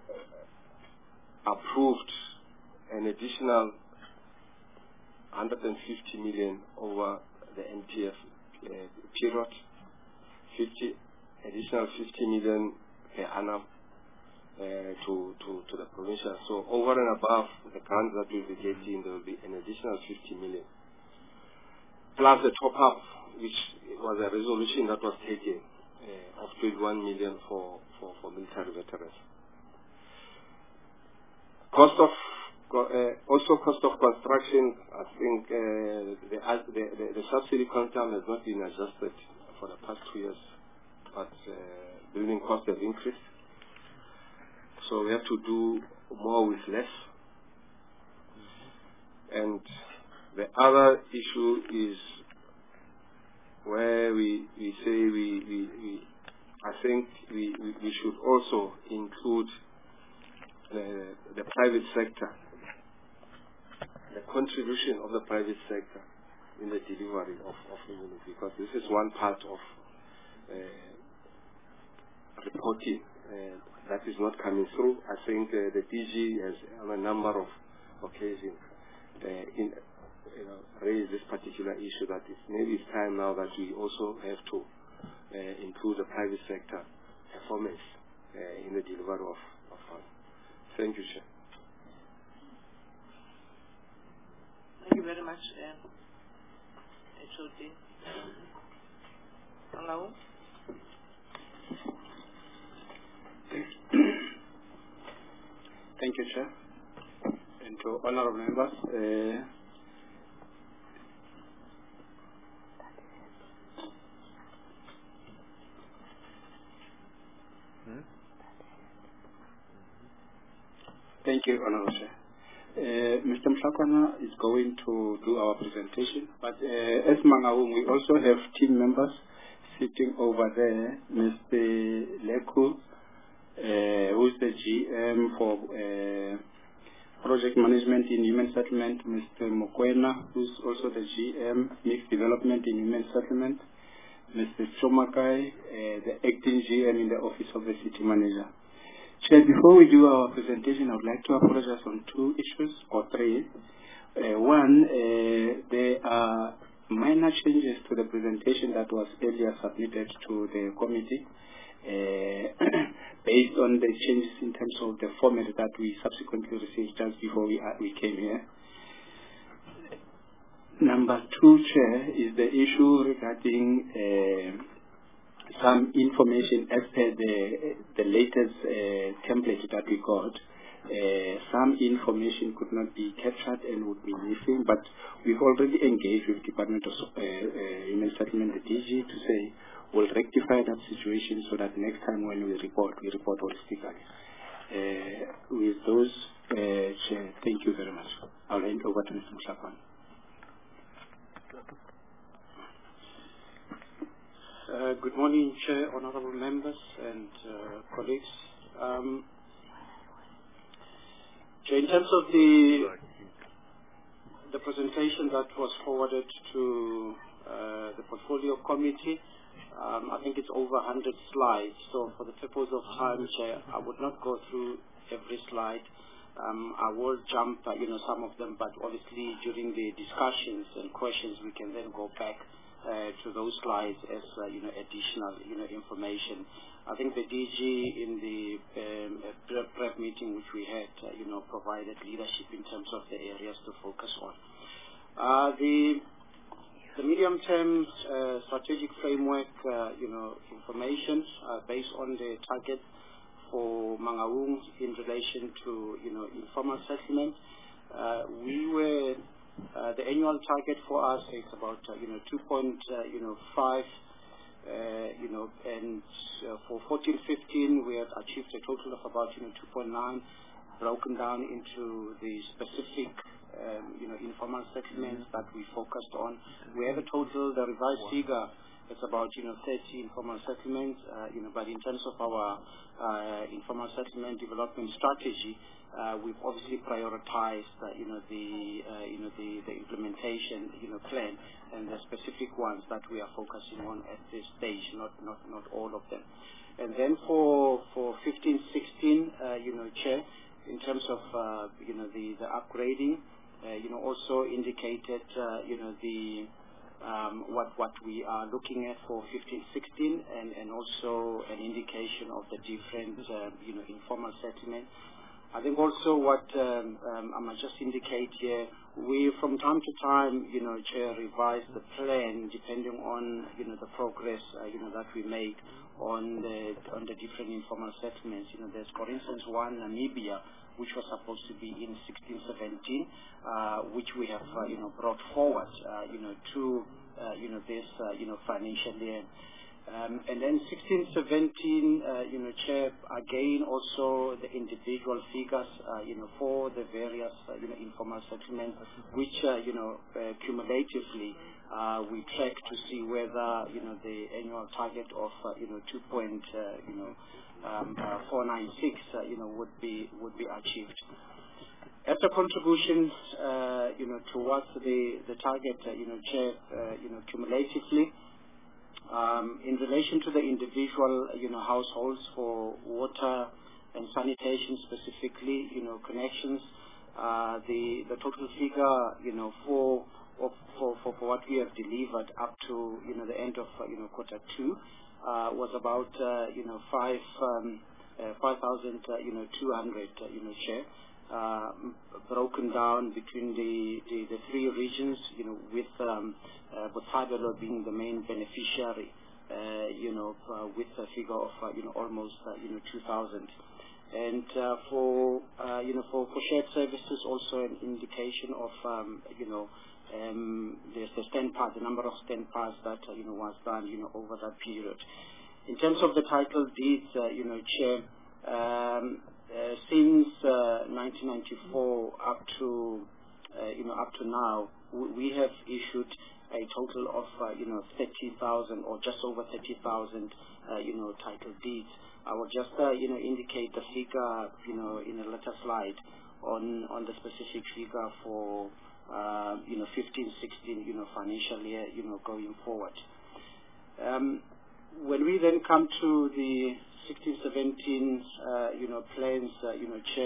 approved an additional one hundred fifty million over the N P F uh, period, fifty additional fifty million per annum uh, to, to, to the provincial. So over and above the grants that we'll be getting, there will be an additional fifty million. Plus the top-up, which was a resolution that was taken uh, of twenty-one million for, for, for military veterans. Cost of Uh, also, cost of construction, I think uh, the, the, the, the subsidy quantum has not been adjusted for the past two years, but uh, building costs have increased. So we have to do more with less. And the other issue is where we, we say we, we, we I think we, we, we should also include uh, the private sector, the contribution of the private sector in the delivery of, of immunity, because this is one part of uh, reporting uh, that is not coming through. I think uh, the D G has on a number of occasions uh, in, you know, raised this particular issue, that it's maybe it's time now that we also have to uh, include the private sector performance uh, in the delivery of, of funds. Thank you, Chair. Thank you very much, uh, H O D. Hello. Thank you, Chair. And to honorable members, uh, hmm? Thank you, honorable Chair. Uh, Mister Mhlakwana is going to do our presentation, but uh, as Mangaung, we also have team members sitting over there. Mister Leku, uh, who is the G M for uh, Project Management in Human Settlement, Mister Mokwena, who is also the G M, Mixed Development in Human Settlement, Mister Chomakai, uh, the Acting G M in the Office of the City Manager. Chair, before we do our presentation, I would like to apologize on two issues, or three. Uh, one, uh, there are minor changes to the presentation that was earlier submitted to the committee uh, based on the changes in terms of the format that we subsequently received just before we, uh, we came here. Number two, Chair, is the issue regarding uh, some information as per the, the latest uh, template that we got. Uh, some information could not be captured and would be missing, but we've already engaged with Department of uh, uh, Human Settlement, the D G, to say we'll rectify that situation so that next time when we report, we report holistically. Uh, with those, uh, Chair, thank you very much. I'll hand over to Mister Mhlakwana. Uh, good morning, Chair, honorable members, and uh, colleagues. Um, Chair, in terms of the the presentation that was forwarded to uh, the portfolio committee, um, I think it's over one hundred slides. So, for the purpose of time, Chair, I would not go through every slide. Um, I will jump, uh, you know, some of them, but obviously during the discussions and questions, we can then go back Uh, to those slides as uh, you know, additional you know information. I think the D G in the um, prep, prep meeting which we had uh, you know provided leadership in terms of the areas to focus on. Uh, the the medium term uh, strategic framework uh, you know information uh, based on the target for Mangaung in relation to you know informal settlement. Uh, we were Uh, the annual target for us is about uh, you know two point five, uh, you know, and uh, for fourteen fifteen we have achieved a total of about you know two point nine, broken down into the specific um, you know informal settlements that we focused on. We have a total, the revised figure it's about, you know, thirty informal settlements, uh, you know, but in terms of our uh, informal settlement development strategy, uh, we've obviously prioritized, uh, you know, the, uh, you know, the, the implementation, you know, plan and the specific ones that we are focusing on at this stage, not, not, not all of them. And then for, for fifteen sixteen, uh, you know, Chair, in terms of, uh, you know, the, the upgrading, uh, you know, also indicated, uh, you know, the, Um, what what we are looking at for fifteen sixteen, and, and also an indication of the different uh, you know informal settlement. I think also what um, um, I must just indicate here, we from time to time you know Chair, revise the plan depending on you know the progress uh, you know that we make on the on the different informal settlements. You know, there's for instance one, Namibia, which was supposed to be in sixteen seventeen, uh, which we have, uh, you know, brought forward, uh, you know, to, uh, you know, this, uh, you know, financial year. Um, and then sixteen seventeen, uh, you know, Chair, again, also the individual figures, uh, you know, for the various, uh, you know, informal settlements, which, uh, you know, uh, cumulatively, uh, we track to see whether, you know, the annual target of, uh, you know, two point, uh, you know, Um, uh, four ninety-six, uh, you know, would be would be achieved. As a contribution, uh, you know, towards the the target, uh, you know, Chair, uh, you know, cumulatively, um, in relation to the individual, you know, households for water and sanitation specifically, you know, connections, uh, the the total figure, you know, for for for for what we have delivered up to, you know, the end of, uh, you know, quarter two. Uh, was about uh, you know five um, uh, five thousand uh, you know two hundred uh, you know Chair, uh, broken down between the, the, the three regions, you know with um, uh, Botshabelo being the main beneficiary, uh, you know uh, with a figure of uh, you know almost uh, you know two thousand, and uh, for uh, you know for, for shared services also an indication of um, you know. Um, there's the stand pass, the number of stand pass that uh, you know was done, you know, over that period. In terms of the title deeds, uh, you know, Chair, um, uh, since uh, nineteen ninety-four up to uh, you know up to now, we, we have issued a total of uh, you know thirty thousand or just over thirty thousand uh, you know title deeds. I will just uh, you know indicate the figure, you know, in a later slide on on the specific figure for. Uh, you know, fifteen sixteen, you know, financial year, you know, going forward. Um, when we then come to the sixteen seventeen, uh, you know, plans, uh, you know, Chair,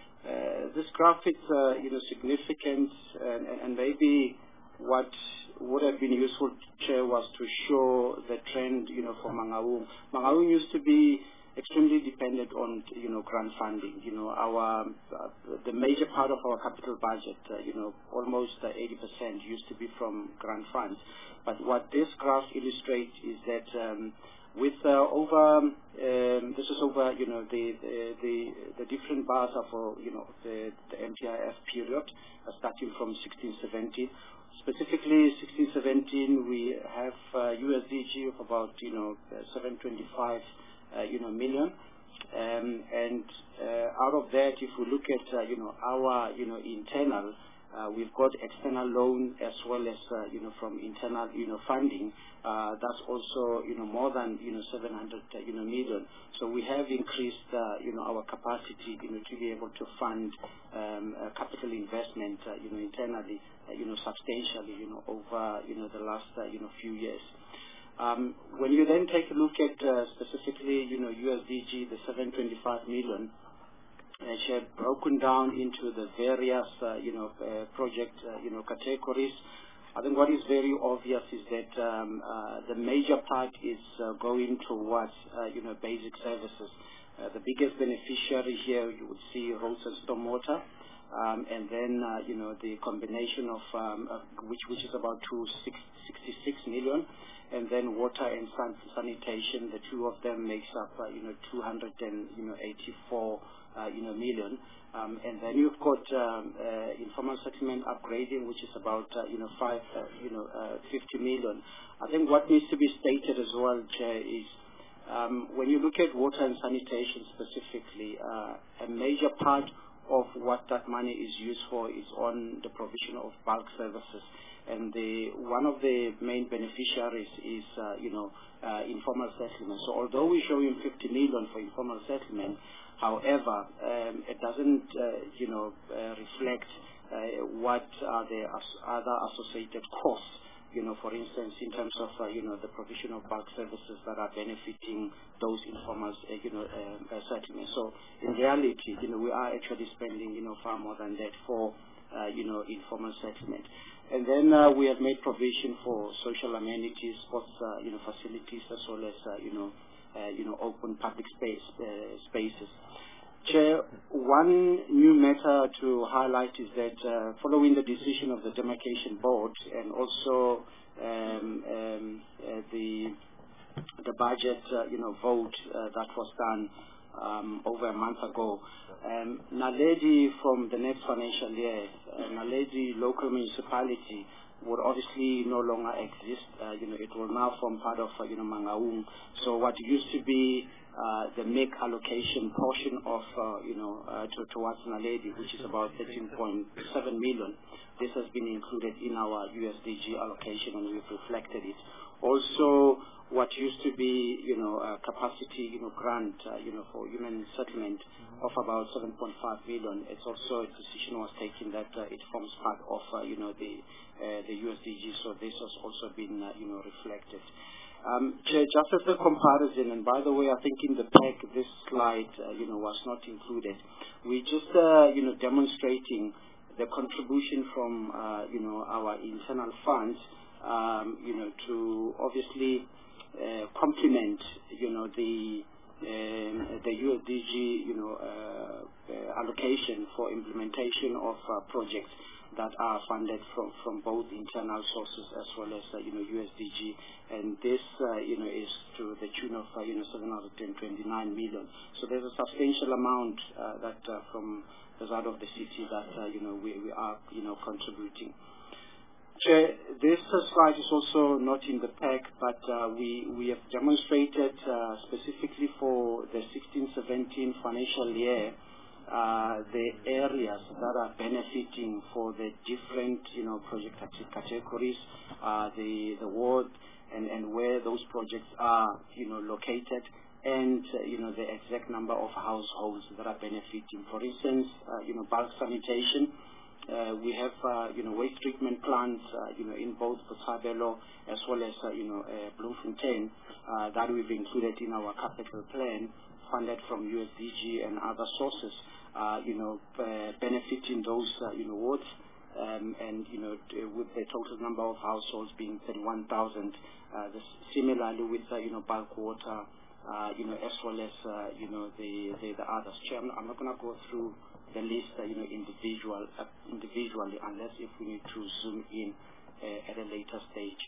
uh, this graph is, uh, you know, significant, and, and maybe what would have been useful, Chair, was to show the trend, you know, for Mangaung. Mangaung used to be extremely dependent on, you know, grant funding. You know, our uh, the major part of our capital budget, uh, you know, almost uh, eighty percent used to be from grant funds. But what this graph illustrates is that um, with uh, over, um, this is over, you know, the the the, the different bars are for, you know, the, the M T I F period, uh, starting from sixteen seventeen. Specifically, sixteen seventeen, we have uh, U S D G of about, you know, uh, seven twenty-five. Uh, you know, million, um, and uh, out of that, if we look at, uh, you know, our, you know, internal, uh, we've got external loan as well as, uh, you know, from internal, you know, funding. Uh, that's also, you know, more than, you know, seven hundred, uh, you know, million. So we have increased, uh, you know, our capacity, you know, to be able to fund um, uh, capital investment, uh, you know, internally, uh, you know, substantially, you know, over, you know, the last, uh, you know, few years. Um, when you then take a look at uh, specifically, you know, U S D G, the seven twenty-five million, which have broken down into the various, uh, you know, uh, project, uh, you know, categories. I think what is very obvious is that um, uh, the major part is uh, going towards, uh, you know, basic services. Uh, the biggest beneficiary here, you would see roads and stormwater, um, and then, uh, you know, the combination of um, uh, which which is about two sixty-six million. And then water and san sanitation, the two of them makes up, uh, you know, two hundred eighty-four, uh, you know, million. Um, and then you've got um, uh, informal settlement upgrading, which is about, uh, you know, five, uh, you know, uh, fifty million. I think what needs to be stated as well, Chair, is um, when you look at water and sanitation specifically, uh, a major part of what that money is used for is on the provision of bulk services. And the, one of the main beneficiaries is, uh, you know, uh, informal settlement. So although we're showing fifty million for informal settlement, however, um, it doesn't, uh, you know, uh, reflect uh, what are the as- other associated costs, you know, for instance, in terms of, uh, you know, the provision of bulk services that are benefiting those informal, uh, you know, uh, uh, settlements. So in reality, you know, we are actually spending, you know, far more than that for, uh, you know, informal settlement. And then uh, we have made provision for social amenities, sports, uh, you know, facilities, as well as, uh, you know, uh, you know, open public space uh, spaces. Chair, one new matter to highlight is that uh, following the decision of the demarcation board and also um, um, uh, the the budget, uh, you know, vote uh, that was done um, over a month ago, um, Naledi from the next financial year, uh, Naledi local municipality would obviously no longer exist. Uh, you know, it will now form part of, uh, you know, Mangaung. So what used to be uh, the M I C allocation portion of, uh, you know, uh, to, towards Naledi, which is about thirteen point seven million, this has been included in our U S D G allocation, and we've reflected it. Also, what used to be, you know, a capacity, you know, grant, uh, you know, for human settlement of about seven point five million. It's also a decision was taken that uh, it forms part of, uh, you know, the uh, the U S D G. So this has also been, uh, you know, reflected. Um, Chair, just as a comparison, and by the way, I think in the pack this slide, uh, you know, was not included. We just, uh, you know, demonstrating the contribution from, uh, you know, our internal funds, um, you know, to obviously uh, complement, you know, the um, the U S D G, you know, uh, uh, allocation for implementation of uh, projects that are funded from, from both internal sources as well as, uh, you know, U S D G. And this, uh, you know, is to the tune of, uh, you know, seven hundred twenty-nine million. So there's a substantial amount uh, that uh, from the side of the city that, uh, you know, we, we are, you know, contributing. Chair, this uh, slide is also not in the pack, but uh, we, we have demonstrated uh, specifically for the sixteen seventeen financial year uh, the areas that are benefiting for the different, you know, project categories, uh, the, the ward, and, and where those projects are, you know, located, and, uh, you know, the exact number of households that are benefiting. For instance, uh, you know, bulk sanitation. Uh, we have, uh, you know, waste treatment plants, uh, you know, in both Botshabelo as well as, uh, you know, uh, Bloemfontein, uh, that we've included in our capital plan, funded from U S D G and other sources, uh, you know, uh, benefiting those, uh, you know, wards, um, and, you know, with the total number of households being thirty-one thousand. Uh, this, similarly with, uh, you know, bulk water, uh, you know, as well as, uh, you know, the, the, the others. Chair, I'm, I'm not going to go through the list, uh, you know, individual, uh, individually, unless if we need to zoom in uh, at a later stage.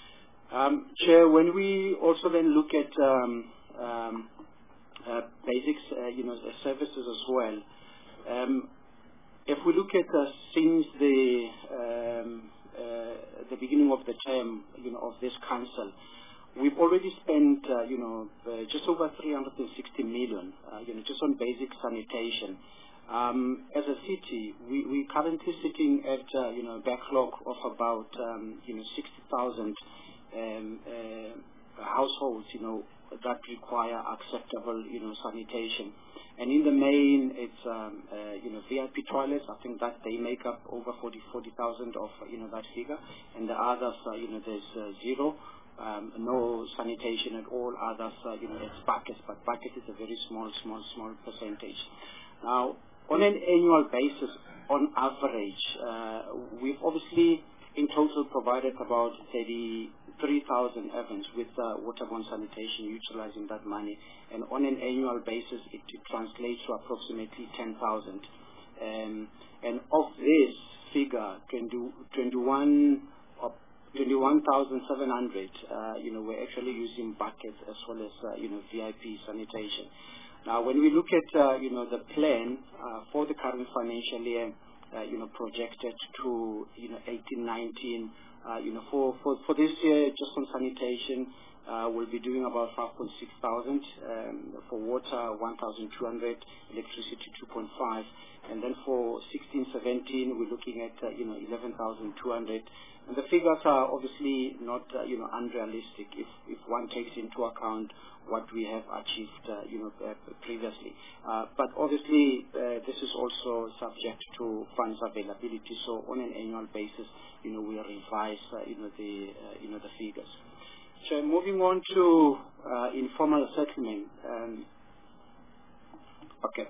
Um, Chair, when we also then look at um, um, uh, basics, uh, you know, services as well, um, if we look at uh, since the um, uh, the beginning of the term, you know, of this council, we've already spent, uh, you know, uh, just over three hundred sixty million, uh, you know, just on basic sanitation. Um, as a city, we, we're currently sitting at, uh, you know, a backlog of about, um, you know, sixty thousand um, uh, households, you know, that require acceptable, you know, sanitation. And in the main, it's, um, uh, you know, V I P toilets. I think that they make up over forty thousand of, you know, that figure. And the others, uh, you know, there's uh, zero. Um, no sanitation at all. Others, uh, you know, it's buckets, but bucket is a very small, small, small percentage. Now, on an annual basis, on average, uh, we've obviously in total provided about thirty-three thousand Evans with uh, waterborne sanitation, utilizing that money. And on an annual basis, it, it translates to approximately ten thousand. Um, and of this figure, twenty-one thousand seven hundred, uh, you know, we're actually using buckets as well as, uh, you know, V I P sanitation. Now, when we look at, uh, you know, the plan uh, for the current financial year, uh, you know, projected to, you know, eighteen nineteen, uh, you know, for, for, for this year, just on sanitation, uh, will be doing about five point six thousand. Um, for water, one thousand two hundred. Electricity, two point five. And then for sixteen seventeen, we're looking at, uh, you know, eleven thousand two hundred. And the figures are obviously not, uh, you know, unrealistic if, if one takes into account what we have achieved, uh, you know, uh, previously. Uh, but obviously, uh, this is also subject to funds availability. So on an annual basis, you know, we revise, uh, you know, the, uh, you know, the figures. So moving on to uh, informal settlement. Um, okay.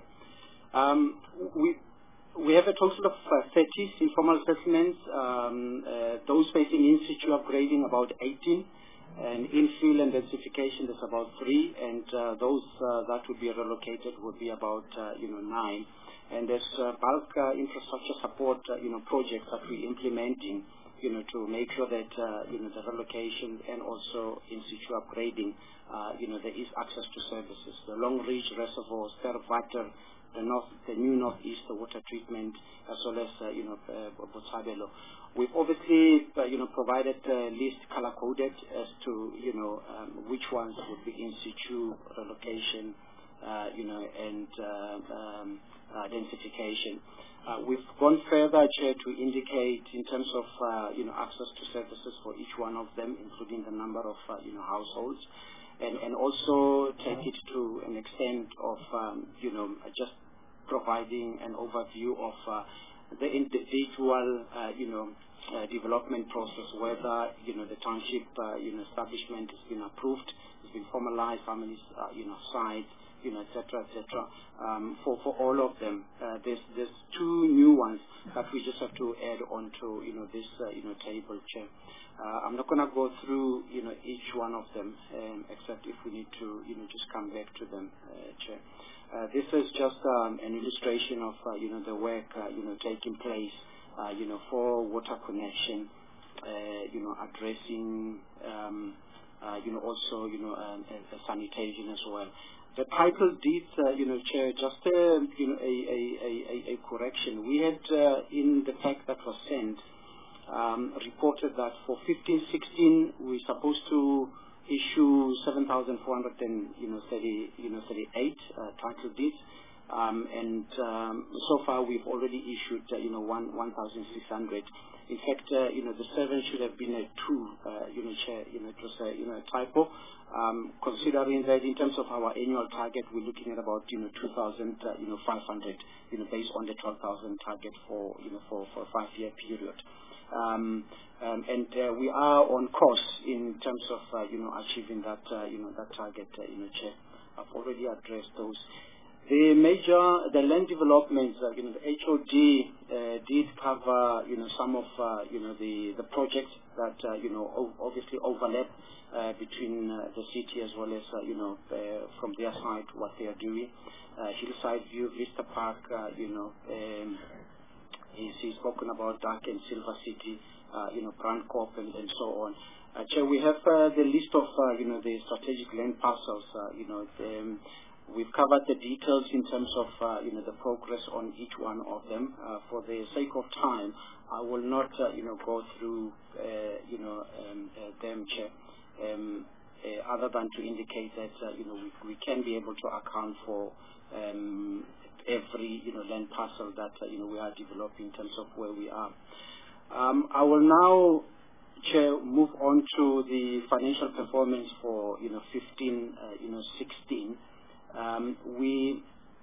Um, we. We have a total of uh, thirty informal settlements, um, uh, those facing in-situ upgrading about eighteen, and infill and densification there's about three, and uh, those uh, that would be relocated would be about, uh, you know, nine. And there's uh, bulk uh, infrastructure support, uh, you know, projects that we're implementing, you know, to make sure that, uh, you know, the relocation and also in-situ upgrading, uh, you know, there is access to services. The Long Ridge Reservoir, Stervater, the north, the new northeast, the water treatment, as well as, uh, you know, uh, Botshabelo. We've obviously, uh, you know, provided a list color-coded as to, you know, um, which ones would be in situ relocation, uh, you know, and uh, um, uh, densification. Uh, we've gone further, Chair, to indicate in terms of, uh, you know, access to services for each one of them, including the number of, uh, you know, households. And, and also take it to an extent of, um, you know, just providing an overview of uh, the individual, uh, you know, uh, development process, whether, you know, the township, uh, you know, establishment has been approved, has been formalized, families, uh, you know, sites, you know, et cetera, et cetera. Um, for, for all of them, uh, there's, there's two new ones that we just have to add on to, you know, this, uh, you know, table, Chair. Uh, I'm not going to go through, you know, each one of them, um, except if we need to, you know, just come back to them, uh, Chair. Uh, this is just um, an illustration of, uh, you know, the work, uh, you know, taking place, uh, you know, for water connection, uh, you know, addressing, um, uh, you know, also, you know, um, uh, sanitation as well. The title deeds, uh, you know, Chair, just, uh, you know, a, a, a, a correction. We had, uh, in the fact that was sent, um, reported that for fifteen sixteen, we're supposed to issue seven thousand four hundred and, you know, thirty, you know, thirty-eight uh, title deeds. Um, and um, so far we've already issued, uh, you know, one one thousand six hundred. In fact, uh, you know, the seven should have been a two, uh, you know, Chair, you know, it was a, you know, a typo. Um, considering that in terms of our annual target, we're looking at about, you know, two thousand, uh, you know, five hundred, you know, based on the twelve thousand target for, you know, for, for a five-year period. Um, um, and uh, we are on course in terms of, uh, you know, achieving that, uh, you know, that target, uh, you know, Chair. I've already addressed those. The major, the land developments, uh, you know, the H O D uh, did cover, you know, some of, uh, you know, the, the projects that, uh, you know, o obviously overlap uh, between uh, the city as well as, uh, you know, uh, from their side, what they are doing. Uh, Hillside View, Vista Park, uh, you know, um, he's spoken about Dark and Silver City, uh, you know, Grand Corp and, and so on. Uh, Chair, we have uh, the list of, uh, you know, the strategic land parcels, uh, you know, the, um, we've covered the details in terms of, uh, you know, the progress on each one of them. Uh, for the sake of time, I will not, uh, you know, go through, uh, you know, um, uh, them, Chair, um, uh, other than to indicate that, uh, you know, we, we can be able to account for um, every, you know, land parcel that, uh, you know, we are developing in terms of where we are. Um, I will now, Chair, move on to the financial performance for, you know, fifteen, uh, you know, sixteen. Um, we,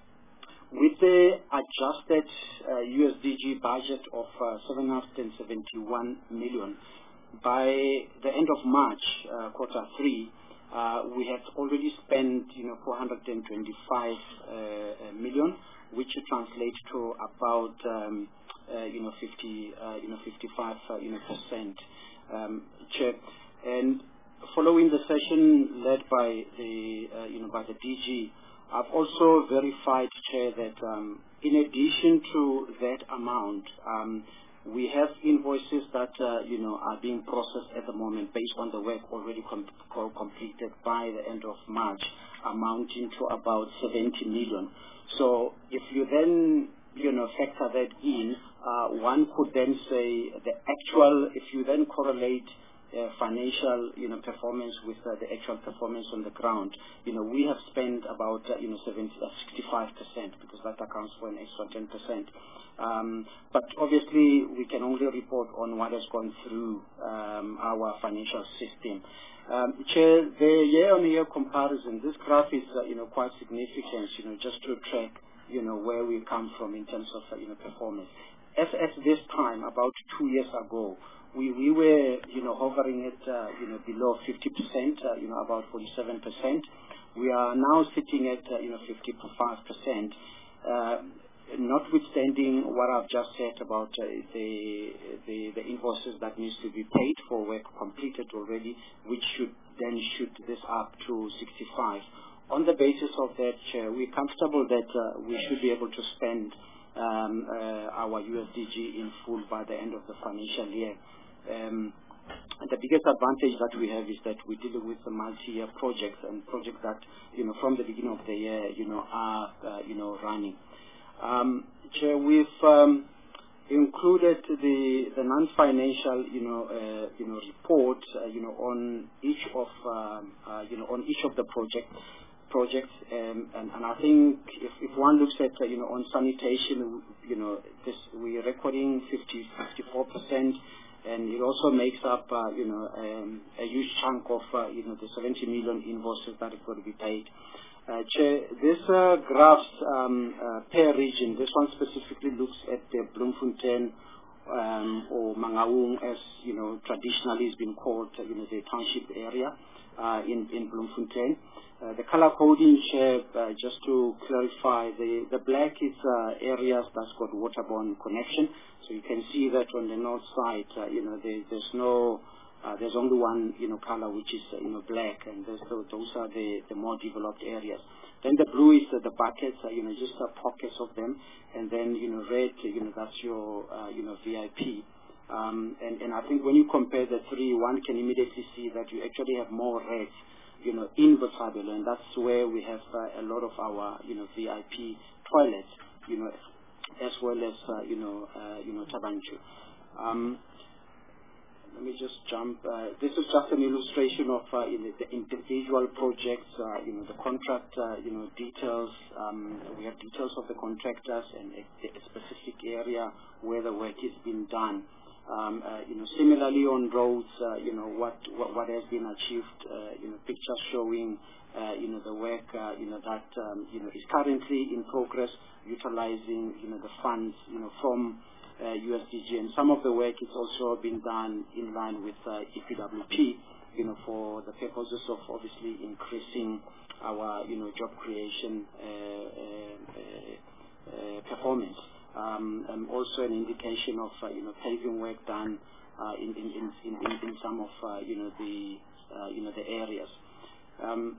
with the adjusted uh, U S D G budget of uh, seven hundred seventy-one million, by the end of March, uh, quarter three, uh, we had already spent, you know, four hundred twenty-five uh, million, which translates to about, um, uh, you know, fifty, uh, you know, fifty-five, uh, you know, percent, um, Chair. And following the session led by the, uh, you know, by the D G, I've also verified, Chair, that um, in addition to that amount, um, we have invoices that, uh, you know, are being processed at the moment based on the work already com completed by the end of March, amounting to about seventy million. So if you then, you know, factor that in, uh, one could then say the actual, if you then correlate uh, financial, you know, performance with uh, the actual performance on the ground, you know, we have spent about, uh, you know, seventy, uh, sixty-five percent, because that accounts for an extra ten percent. Um, but obviously, we can only report on what has gone through um, our financial system. Um, Chair, the year-on-year comparison, this graph is, uh, you know, quite significant, you know, just to track, you know, where we come from in terms of, uh, you know, performance. As at this time, about two years ago, we, we were, you know, hovering at, uh, you know, below fifty percent, uh, you know, about forty-seven percent. We are now sitting at, uh, you know, fifty-five percent. Uh, notwithstanding what I've just said about uh, the, the the invoices that needs to be paid for work completed already, which should then shoot this up to sixty-five. On the basis of that, Chair, we're comfortable that uh, we should be able to spend um, uh, our U S D G in full by the end of the financial year. Um, the biggest advantage that we have is that we deal with the multi-year projects and projects that, you know, from the beginning of the year, you know, are, uh, you know, running. Um, Chair, we've um, included the the non-financial, you know, uh, you know, report, uh, you know, on each of, um, uh, you know, on each of the project projects, um, and and I think if, if one looks at, uh, you know, on sanitation, you know, this we're recording fifty, fifty-four percent, and it also makes up, uh, you know, um, a huge chunk of, uh, you know, the seventy million invoices that are going to be paid. Uh, Chair, this uh, graphs um, uh, per region. This one specifically looks at the Bloemfontein um, or Mangaung, as you know, traditionally has been called, uh, you know, the township area uh, in in Bloemfontein. Uh, the color coding, Chair, uh, just to clarify, the the black is uh, areas that's got waterborne connection. So you can see that on the north side, uh, you know, there, there's no. Uh, there's only one, you know, color, which is, uh, you know, black, and those, those are the, the more developed areas. Then the blue is uh, the buckets, uh, you know, just uh, pockets of them, and then, you know, red, you know, that's your, uh, you know, V I P. Um, and, and I think when you compare the three, one can immediately see that you actually have more reds, you know, in Botshabelo, and that's where we have uh, a lot of our, you know, V I P toilets, you know, as well as, uh, you know, uh, you know, Thaba Nchu. Um, Let me just jump. Uh, this is just an illustration of uh, you know, the individual projects, uh, you know, the contract, uh, you know, details. Um, we have details of the contractors and a, a specific area where the work is being done. Um, uh, you know, similarly on roads, uh, you know, what, what what has been achieved. Uh, you know, pictures showing, uh, you know, the work, uh, you know, that um, you know is currently in progress, utilizing, you know, the funds, you know, from Uh, U S D G, and some of the work is also been done in line with uh, E P W P, you know, for the purposes of obviously increasing our, you know, job creation uh, uh, uh, performance. Um, and also an indication of, uh, you know, paving work done uh, in, in, in, in, in some of, uh, you know, the, uh, you know, the areas. Um,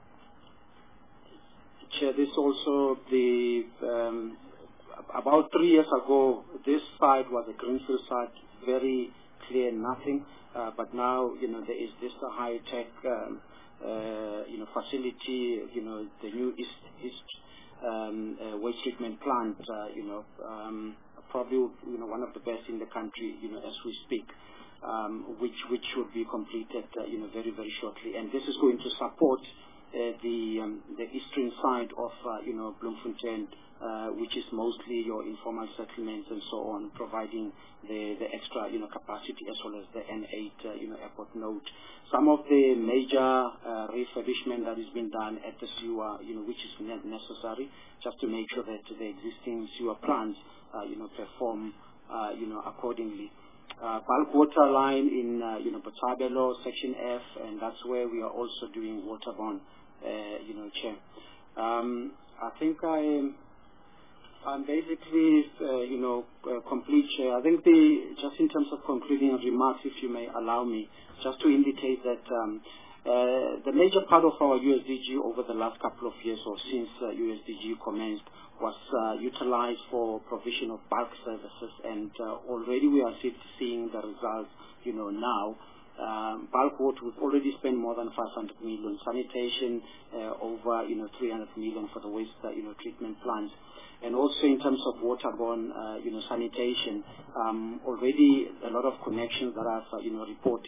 Chair, this also the um, about three years ago, this site was a greenfield site, very clear, nothing. Uh, but now, you know, there is this uh, high-tech, um, uh, you know, facility. You know, the new East East um, uh, waste treatment plant. Uh, you know, um, probably, you know, one of the best in the country. You know, as we speak, um, which which should be completed, uh, you know, very very shortly. And this is going to support uh, the um, the eastern side of, uh, you know, Bloemfontein. Uh, which is mostly your informal settlements and so on, providing the, the extra, you know, capacity as well as the N eight, uh, you know, airport node. Some of the major uh, refurbishment that has been done at the sewer, you know, which is necessary just to make sure that the existing sewer plants, uh, you know, perform, uh, you know, accordingly. Uh, bulk water line in, uh, you know, Botshabelo, section F, and that's where we are also doing waterborne, uh, you know, Chair. Um, I think I. I'm basically, uh, you know, uh, complete, Chair. I think the, just in terms of concluding remarks, if you may allow me, just to indicate that um, uh, the major part of our U S D G over the last couple of years or since uh, U S D G commenced was uh, utilized for provision of bulk services, and uh, already we are seeing the results, you know, now. Um, bulk water, we've already spent more than five hundred million. Sanitation, uh, over, you know, three hundred million for the waste, uh, you know, treatment plants. And also in terms of waterborne, uh, you know, sanitation, um, already a lot of connections that I've, uh, you know, reported,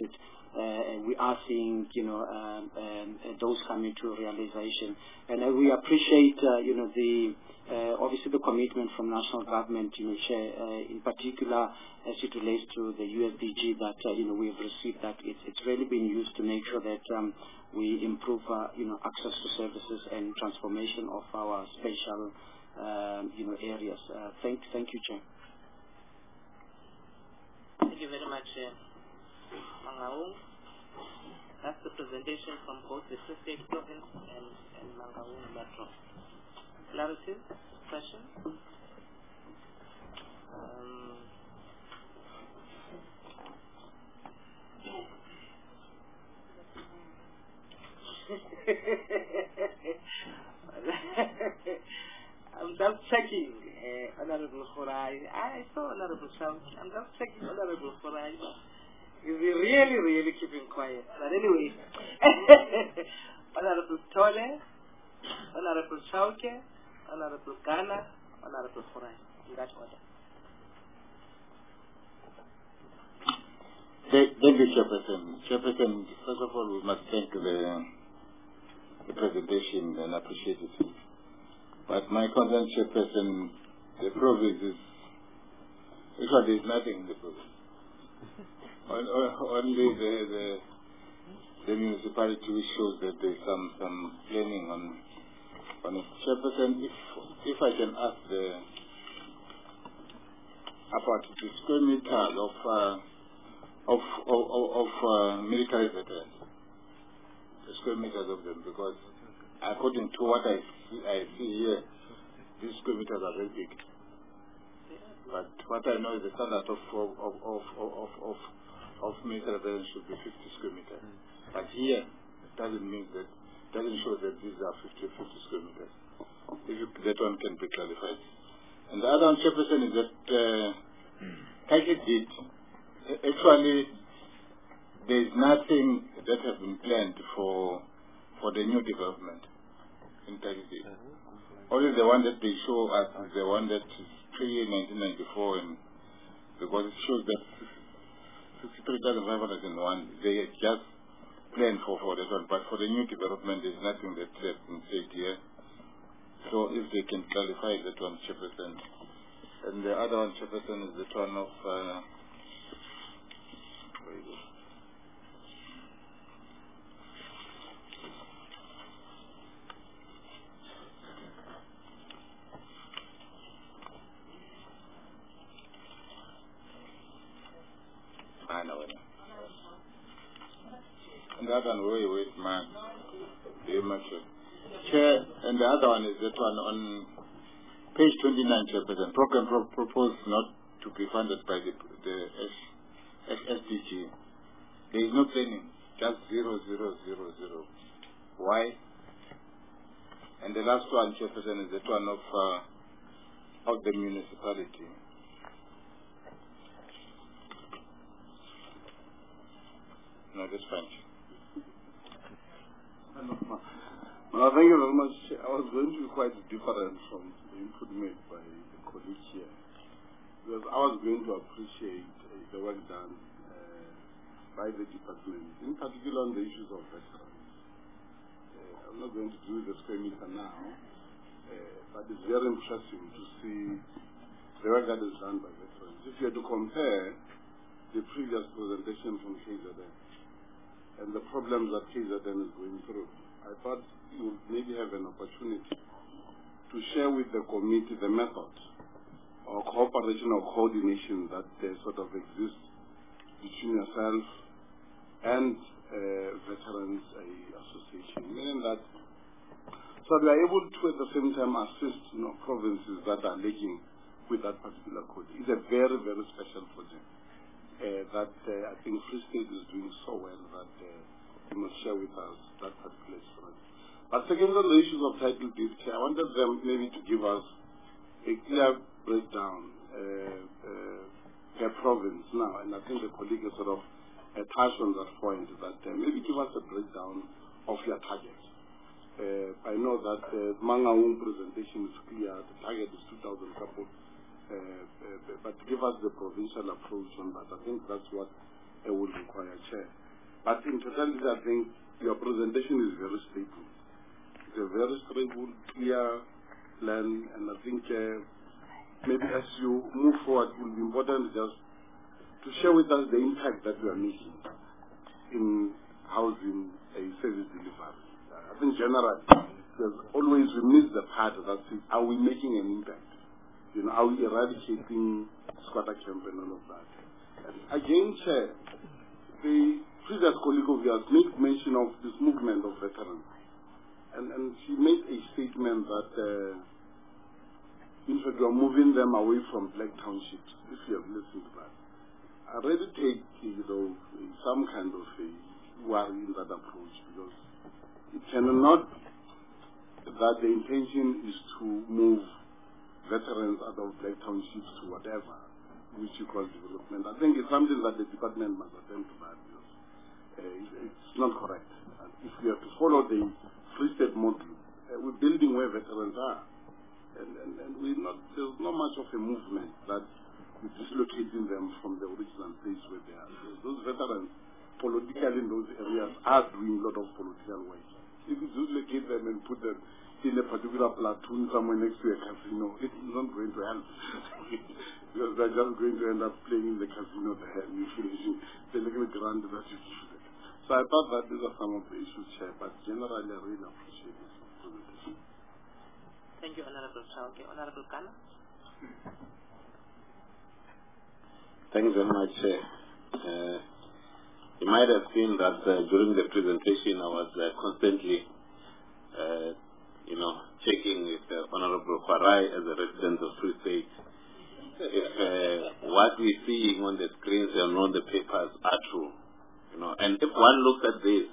uh, we are seeing, you know, um, um, uh, those coming to realization. And uh, we appreciate, uh, you know, the uh, obviously the commitment from national government, you know, Chair, uh, in particular as it relates to the U S D G that, uh, you know, we've received, that it's, it's really been used to make sure that um, we improve, uh, you know, access to services and transformation of our special, um, you know, areas. Uh, thank, thank you, Chair. Thank you very much, uh, Mangaung. That's the presentation from both the Free State Province and, and Mangaung Metro. Clarity? Questions? Um, I'm just checking, uh, Honorable Khorai. I saw Honorable Shawki. I'm just checking Honorable Khorai. Is he really, really keeping quiet? But anyway, Honorable Tole, Honorable Shawki, Honorable Ghana, Honorable Khorai. In that order. Thank you, Chairperson. Chairperson, first of all, we must thank the, the presentation and appreciate it. But my concern, Chairperson, the province is, actually there is nothing in the province. Only the, the, the municipality which shows that there is some, some planning on, on it. Chairperson, if, if I can ask the, about the square meters of uh, of of, of uh, military veterans, the square meters of them, because according to what I see, I see here, these square meters are very big. But what I know is the standard of of of of of, of, of military veterans should be fifty square meters. But here, it doesn't mean that, doesn't show that these are fifty, fifty square meters. If you, that one can be clarified. And the other one, Chairperson, is that uh, Title deed. Actually, there is nothing that has been planned for for the new development in Title deed. Only the one that they show us is the one that is pre nineteen ninety-four, and because it shows that sixty-three thousand five hundred one, they just planned for, for that one. But for the new development, there is nothing that has been said here. So if they can clarify that one, Chairperson. And the other one, Chairperson, is the one of uh, where is it? I know it. And the other one, wait, wait, man. Very much. Chair, and the other one is that one on page twenty-nine, Chairperson. Program pro proposed not to be funded by the, the S S D G. There is no planning, just zero, zero, zero, zero. Why? And the last one, Chairperson, is that one of, uh, of the municipality. No, that's fine. Uh, thank you very much. I was going to be quite different from the input made by the colleague here, because I was going to appreciate uh, the work done uh, by the department, in particular on the issues of veterans. Uh, I'm not going to do the square meter now, uh, but it's very interesting to see the work that is done by veterans. If you had to compare the previous presentation from K Z N and the problems that K Z N is going through, I thought you would maybe have an opportunity to share with the committee the method or cooperation or coordination that uh, sort of exists between yourself and uh, Veterans uh, Association, meaning that so we are able to at the same time assist, you know, provinces that are lagging with that particular code. It's a very, very special project uh, that uh, I think Free State is doing so well that uh, you must share with us that particular experience. But second, on the issues of title deed, I wanted them maybe to give us a clear breakdown uh, uh, per province now, and I think the colleague has sort of uh, touched on that point, that uh, maybe give us a breakdown of your target. Uh, I know that uh, Mangaung presentation is clear, the target is two thousand couple, uh, uh, but give us the provincial approach on that. I think that's what I would require, Chair. But in totality, I think your presentation is very stable. It's a very stable, clear plan, and I think uh, maybe as you move forward, it will be important just to share with us the impact that we are making in housing a service delivery. Uh, I think generally, there's always we miss the part that is, are we making an impact? You know, are we eradicating squatter camp and all of that? And again, Chair, the previous colleague of yours made mention of this movement of veterans. And, and she made a statement that, uh, in fact, we are moving them away from black townships, if you have listened to that. I really take, you know, some kind of a worry in that approach, because it cannot, that the intention is to move veterans out of black townships to whatever, which you call development. I think it's something that the department must attend to that, because uh, it's not correct. And if we have to follow the Free State model, uh, we're building where veterans are. And, and, and we're not, there's not much of a movement that we're dislocating them from the original place where they are. So those veterans, politically in those areas, are doing a lot of political work. If you dislocate them and put them in a particular platoon somewhere next to a casino, it's not going to help. Because they're just going to end up playing in the casino there and you're finishing the little grant that you give them. So I thought that these are some of the issues, Chair, but generally I really appreciate this presentation. Thank you, Honorable Chauke. Honorable Kano? Thank you very much, Chair. Uh, you might have seen that uh, during the presentation I was uh, constantly, uh, you know, checking with uh, Honorable Farai as a resident of Free State if uh, what we're seeing on the screens and on the papers are true. You know, and if one looks at this,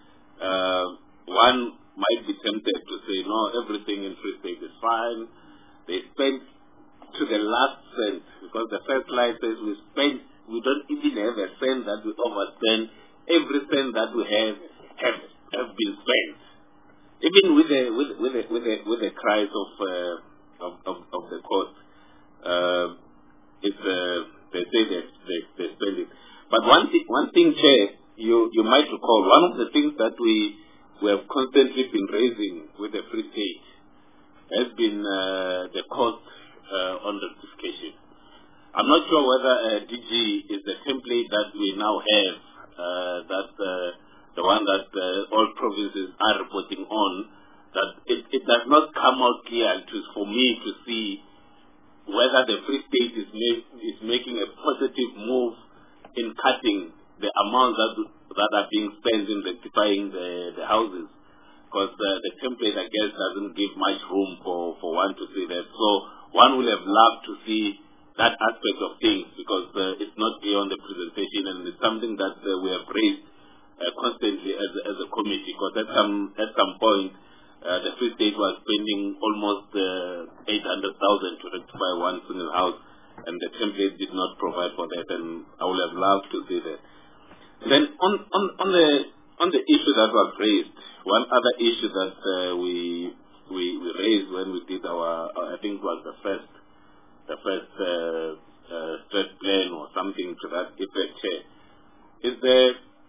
uh, one might be tempted to say, no, everything in Free State is fine. They spent to the last cent, because the first line says we spent, we don't even have a cent that we overspend. Every cent that we have have, have been spent. Even with the with with the with the, with the cries of uh, of, of of the court, uh, it's uh, they say that they they spend it. But one thing one thing, Chair, you you might recall, one of the things that we we have constantly been raising with the Free State has been uh, the cost uh, on rectification. I'm not sure whether uh, D G is the template that we now have, uh, that uh, the one that uh, all provinces are reporting on, that it, it does not come out clear to, for me to see whether the Free State is, make, is making a positive move in cutting the amount that that are being spent in rectifying the, the houses, because uh, the template, I guess, doesn't give much room for, for one to see that. So one would have loved to see that aspect of things, because uh, it's not clear on the presentation, and it's something that uh, we have raised uh, constantly as a, as a committee, because at some at some point uh, the Free State was spending almost uh, eight hundred thousand to rectify one single house, and the template did not provide for that, and I would have loved to see that. Then on, on, on the on the issue that was raised, one other issue that uh, we, we we raised when we did our, uh, I think it was the first the first uh, uh, stress plan or something to that effect, is the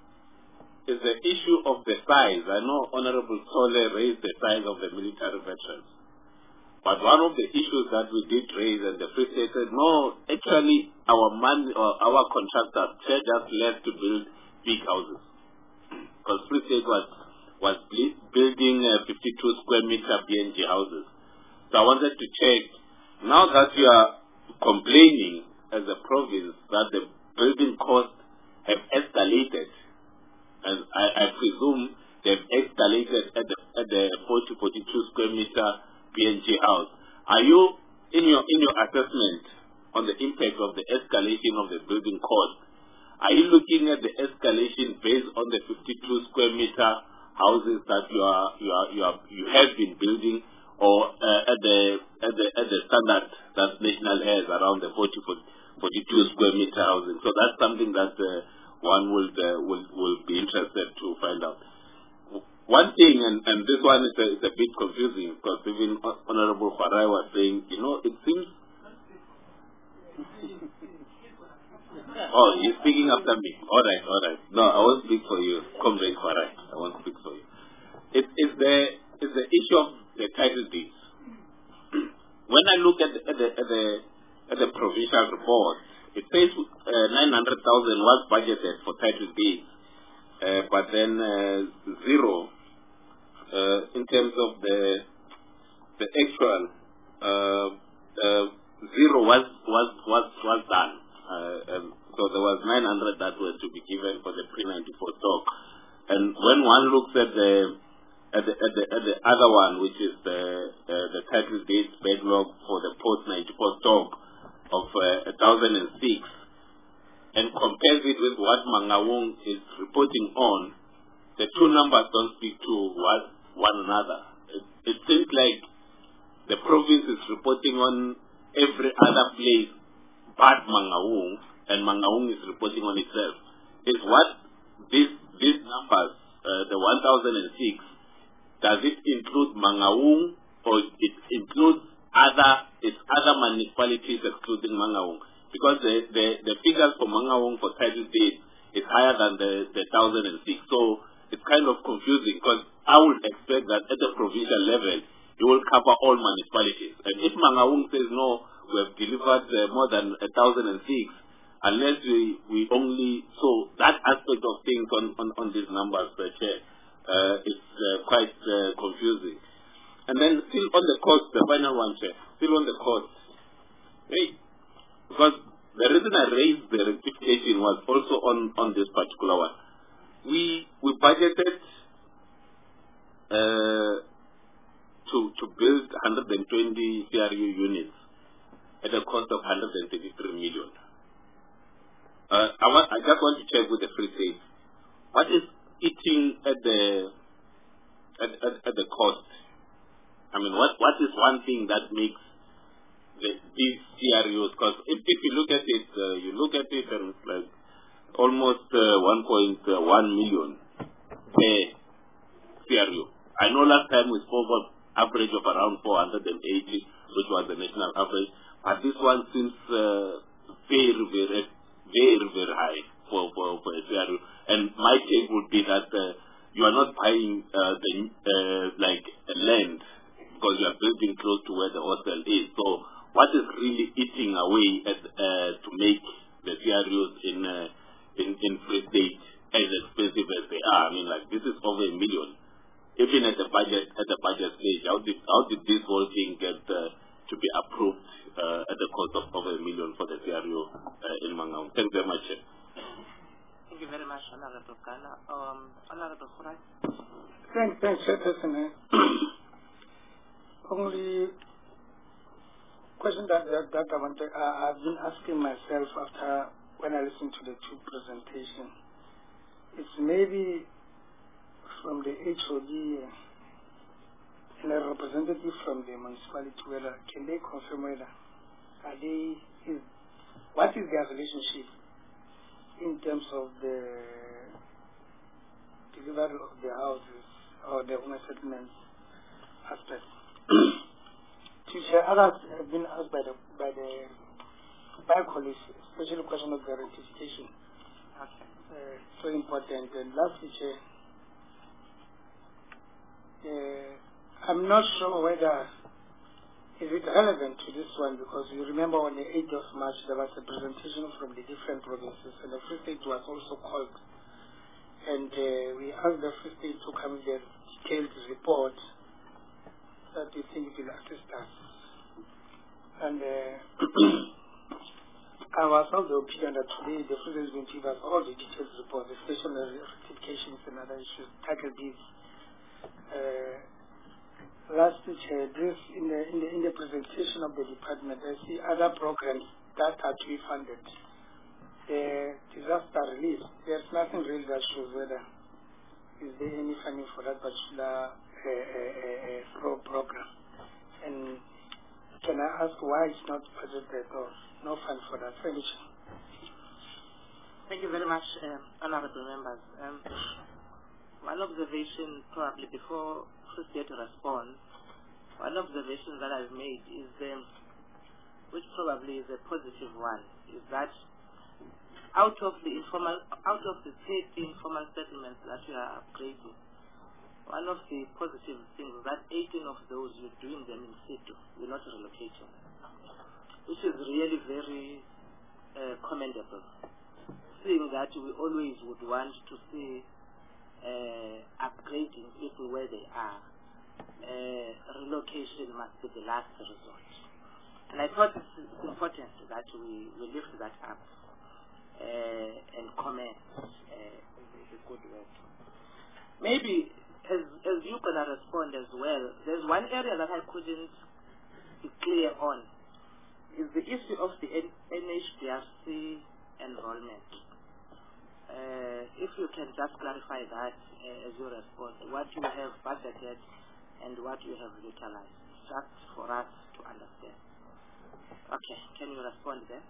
is the issue of the size. I know Honorable Sole raised the size of the military veterans, but one of the issues that we did raise, and the Free State said, no, actually our man or our contractors charge us less to build big houses, because Free State was was building uh, fifty-two square meter B N G houses. So I wanted to check, now that you are complaining as a province that the building costs have escalated, and I, I presume they've escalated at the at the forty, forty-two square meter B N G house, are you in your in your assessment on the impact of the escalation of the building cost? Are you looking at the escalation based on the fifty-two square meter houses that you are you are you are you have been building, or uh, at the at the at the standard that national has around the forty, forty-two square meter housing? So that's something that uh, one will uh, will will be interested to find out. One thing, and, and this one is a, is a bit confusing, because even Honorable Farai was saying, you know, it seems Oh, you're speaking after me. All right, all right. No, I won't speak for you. Comrade Farai, I won't speak for you. It, it's, the, it's the issue of the title deeds. When I look at the, at the, at the, at the provincial report, it says uh, nine hundred thousand was budgeted for title deeds, uh, but then uh, zero uh, in terms of the the actual uh, uh, zero was was was was done. Uh, um, so there was nine hundred that were to be given for the pre ninety-four stock, and when one looks at the at the at the, at the other one, which is the uh, the title deeds backlog for the post ninety-four stock of uh, one thousand six, and compares it with what Mangaung is reporting on, the two numbers don't speak to one, one another. It, it seems like the province is reporting on every other place but Mangaung, and Mangaung is reporting on itself. Is what this, these numbers, uh, the one thousand six, does it include Mangaung, or it includes other, it's other municipalities excluding Mangaung? Because the, the, the figures for Mangaung for title deeds is higher than the, the one thousand six. So it's kind of confusing, because I would expect that at the provincial level, you will cover all municipalities. And if Mangaung says, no, we have delivered uh, more than one thousand six, unless we, we only, so that aspect of things on, on, on these numbers, uh, Chair, uh, is uh, quite uh, confusing. And then still on the cost, the final one, Chair, still on the cost. Hey, because the reason I raised the rectification was also on, on this particular one. We we budgeted uh, to to build one hundred twenty C R U units at a cost of one hundred thirty-three million. Uh, I want I just want to check with the Free State, what is eating at the at, at, at the cost? I mean, what what is one thing that makes the, these C R Us? Because if, if you look at it, uh, you look at it and it's like almost uh, one point one million per C R U. I know last time we spoke of average of around four hundred eighty, which was the national average, but this one seems uh, very, very, very, very high for, for, for a C R U. And my take would be that uh, you are not buying uh, the uh, like a land, because you are building close to where the hostel is. So what is really eating away at, uh, to make the C R Us in, uh, in in Free State as expensive as they are? I mean, like, this is over a million. Even at the budget at the budget stage, how did how did this whole thing get uh, to be approved uh, at the cost of over a million for the C R U uh, in Mangaung? Thank you very much. Thank you very much, Honorable Gana. Um, Honorable Farai. Thanks, thanks, Chairperson. Only question that, that, that I want to, uh, I've been asking myself after when I listened to the two presentations, it's maybe from the H O D and a representative from the municipality, whether can they confirm whether are they is, what is their relationship in terms of the delivery of the houses or the owner settlements aspect. Others have been asked by the by the by colleagues, especially the question of the rectification. Okay. Uh, so important. And lastly, Chair, uh, I'm not sure whether is it relevant to this one, because you remember on the eighth of March there was a presentation from the different provinces, and the Free State was also called, and uh, we asked the Free State to come with a detailed report that we think will assist us. And uh, I was of the opinion that today the Free State is going to give us all the detailed reports, especially the rectifications and other issues, tackle these. Uh, last Chair, this in the, in the in the presentation of the department, I see other programs that are to be funded. The disaster relief, there's nothing really that shows whether is there any funding for that particular uh, uh, uh, pro program. And can I ask why it's not budgeted or no fund for that? Thank you. Thank you very much, uh, honorable members. Um, one observation, probably before Chris to respond, one observation that I've made is, um, which probably is a positive one, is that out of the informal, out of the thirty informal settlements that we are upgrading, one of the positive things is that eighteen of those you're doing them in situ, you're not relocating, which is really very uh, commendable, seeing that we always would want to see uh, upgrading people where they are. Uh, relocation must be the last resort. And I thought it's important that we, we lift that up uh, and comment uh, the good work. Maybe, as, as you're going to respond as well, there's one area that I couldn't be clear on, is the issue of the N H D R C enrollment. Uh, if you can just clarify that uh, as you respond, what you have budgeted and what you have utilized, just for us to understand. Okay, can you respond there?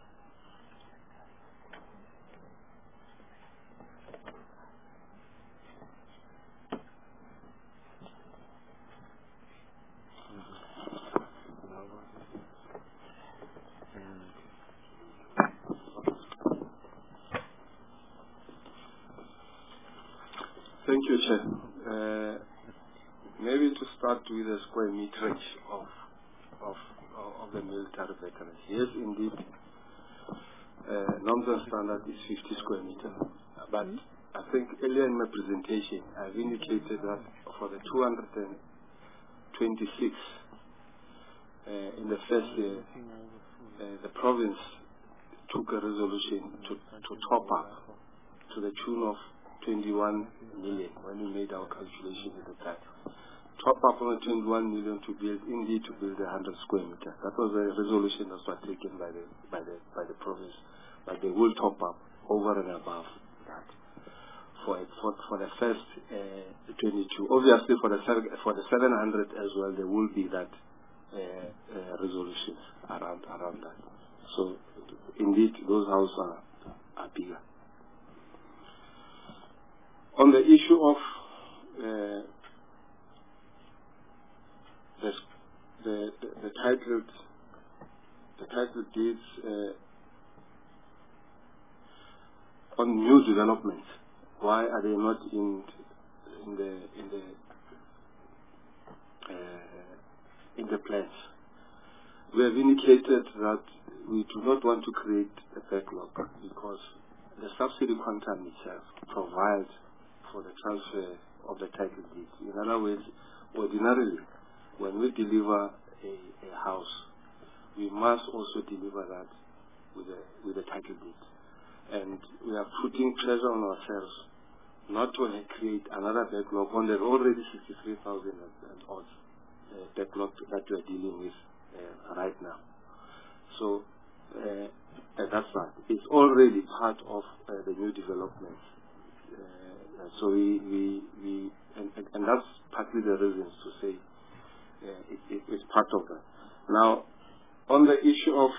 Thank you, Chair. Uh, maybe to start with the square meterage of of of the military veterans. Yes, indeed, uh, norms and standard is fifty square meters. But mm-hmm. I think earlier in my presentation, I've indicated that for the two hundred twenty-six uh, in the first year, uh, the province took a resolution to, to top up to the tune of twenty-one million when we made our calculation at the time. Top up on twenty-one million to build, indeed to build a hundred square meter. That was a resolution that was taken by the by the by the province. But they will top up over and above that for for for the first uh, twenty-two. Obviously, for the for the seven hundred as well, there will be that uh, uh, resolutions around around that. So, indeed, those houses are are bigger. On the issue of uh, the, the, the titled the title deeds uh, on new developments, why are they not in in the in the uh, in the plans? We have indicated that we do not want to create a backlog because the subsidy contract itself provides for the transfer of the title deeds. In other words, ordinarily, when we deliver a, a house, we must also deliver that with a with a title deed. And we are putting pressure on ourselves not to create another backlog when there are already sixty-three thousand and odd uh, backlog that we are dealing with uh, right now. So uh, that's that. It's already part of uh, the new developments. Uh, so we, we, we and, and that's partly the reasons to say uh, it, it, it's part of that. Now, on the issue of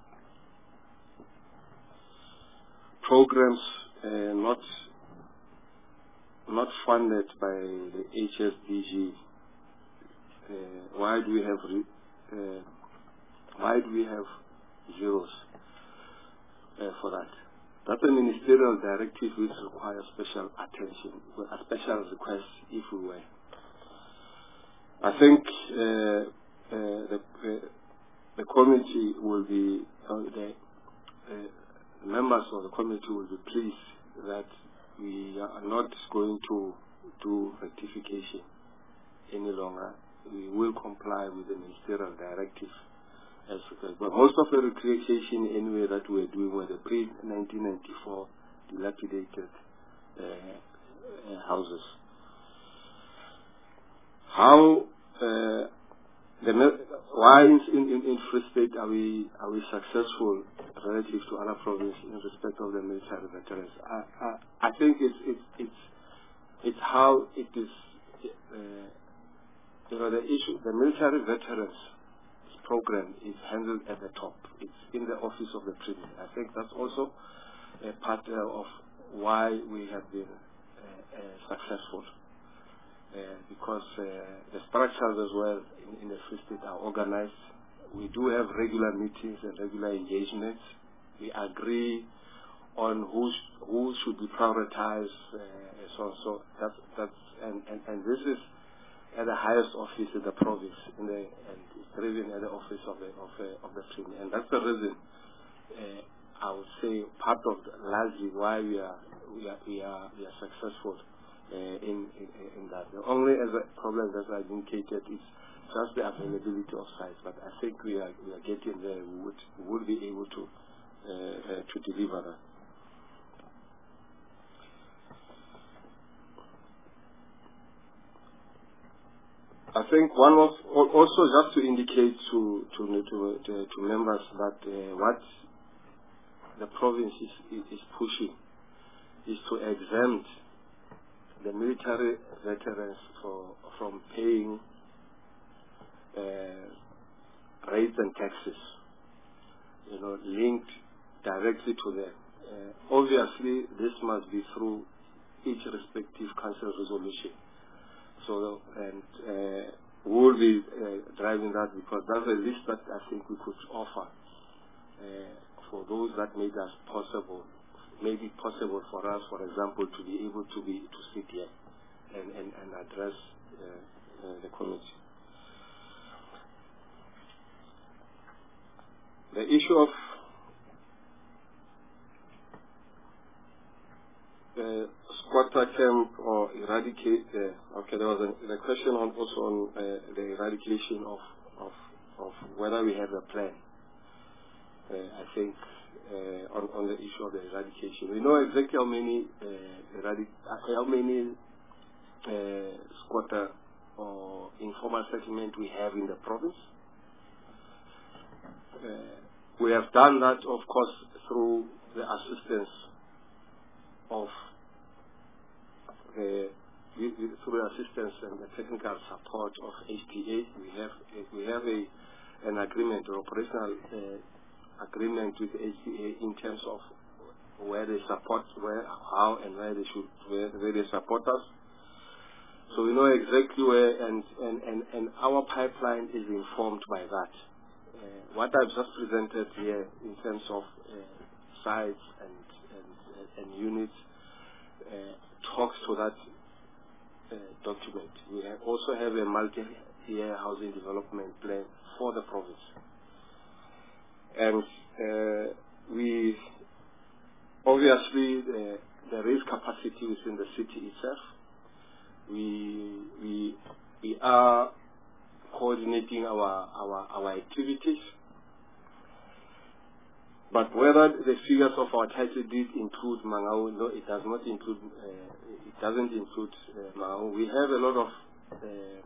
programs uh, not not funded by the H S D G, uh, why do we have re, uh, why do we have zeros uh, for that? That's a ministerial directive which requires special attention, a special request if we were. I think uh, uh, the, uh, the committee will be, uh, the uh, members of the committee will be pleased that we are not going to do rectification any longer. We will comply with the ministerial directive. As well. But most of the recreation anyway that we are doing were the pre nineteen ninety-four dilapidated uh, uh, houses. How uh, the why in, in, in Free State are we are we successful relative to other provinces in respect of the military veterans? I, I, I think it's it's it's it's how it is. Uh, you know the issue. The military veterans program is handled at the top. It's in the office of the Premier. I think that's also a part uh, of why we have been uh, uh, successful. Uh, because uh, the structures as well in, in the Free State are organized. We do have regular meetings and regular engagements. We agree on who sh who should be prioritized. Uh, so so that's that's and, and and this is at the highest office in the province, in the and it's driven at the office of the of the, of the premier, and that's the reason. Uh, I would say part of the, largely why we are we are we are, we are successful uh, in, in in that. The only other problem that I indicated is just the availability of sites, but I think we are we are getting there. We would we would be able to uh, uh, to deliver that. I think one was also just to indicate to to to, to, to members that uh, what the province is, is pushing is to exempt the military veterans for, from paying uh, rates and taxes, you know, linked directly to them. Uh, obviously, this must be through each respective council resolution. So, and uh, we will be uh, driving that because that's the least that I think we could offer uh, for those that made us possible, made it possible for us, for example, to be able to be to sit here and, and, and address uh, uh, the committee. The issue of uh, squatter camp or eradicate, uh, okay, there was a, a question on, also on uh, the eradication of, of, of whether we have a plan. Uh, I think uh, on, on the issue of the eradication. We know exactly how many uh, eradic how many uh, squatter or informal settlement we have in the province. Uh, we have done that, of course, through the assistance of the through the assistance and the technical support of H T A. We have we have a an agreement, an operational uh, agreement with H T A in terms of where they support, where, how, and where they should, where, where they support us. So we know exactly where, and and and, and our pipeline is informed by that. Uh, what I've just presented here in terms of uh, sites and and, and units uh, talks to that uh, document. We have also have a multi-year housing development plan for the province. And uh, we, obviously, uh, there is capacity within the city itself. We, we, we are coordinating our, our, our activities. But whether the figures of our title deed include Mangaung, no, it does not include, uh, it doesn't include uh, Mangaung. We have a lot of uh,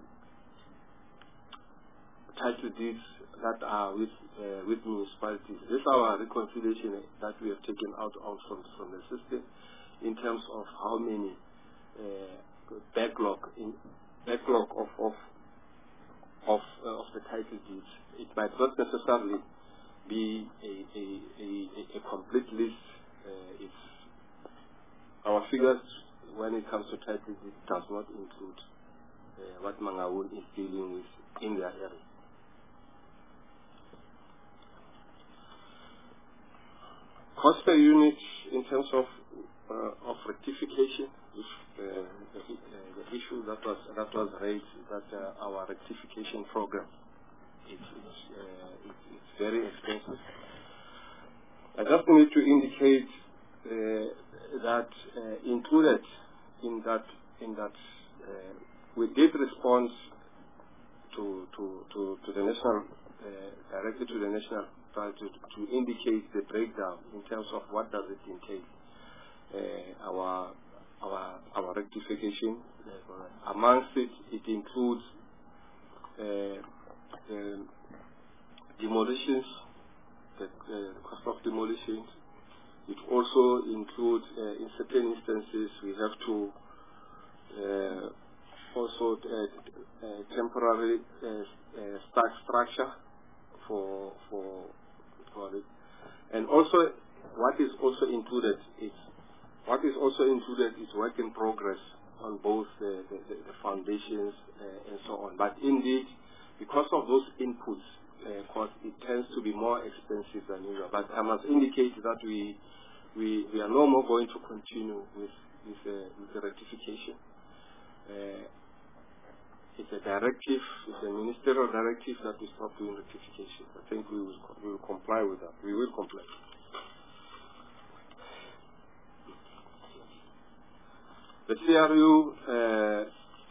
title deeds that are with uh, with municipalities. This is our reconciliation that we have taken out, out from, from the system in terms of how many uh, backlog in backlog of of of, uh, of the title deeds. It might not necessarily be a a, a, a complete list. Uh, it's our figures when it comes to title deeds does not include uh, what Mangaung is dealing with in their area. Cost per unit in terms of uh, of rectification, if, uh, the, uh, the issue that was that was raised, that uh, our rectification program is it's, uh, it, it's very expensive. I just need to indicate uh, that uh, included in that in that uh, we did respond to to to, to the national uh, directly to the national. To, to indicate the breakdown in terms of what does it entail. Uh, our our our rectification uh, amongst it, it includes uh, uh, demolitions, the uh, cost of demolitions. It also includes, uh, in certain instances, we have to uh, also uh, uh, temporary uh, uh, stack structure for for for it, and also what is also included is what is also included is work in progress on both the, the, the foundations uh, and so on. But indeed, because of those inputs, uh, cost, it tends to be more expensive than usual. But I must indicate that we we, we are no more going to continue with, with, uh, with the rectification. Uh, it's a directive, it's a ministerial directive that we stop doing rectification. I think we will, we will comply with that. We will comply. The C R U, uh,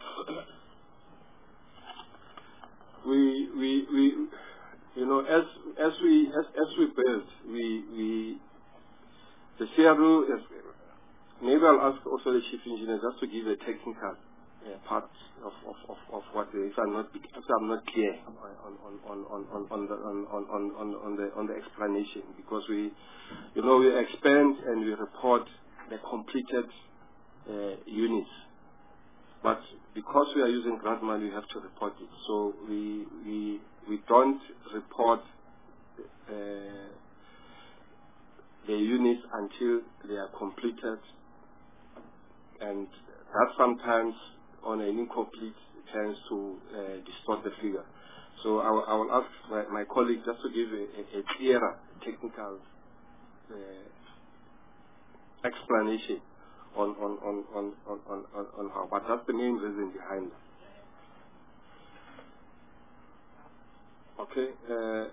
we, we, we, you know, as, as we, as, as we build, we, we, the C R U is, maybe I'll ask also the chief engineer just to give a technical uh, part of, of, of, of what, uh, if I'm not, if I'm not clear on, on, on, on, on, on, the, on, on, on, on the, on the explanation, because we, you know, we expand and we report the completed Uh, units, but because we are using grant money, we have to report it. So we we we don't report uh, the units until they are completed, and that sometimes on an incomplete tends to uh, distort the figure. So I will, I will ask my, my colleague just to give a, a, a clearer technical uh, explanation on on on on on on on how, but that's the main reason behind it. Okay, uh,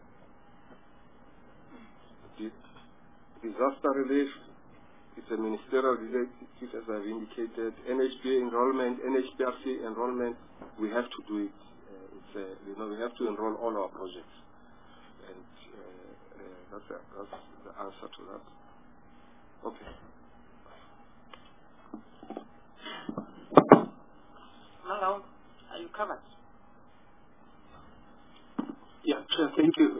disaster relief is a ministerial directive, as I've indicated. N H B enrollment, N H B R C enrollment, we have to do it. Uh, it's a, you know, we have to enroll all our projects, and uh, uh, that's a, that's the answer to that. Okay. Hello, are you covered? Yeah, sure, thank you.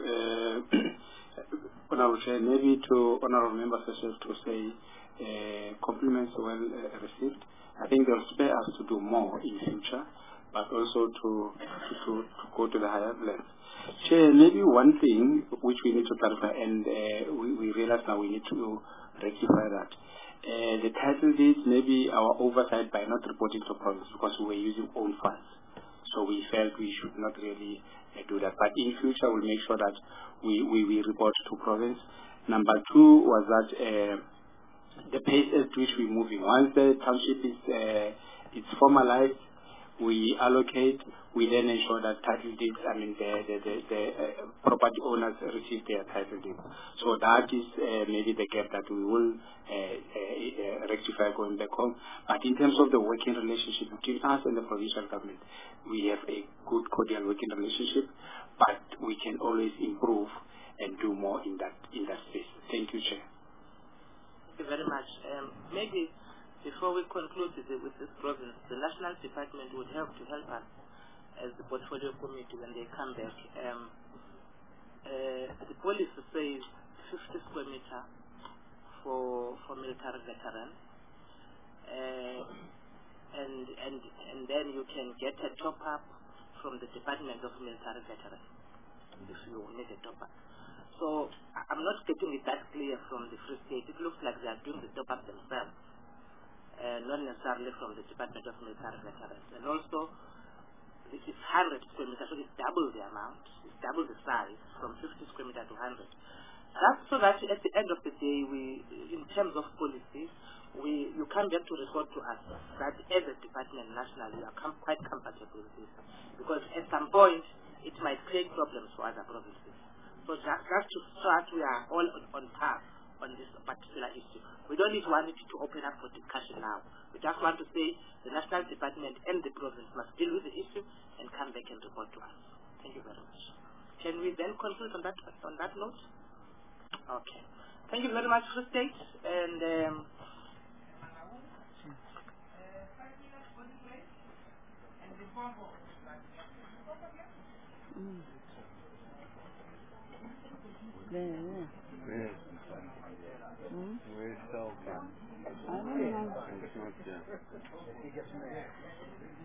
Uh, Honorable Chair, maybe to honorable members as well to say uh, compliments well uh, received. I think they'll spare us to do more in future, but also to, to, to, to go to the higher levels. Chair, maybe one thing which we need to clarify, and uh, we, we realize now we need to rectify that. Uh, the title deeds, maybe our oversight by not reporting to province because we were using own funds. So we felt we should not really uh, do that. But in future, we'll make sure that we, we, we report to province. Number two was that uh, the pace at which we're moving. Once the township is uh, it's formalized, we allocate, we then ensure that title deeds, I mean, the, the, the, the uh, property owners receive their title deeds. So that is uh, maybe the gap that we will uh, uh, rectify going back home. But in terms of the working relationship between us and the provincial government, we have a good cordial working relationship, but we can always improve and do more in that, in that space. Thank you, Chair. Thank you very much. Um, maybe before we conclude with, the, with this province, the National Department would help to help us as the portfolio committee when they come back. Um, uh, the policy says fifty square meter for for military veterans, uh, and and and then you can get a top up from the Department of Military Veterans if you need a top up. So I'm not getting it that clear from the Free State. It looks like they are doing the top up themselves. Uh, not necessarily from the Department of Military Veterans. And also, this is one hundred square meters, so it's double the amount, it's double the size, from fifty square meters to one hundred. That's so that at the end of the day, we, in terms of policy, we, you can't get to resort to us that as a department nationally, you are com quite comfortable with this. Because at some point, it might create problems for other provinces. So just, just to start, we are all on, on par on this particular issue. We don't need one to open up for discussion now. We just want to say the National Department and the province must deal with the issue and come back and report to us. Thank you very much. Can we then conclude on that on that note? Okay. Thank you very much, Free State. And um, mm. There, there. Where? Hmm? Where's Selva? I don't know. It's not there.